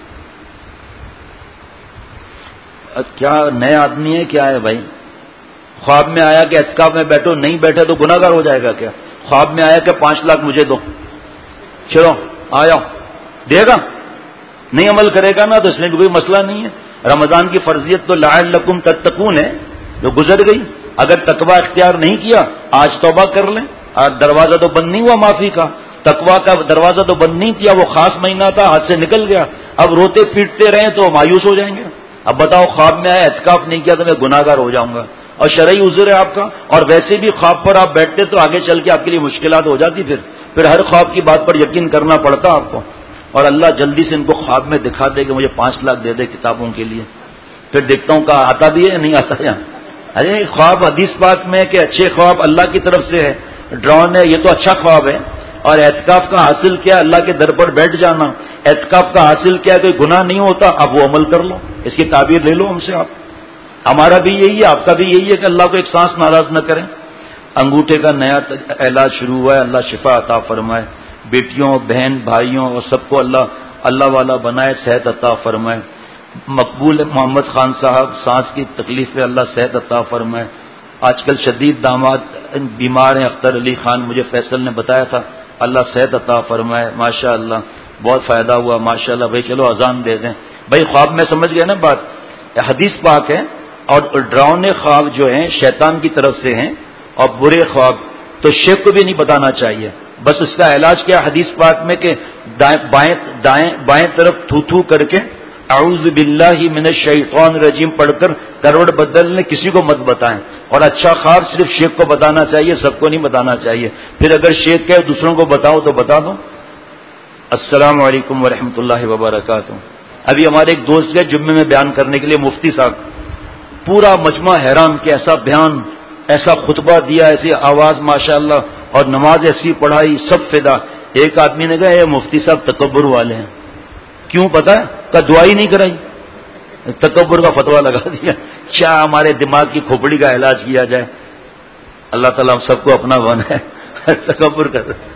کیا نئے آدمی ہے کیا ہے بھائی؟ خواب میں آیا کہ اعتکاف میں بیٹھو, نہیں بیٹھے تو گناہ گار ہو جائے گا کیا؟ خواب میں آیا کہ پانچ لاکھ مجھے دو, چلو آیا دے گا, نہیں عمل کرے گا نا تو اس میں بھی کوئی مسئلہ نہیں ہے. رمضان کی فرضیت تو لعلکم تتقون ہے جو گزر گئی. اگر تقوی اختیار نہیں کیا آج توبہ کر لیں. دروازہ تو بند نہیں ہوا معافی کا, تقوی کا دروازہ تو بند نہیں کیا, وہ خاص مہینہ تھا ہاتھ سے نکل گیا. اب روتے پیٹتے رہیں تو مایوس ہو جائیں گے. اب بتاؤ خواب میں آیا اعتکاف نہیں کیا تو میں گناہ گار ہو جاؤں گا, اور شرعی عذر ہے آپ کا. اور ویسے بھی خواب پر آپ بیٹھتے تو آگے چل کے آپ کے لیے مشکلات ہو جاتی. پھر پھر ہر خواب کی بات پر یقین کرنا پڑتا آپ کو. اور اللہ جلدی سے ان کو خواب میں دکھا دے کہ مجھے پانچ لاکھ دے دے کتابوں کے لیے. پھر دیکھتا ہوں کہ آتا بھی ہے نہیں آتا یہاں. ارے خواب حدیث پاک میں کہ اچھے خواب اللہ کی طرف سے ہے, ڈرون ہے, یہ تو اچھا خواب ہے. اور اعتکاف کا حاصل کیا؟ اللہ کے در پر بیٹھ جانا. اعتکاف کا حاصل کیا؟ کوئی گناہ نہیں ہوتا. اب وہ عمل کر لو, اس کی تعبیر لے لو ہم سے آپ. ہمارا بھی یہی ہے, آپ کا بھی یہی ہے کہ اللہ کو ایک سانس ناراض نہ کریں. انگوٹھے کا نیا علاج شروع ہوا ہے, اللہ شفا عطا فرمائے. بیٹیوں بہن بھائیوں اور سب کو اللہ اللہ والا بنائے, صحت عطا فرمائے. مقبول محمد خان صاحب سانس کی تکلیف ہے, اللہ صحت عطا فرمائے. آج کل شدید داماد بیمار ہیں, اختر علی خان مجھے فیصل نے بتایا تھا, اللہ صحت عطا فرمائے. ماشاء اللہ بہت فائدہ ہوا ماشاء اللہ. بھائی چلو اذان دے دیں بھائی. خواب میں سمجھ گئے نا بات, حدیث پاک ہے. اور ڈراؤنے خواب جو ہیں شیطان کی طرف سے ہیں, اور برے خواب تو شیخ کو بھی نہیں بتانا چاہیے. بس اس کا علاج کیا حدیث پاک میں کہ دائیں بائیں دائیں بائیں طرف تھو تھو کر کے اعوذ باللہ من الشیطان الرجیم پڑھ کر کروڑ بدلنے کسی کو مت بتائیں. اور اچھا خواب صرف شیخ کو بتانا چاہیے, سب کو نہیں بتانا چاہیے. پھر اگر شیخ کہے دوسروں کو بتاؤ تو بتا دو. السلام علیکم ورحمۃ اللہ وبرکاتہ. ابھی ہمارے ایک دوست گئے جمعے میں بیان کرنے کے لیے, مفتی صاحب, پورا مجمع حیران کہ ایسا بیان, ایسا خطبہ دیا, ایسی آواز ماشاء اللہ, اور نماز ایسی پڑھائی, سب فدا. ایک آدمی نے کہا یہ مفتی صاحب تکبر والے ہیں. کیوں پتا ہے؟ کہ دعائی نہیں کرائی, تکبر کا فتویٰ لگا دیا. کیا ہمارے دماغ کی کھوپڑی کا علاج کیا جائے. اللہ تعالیٰ ہم سب کو اپنا بنائے. تکبر کر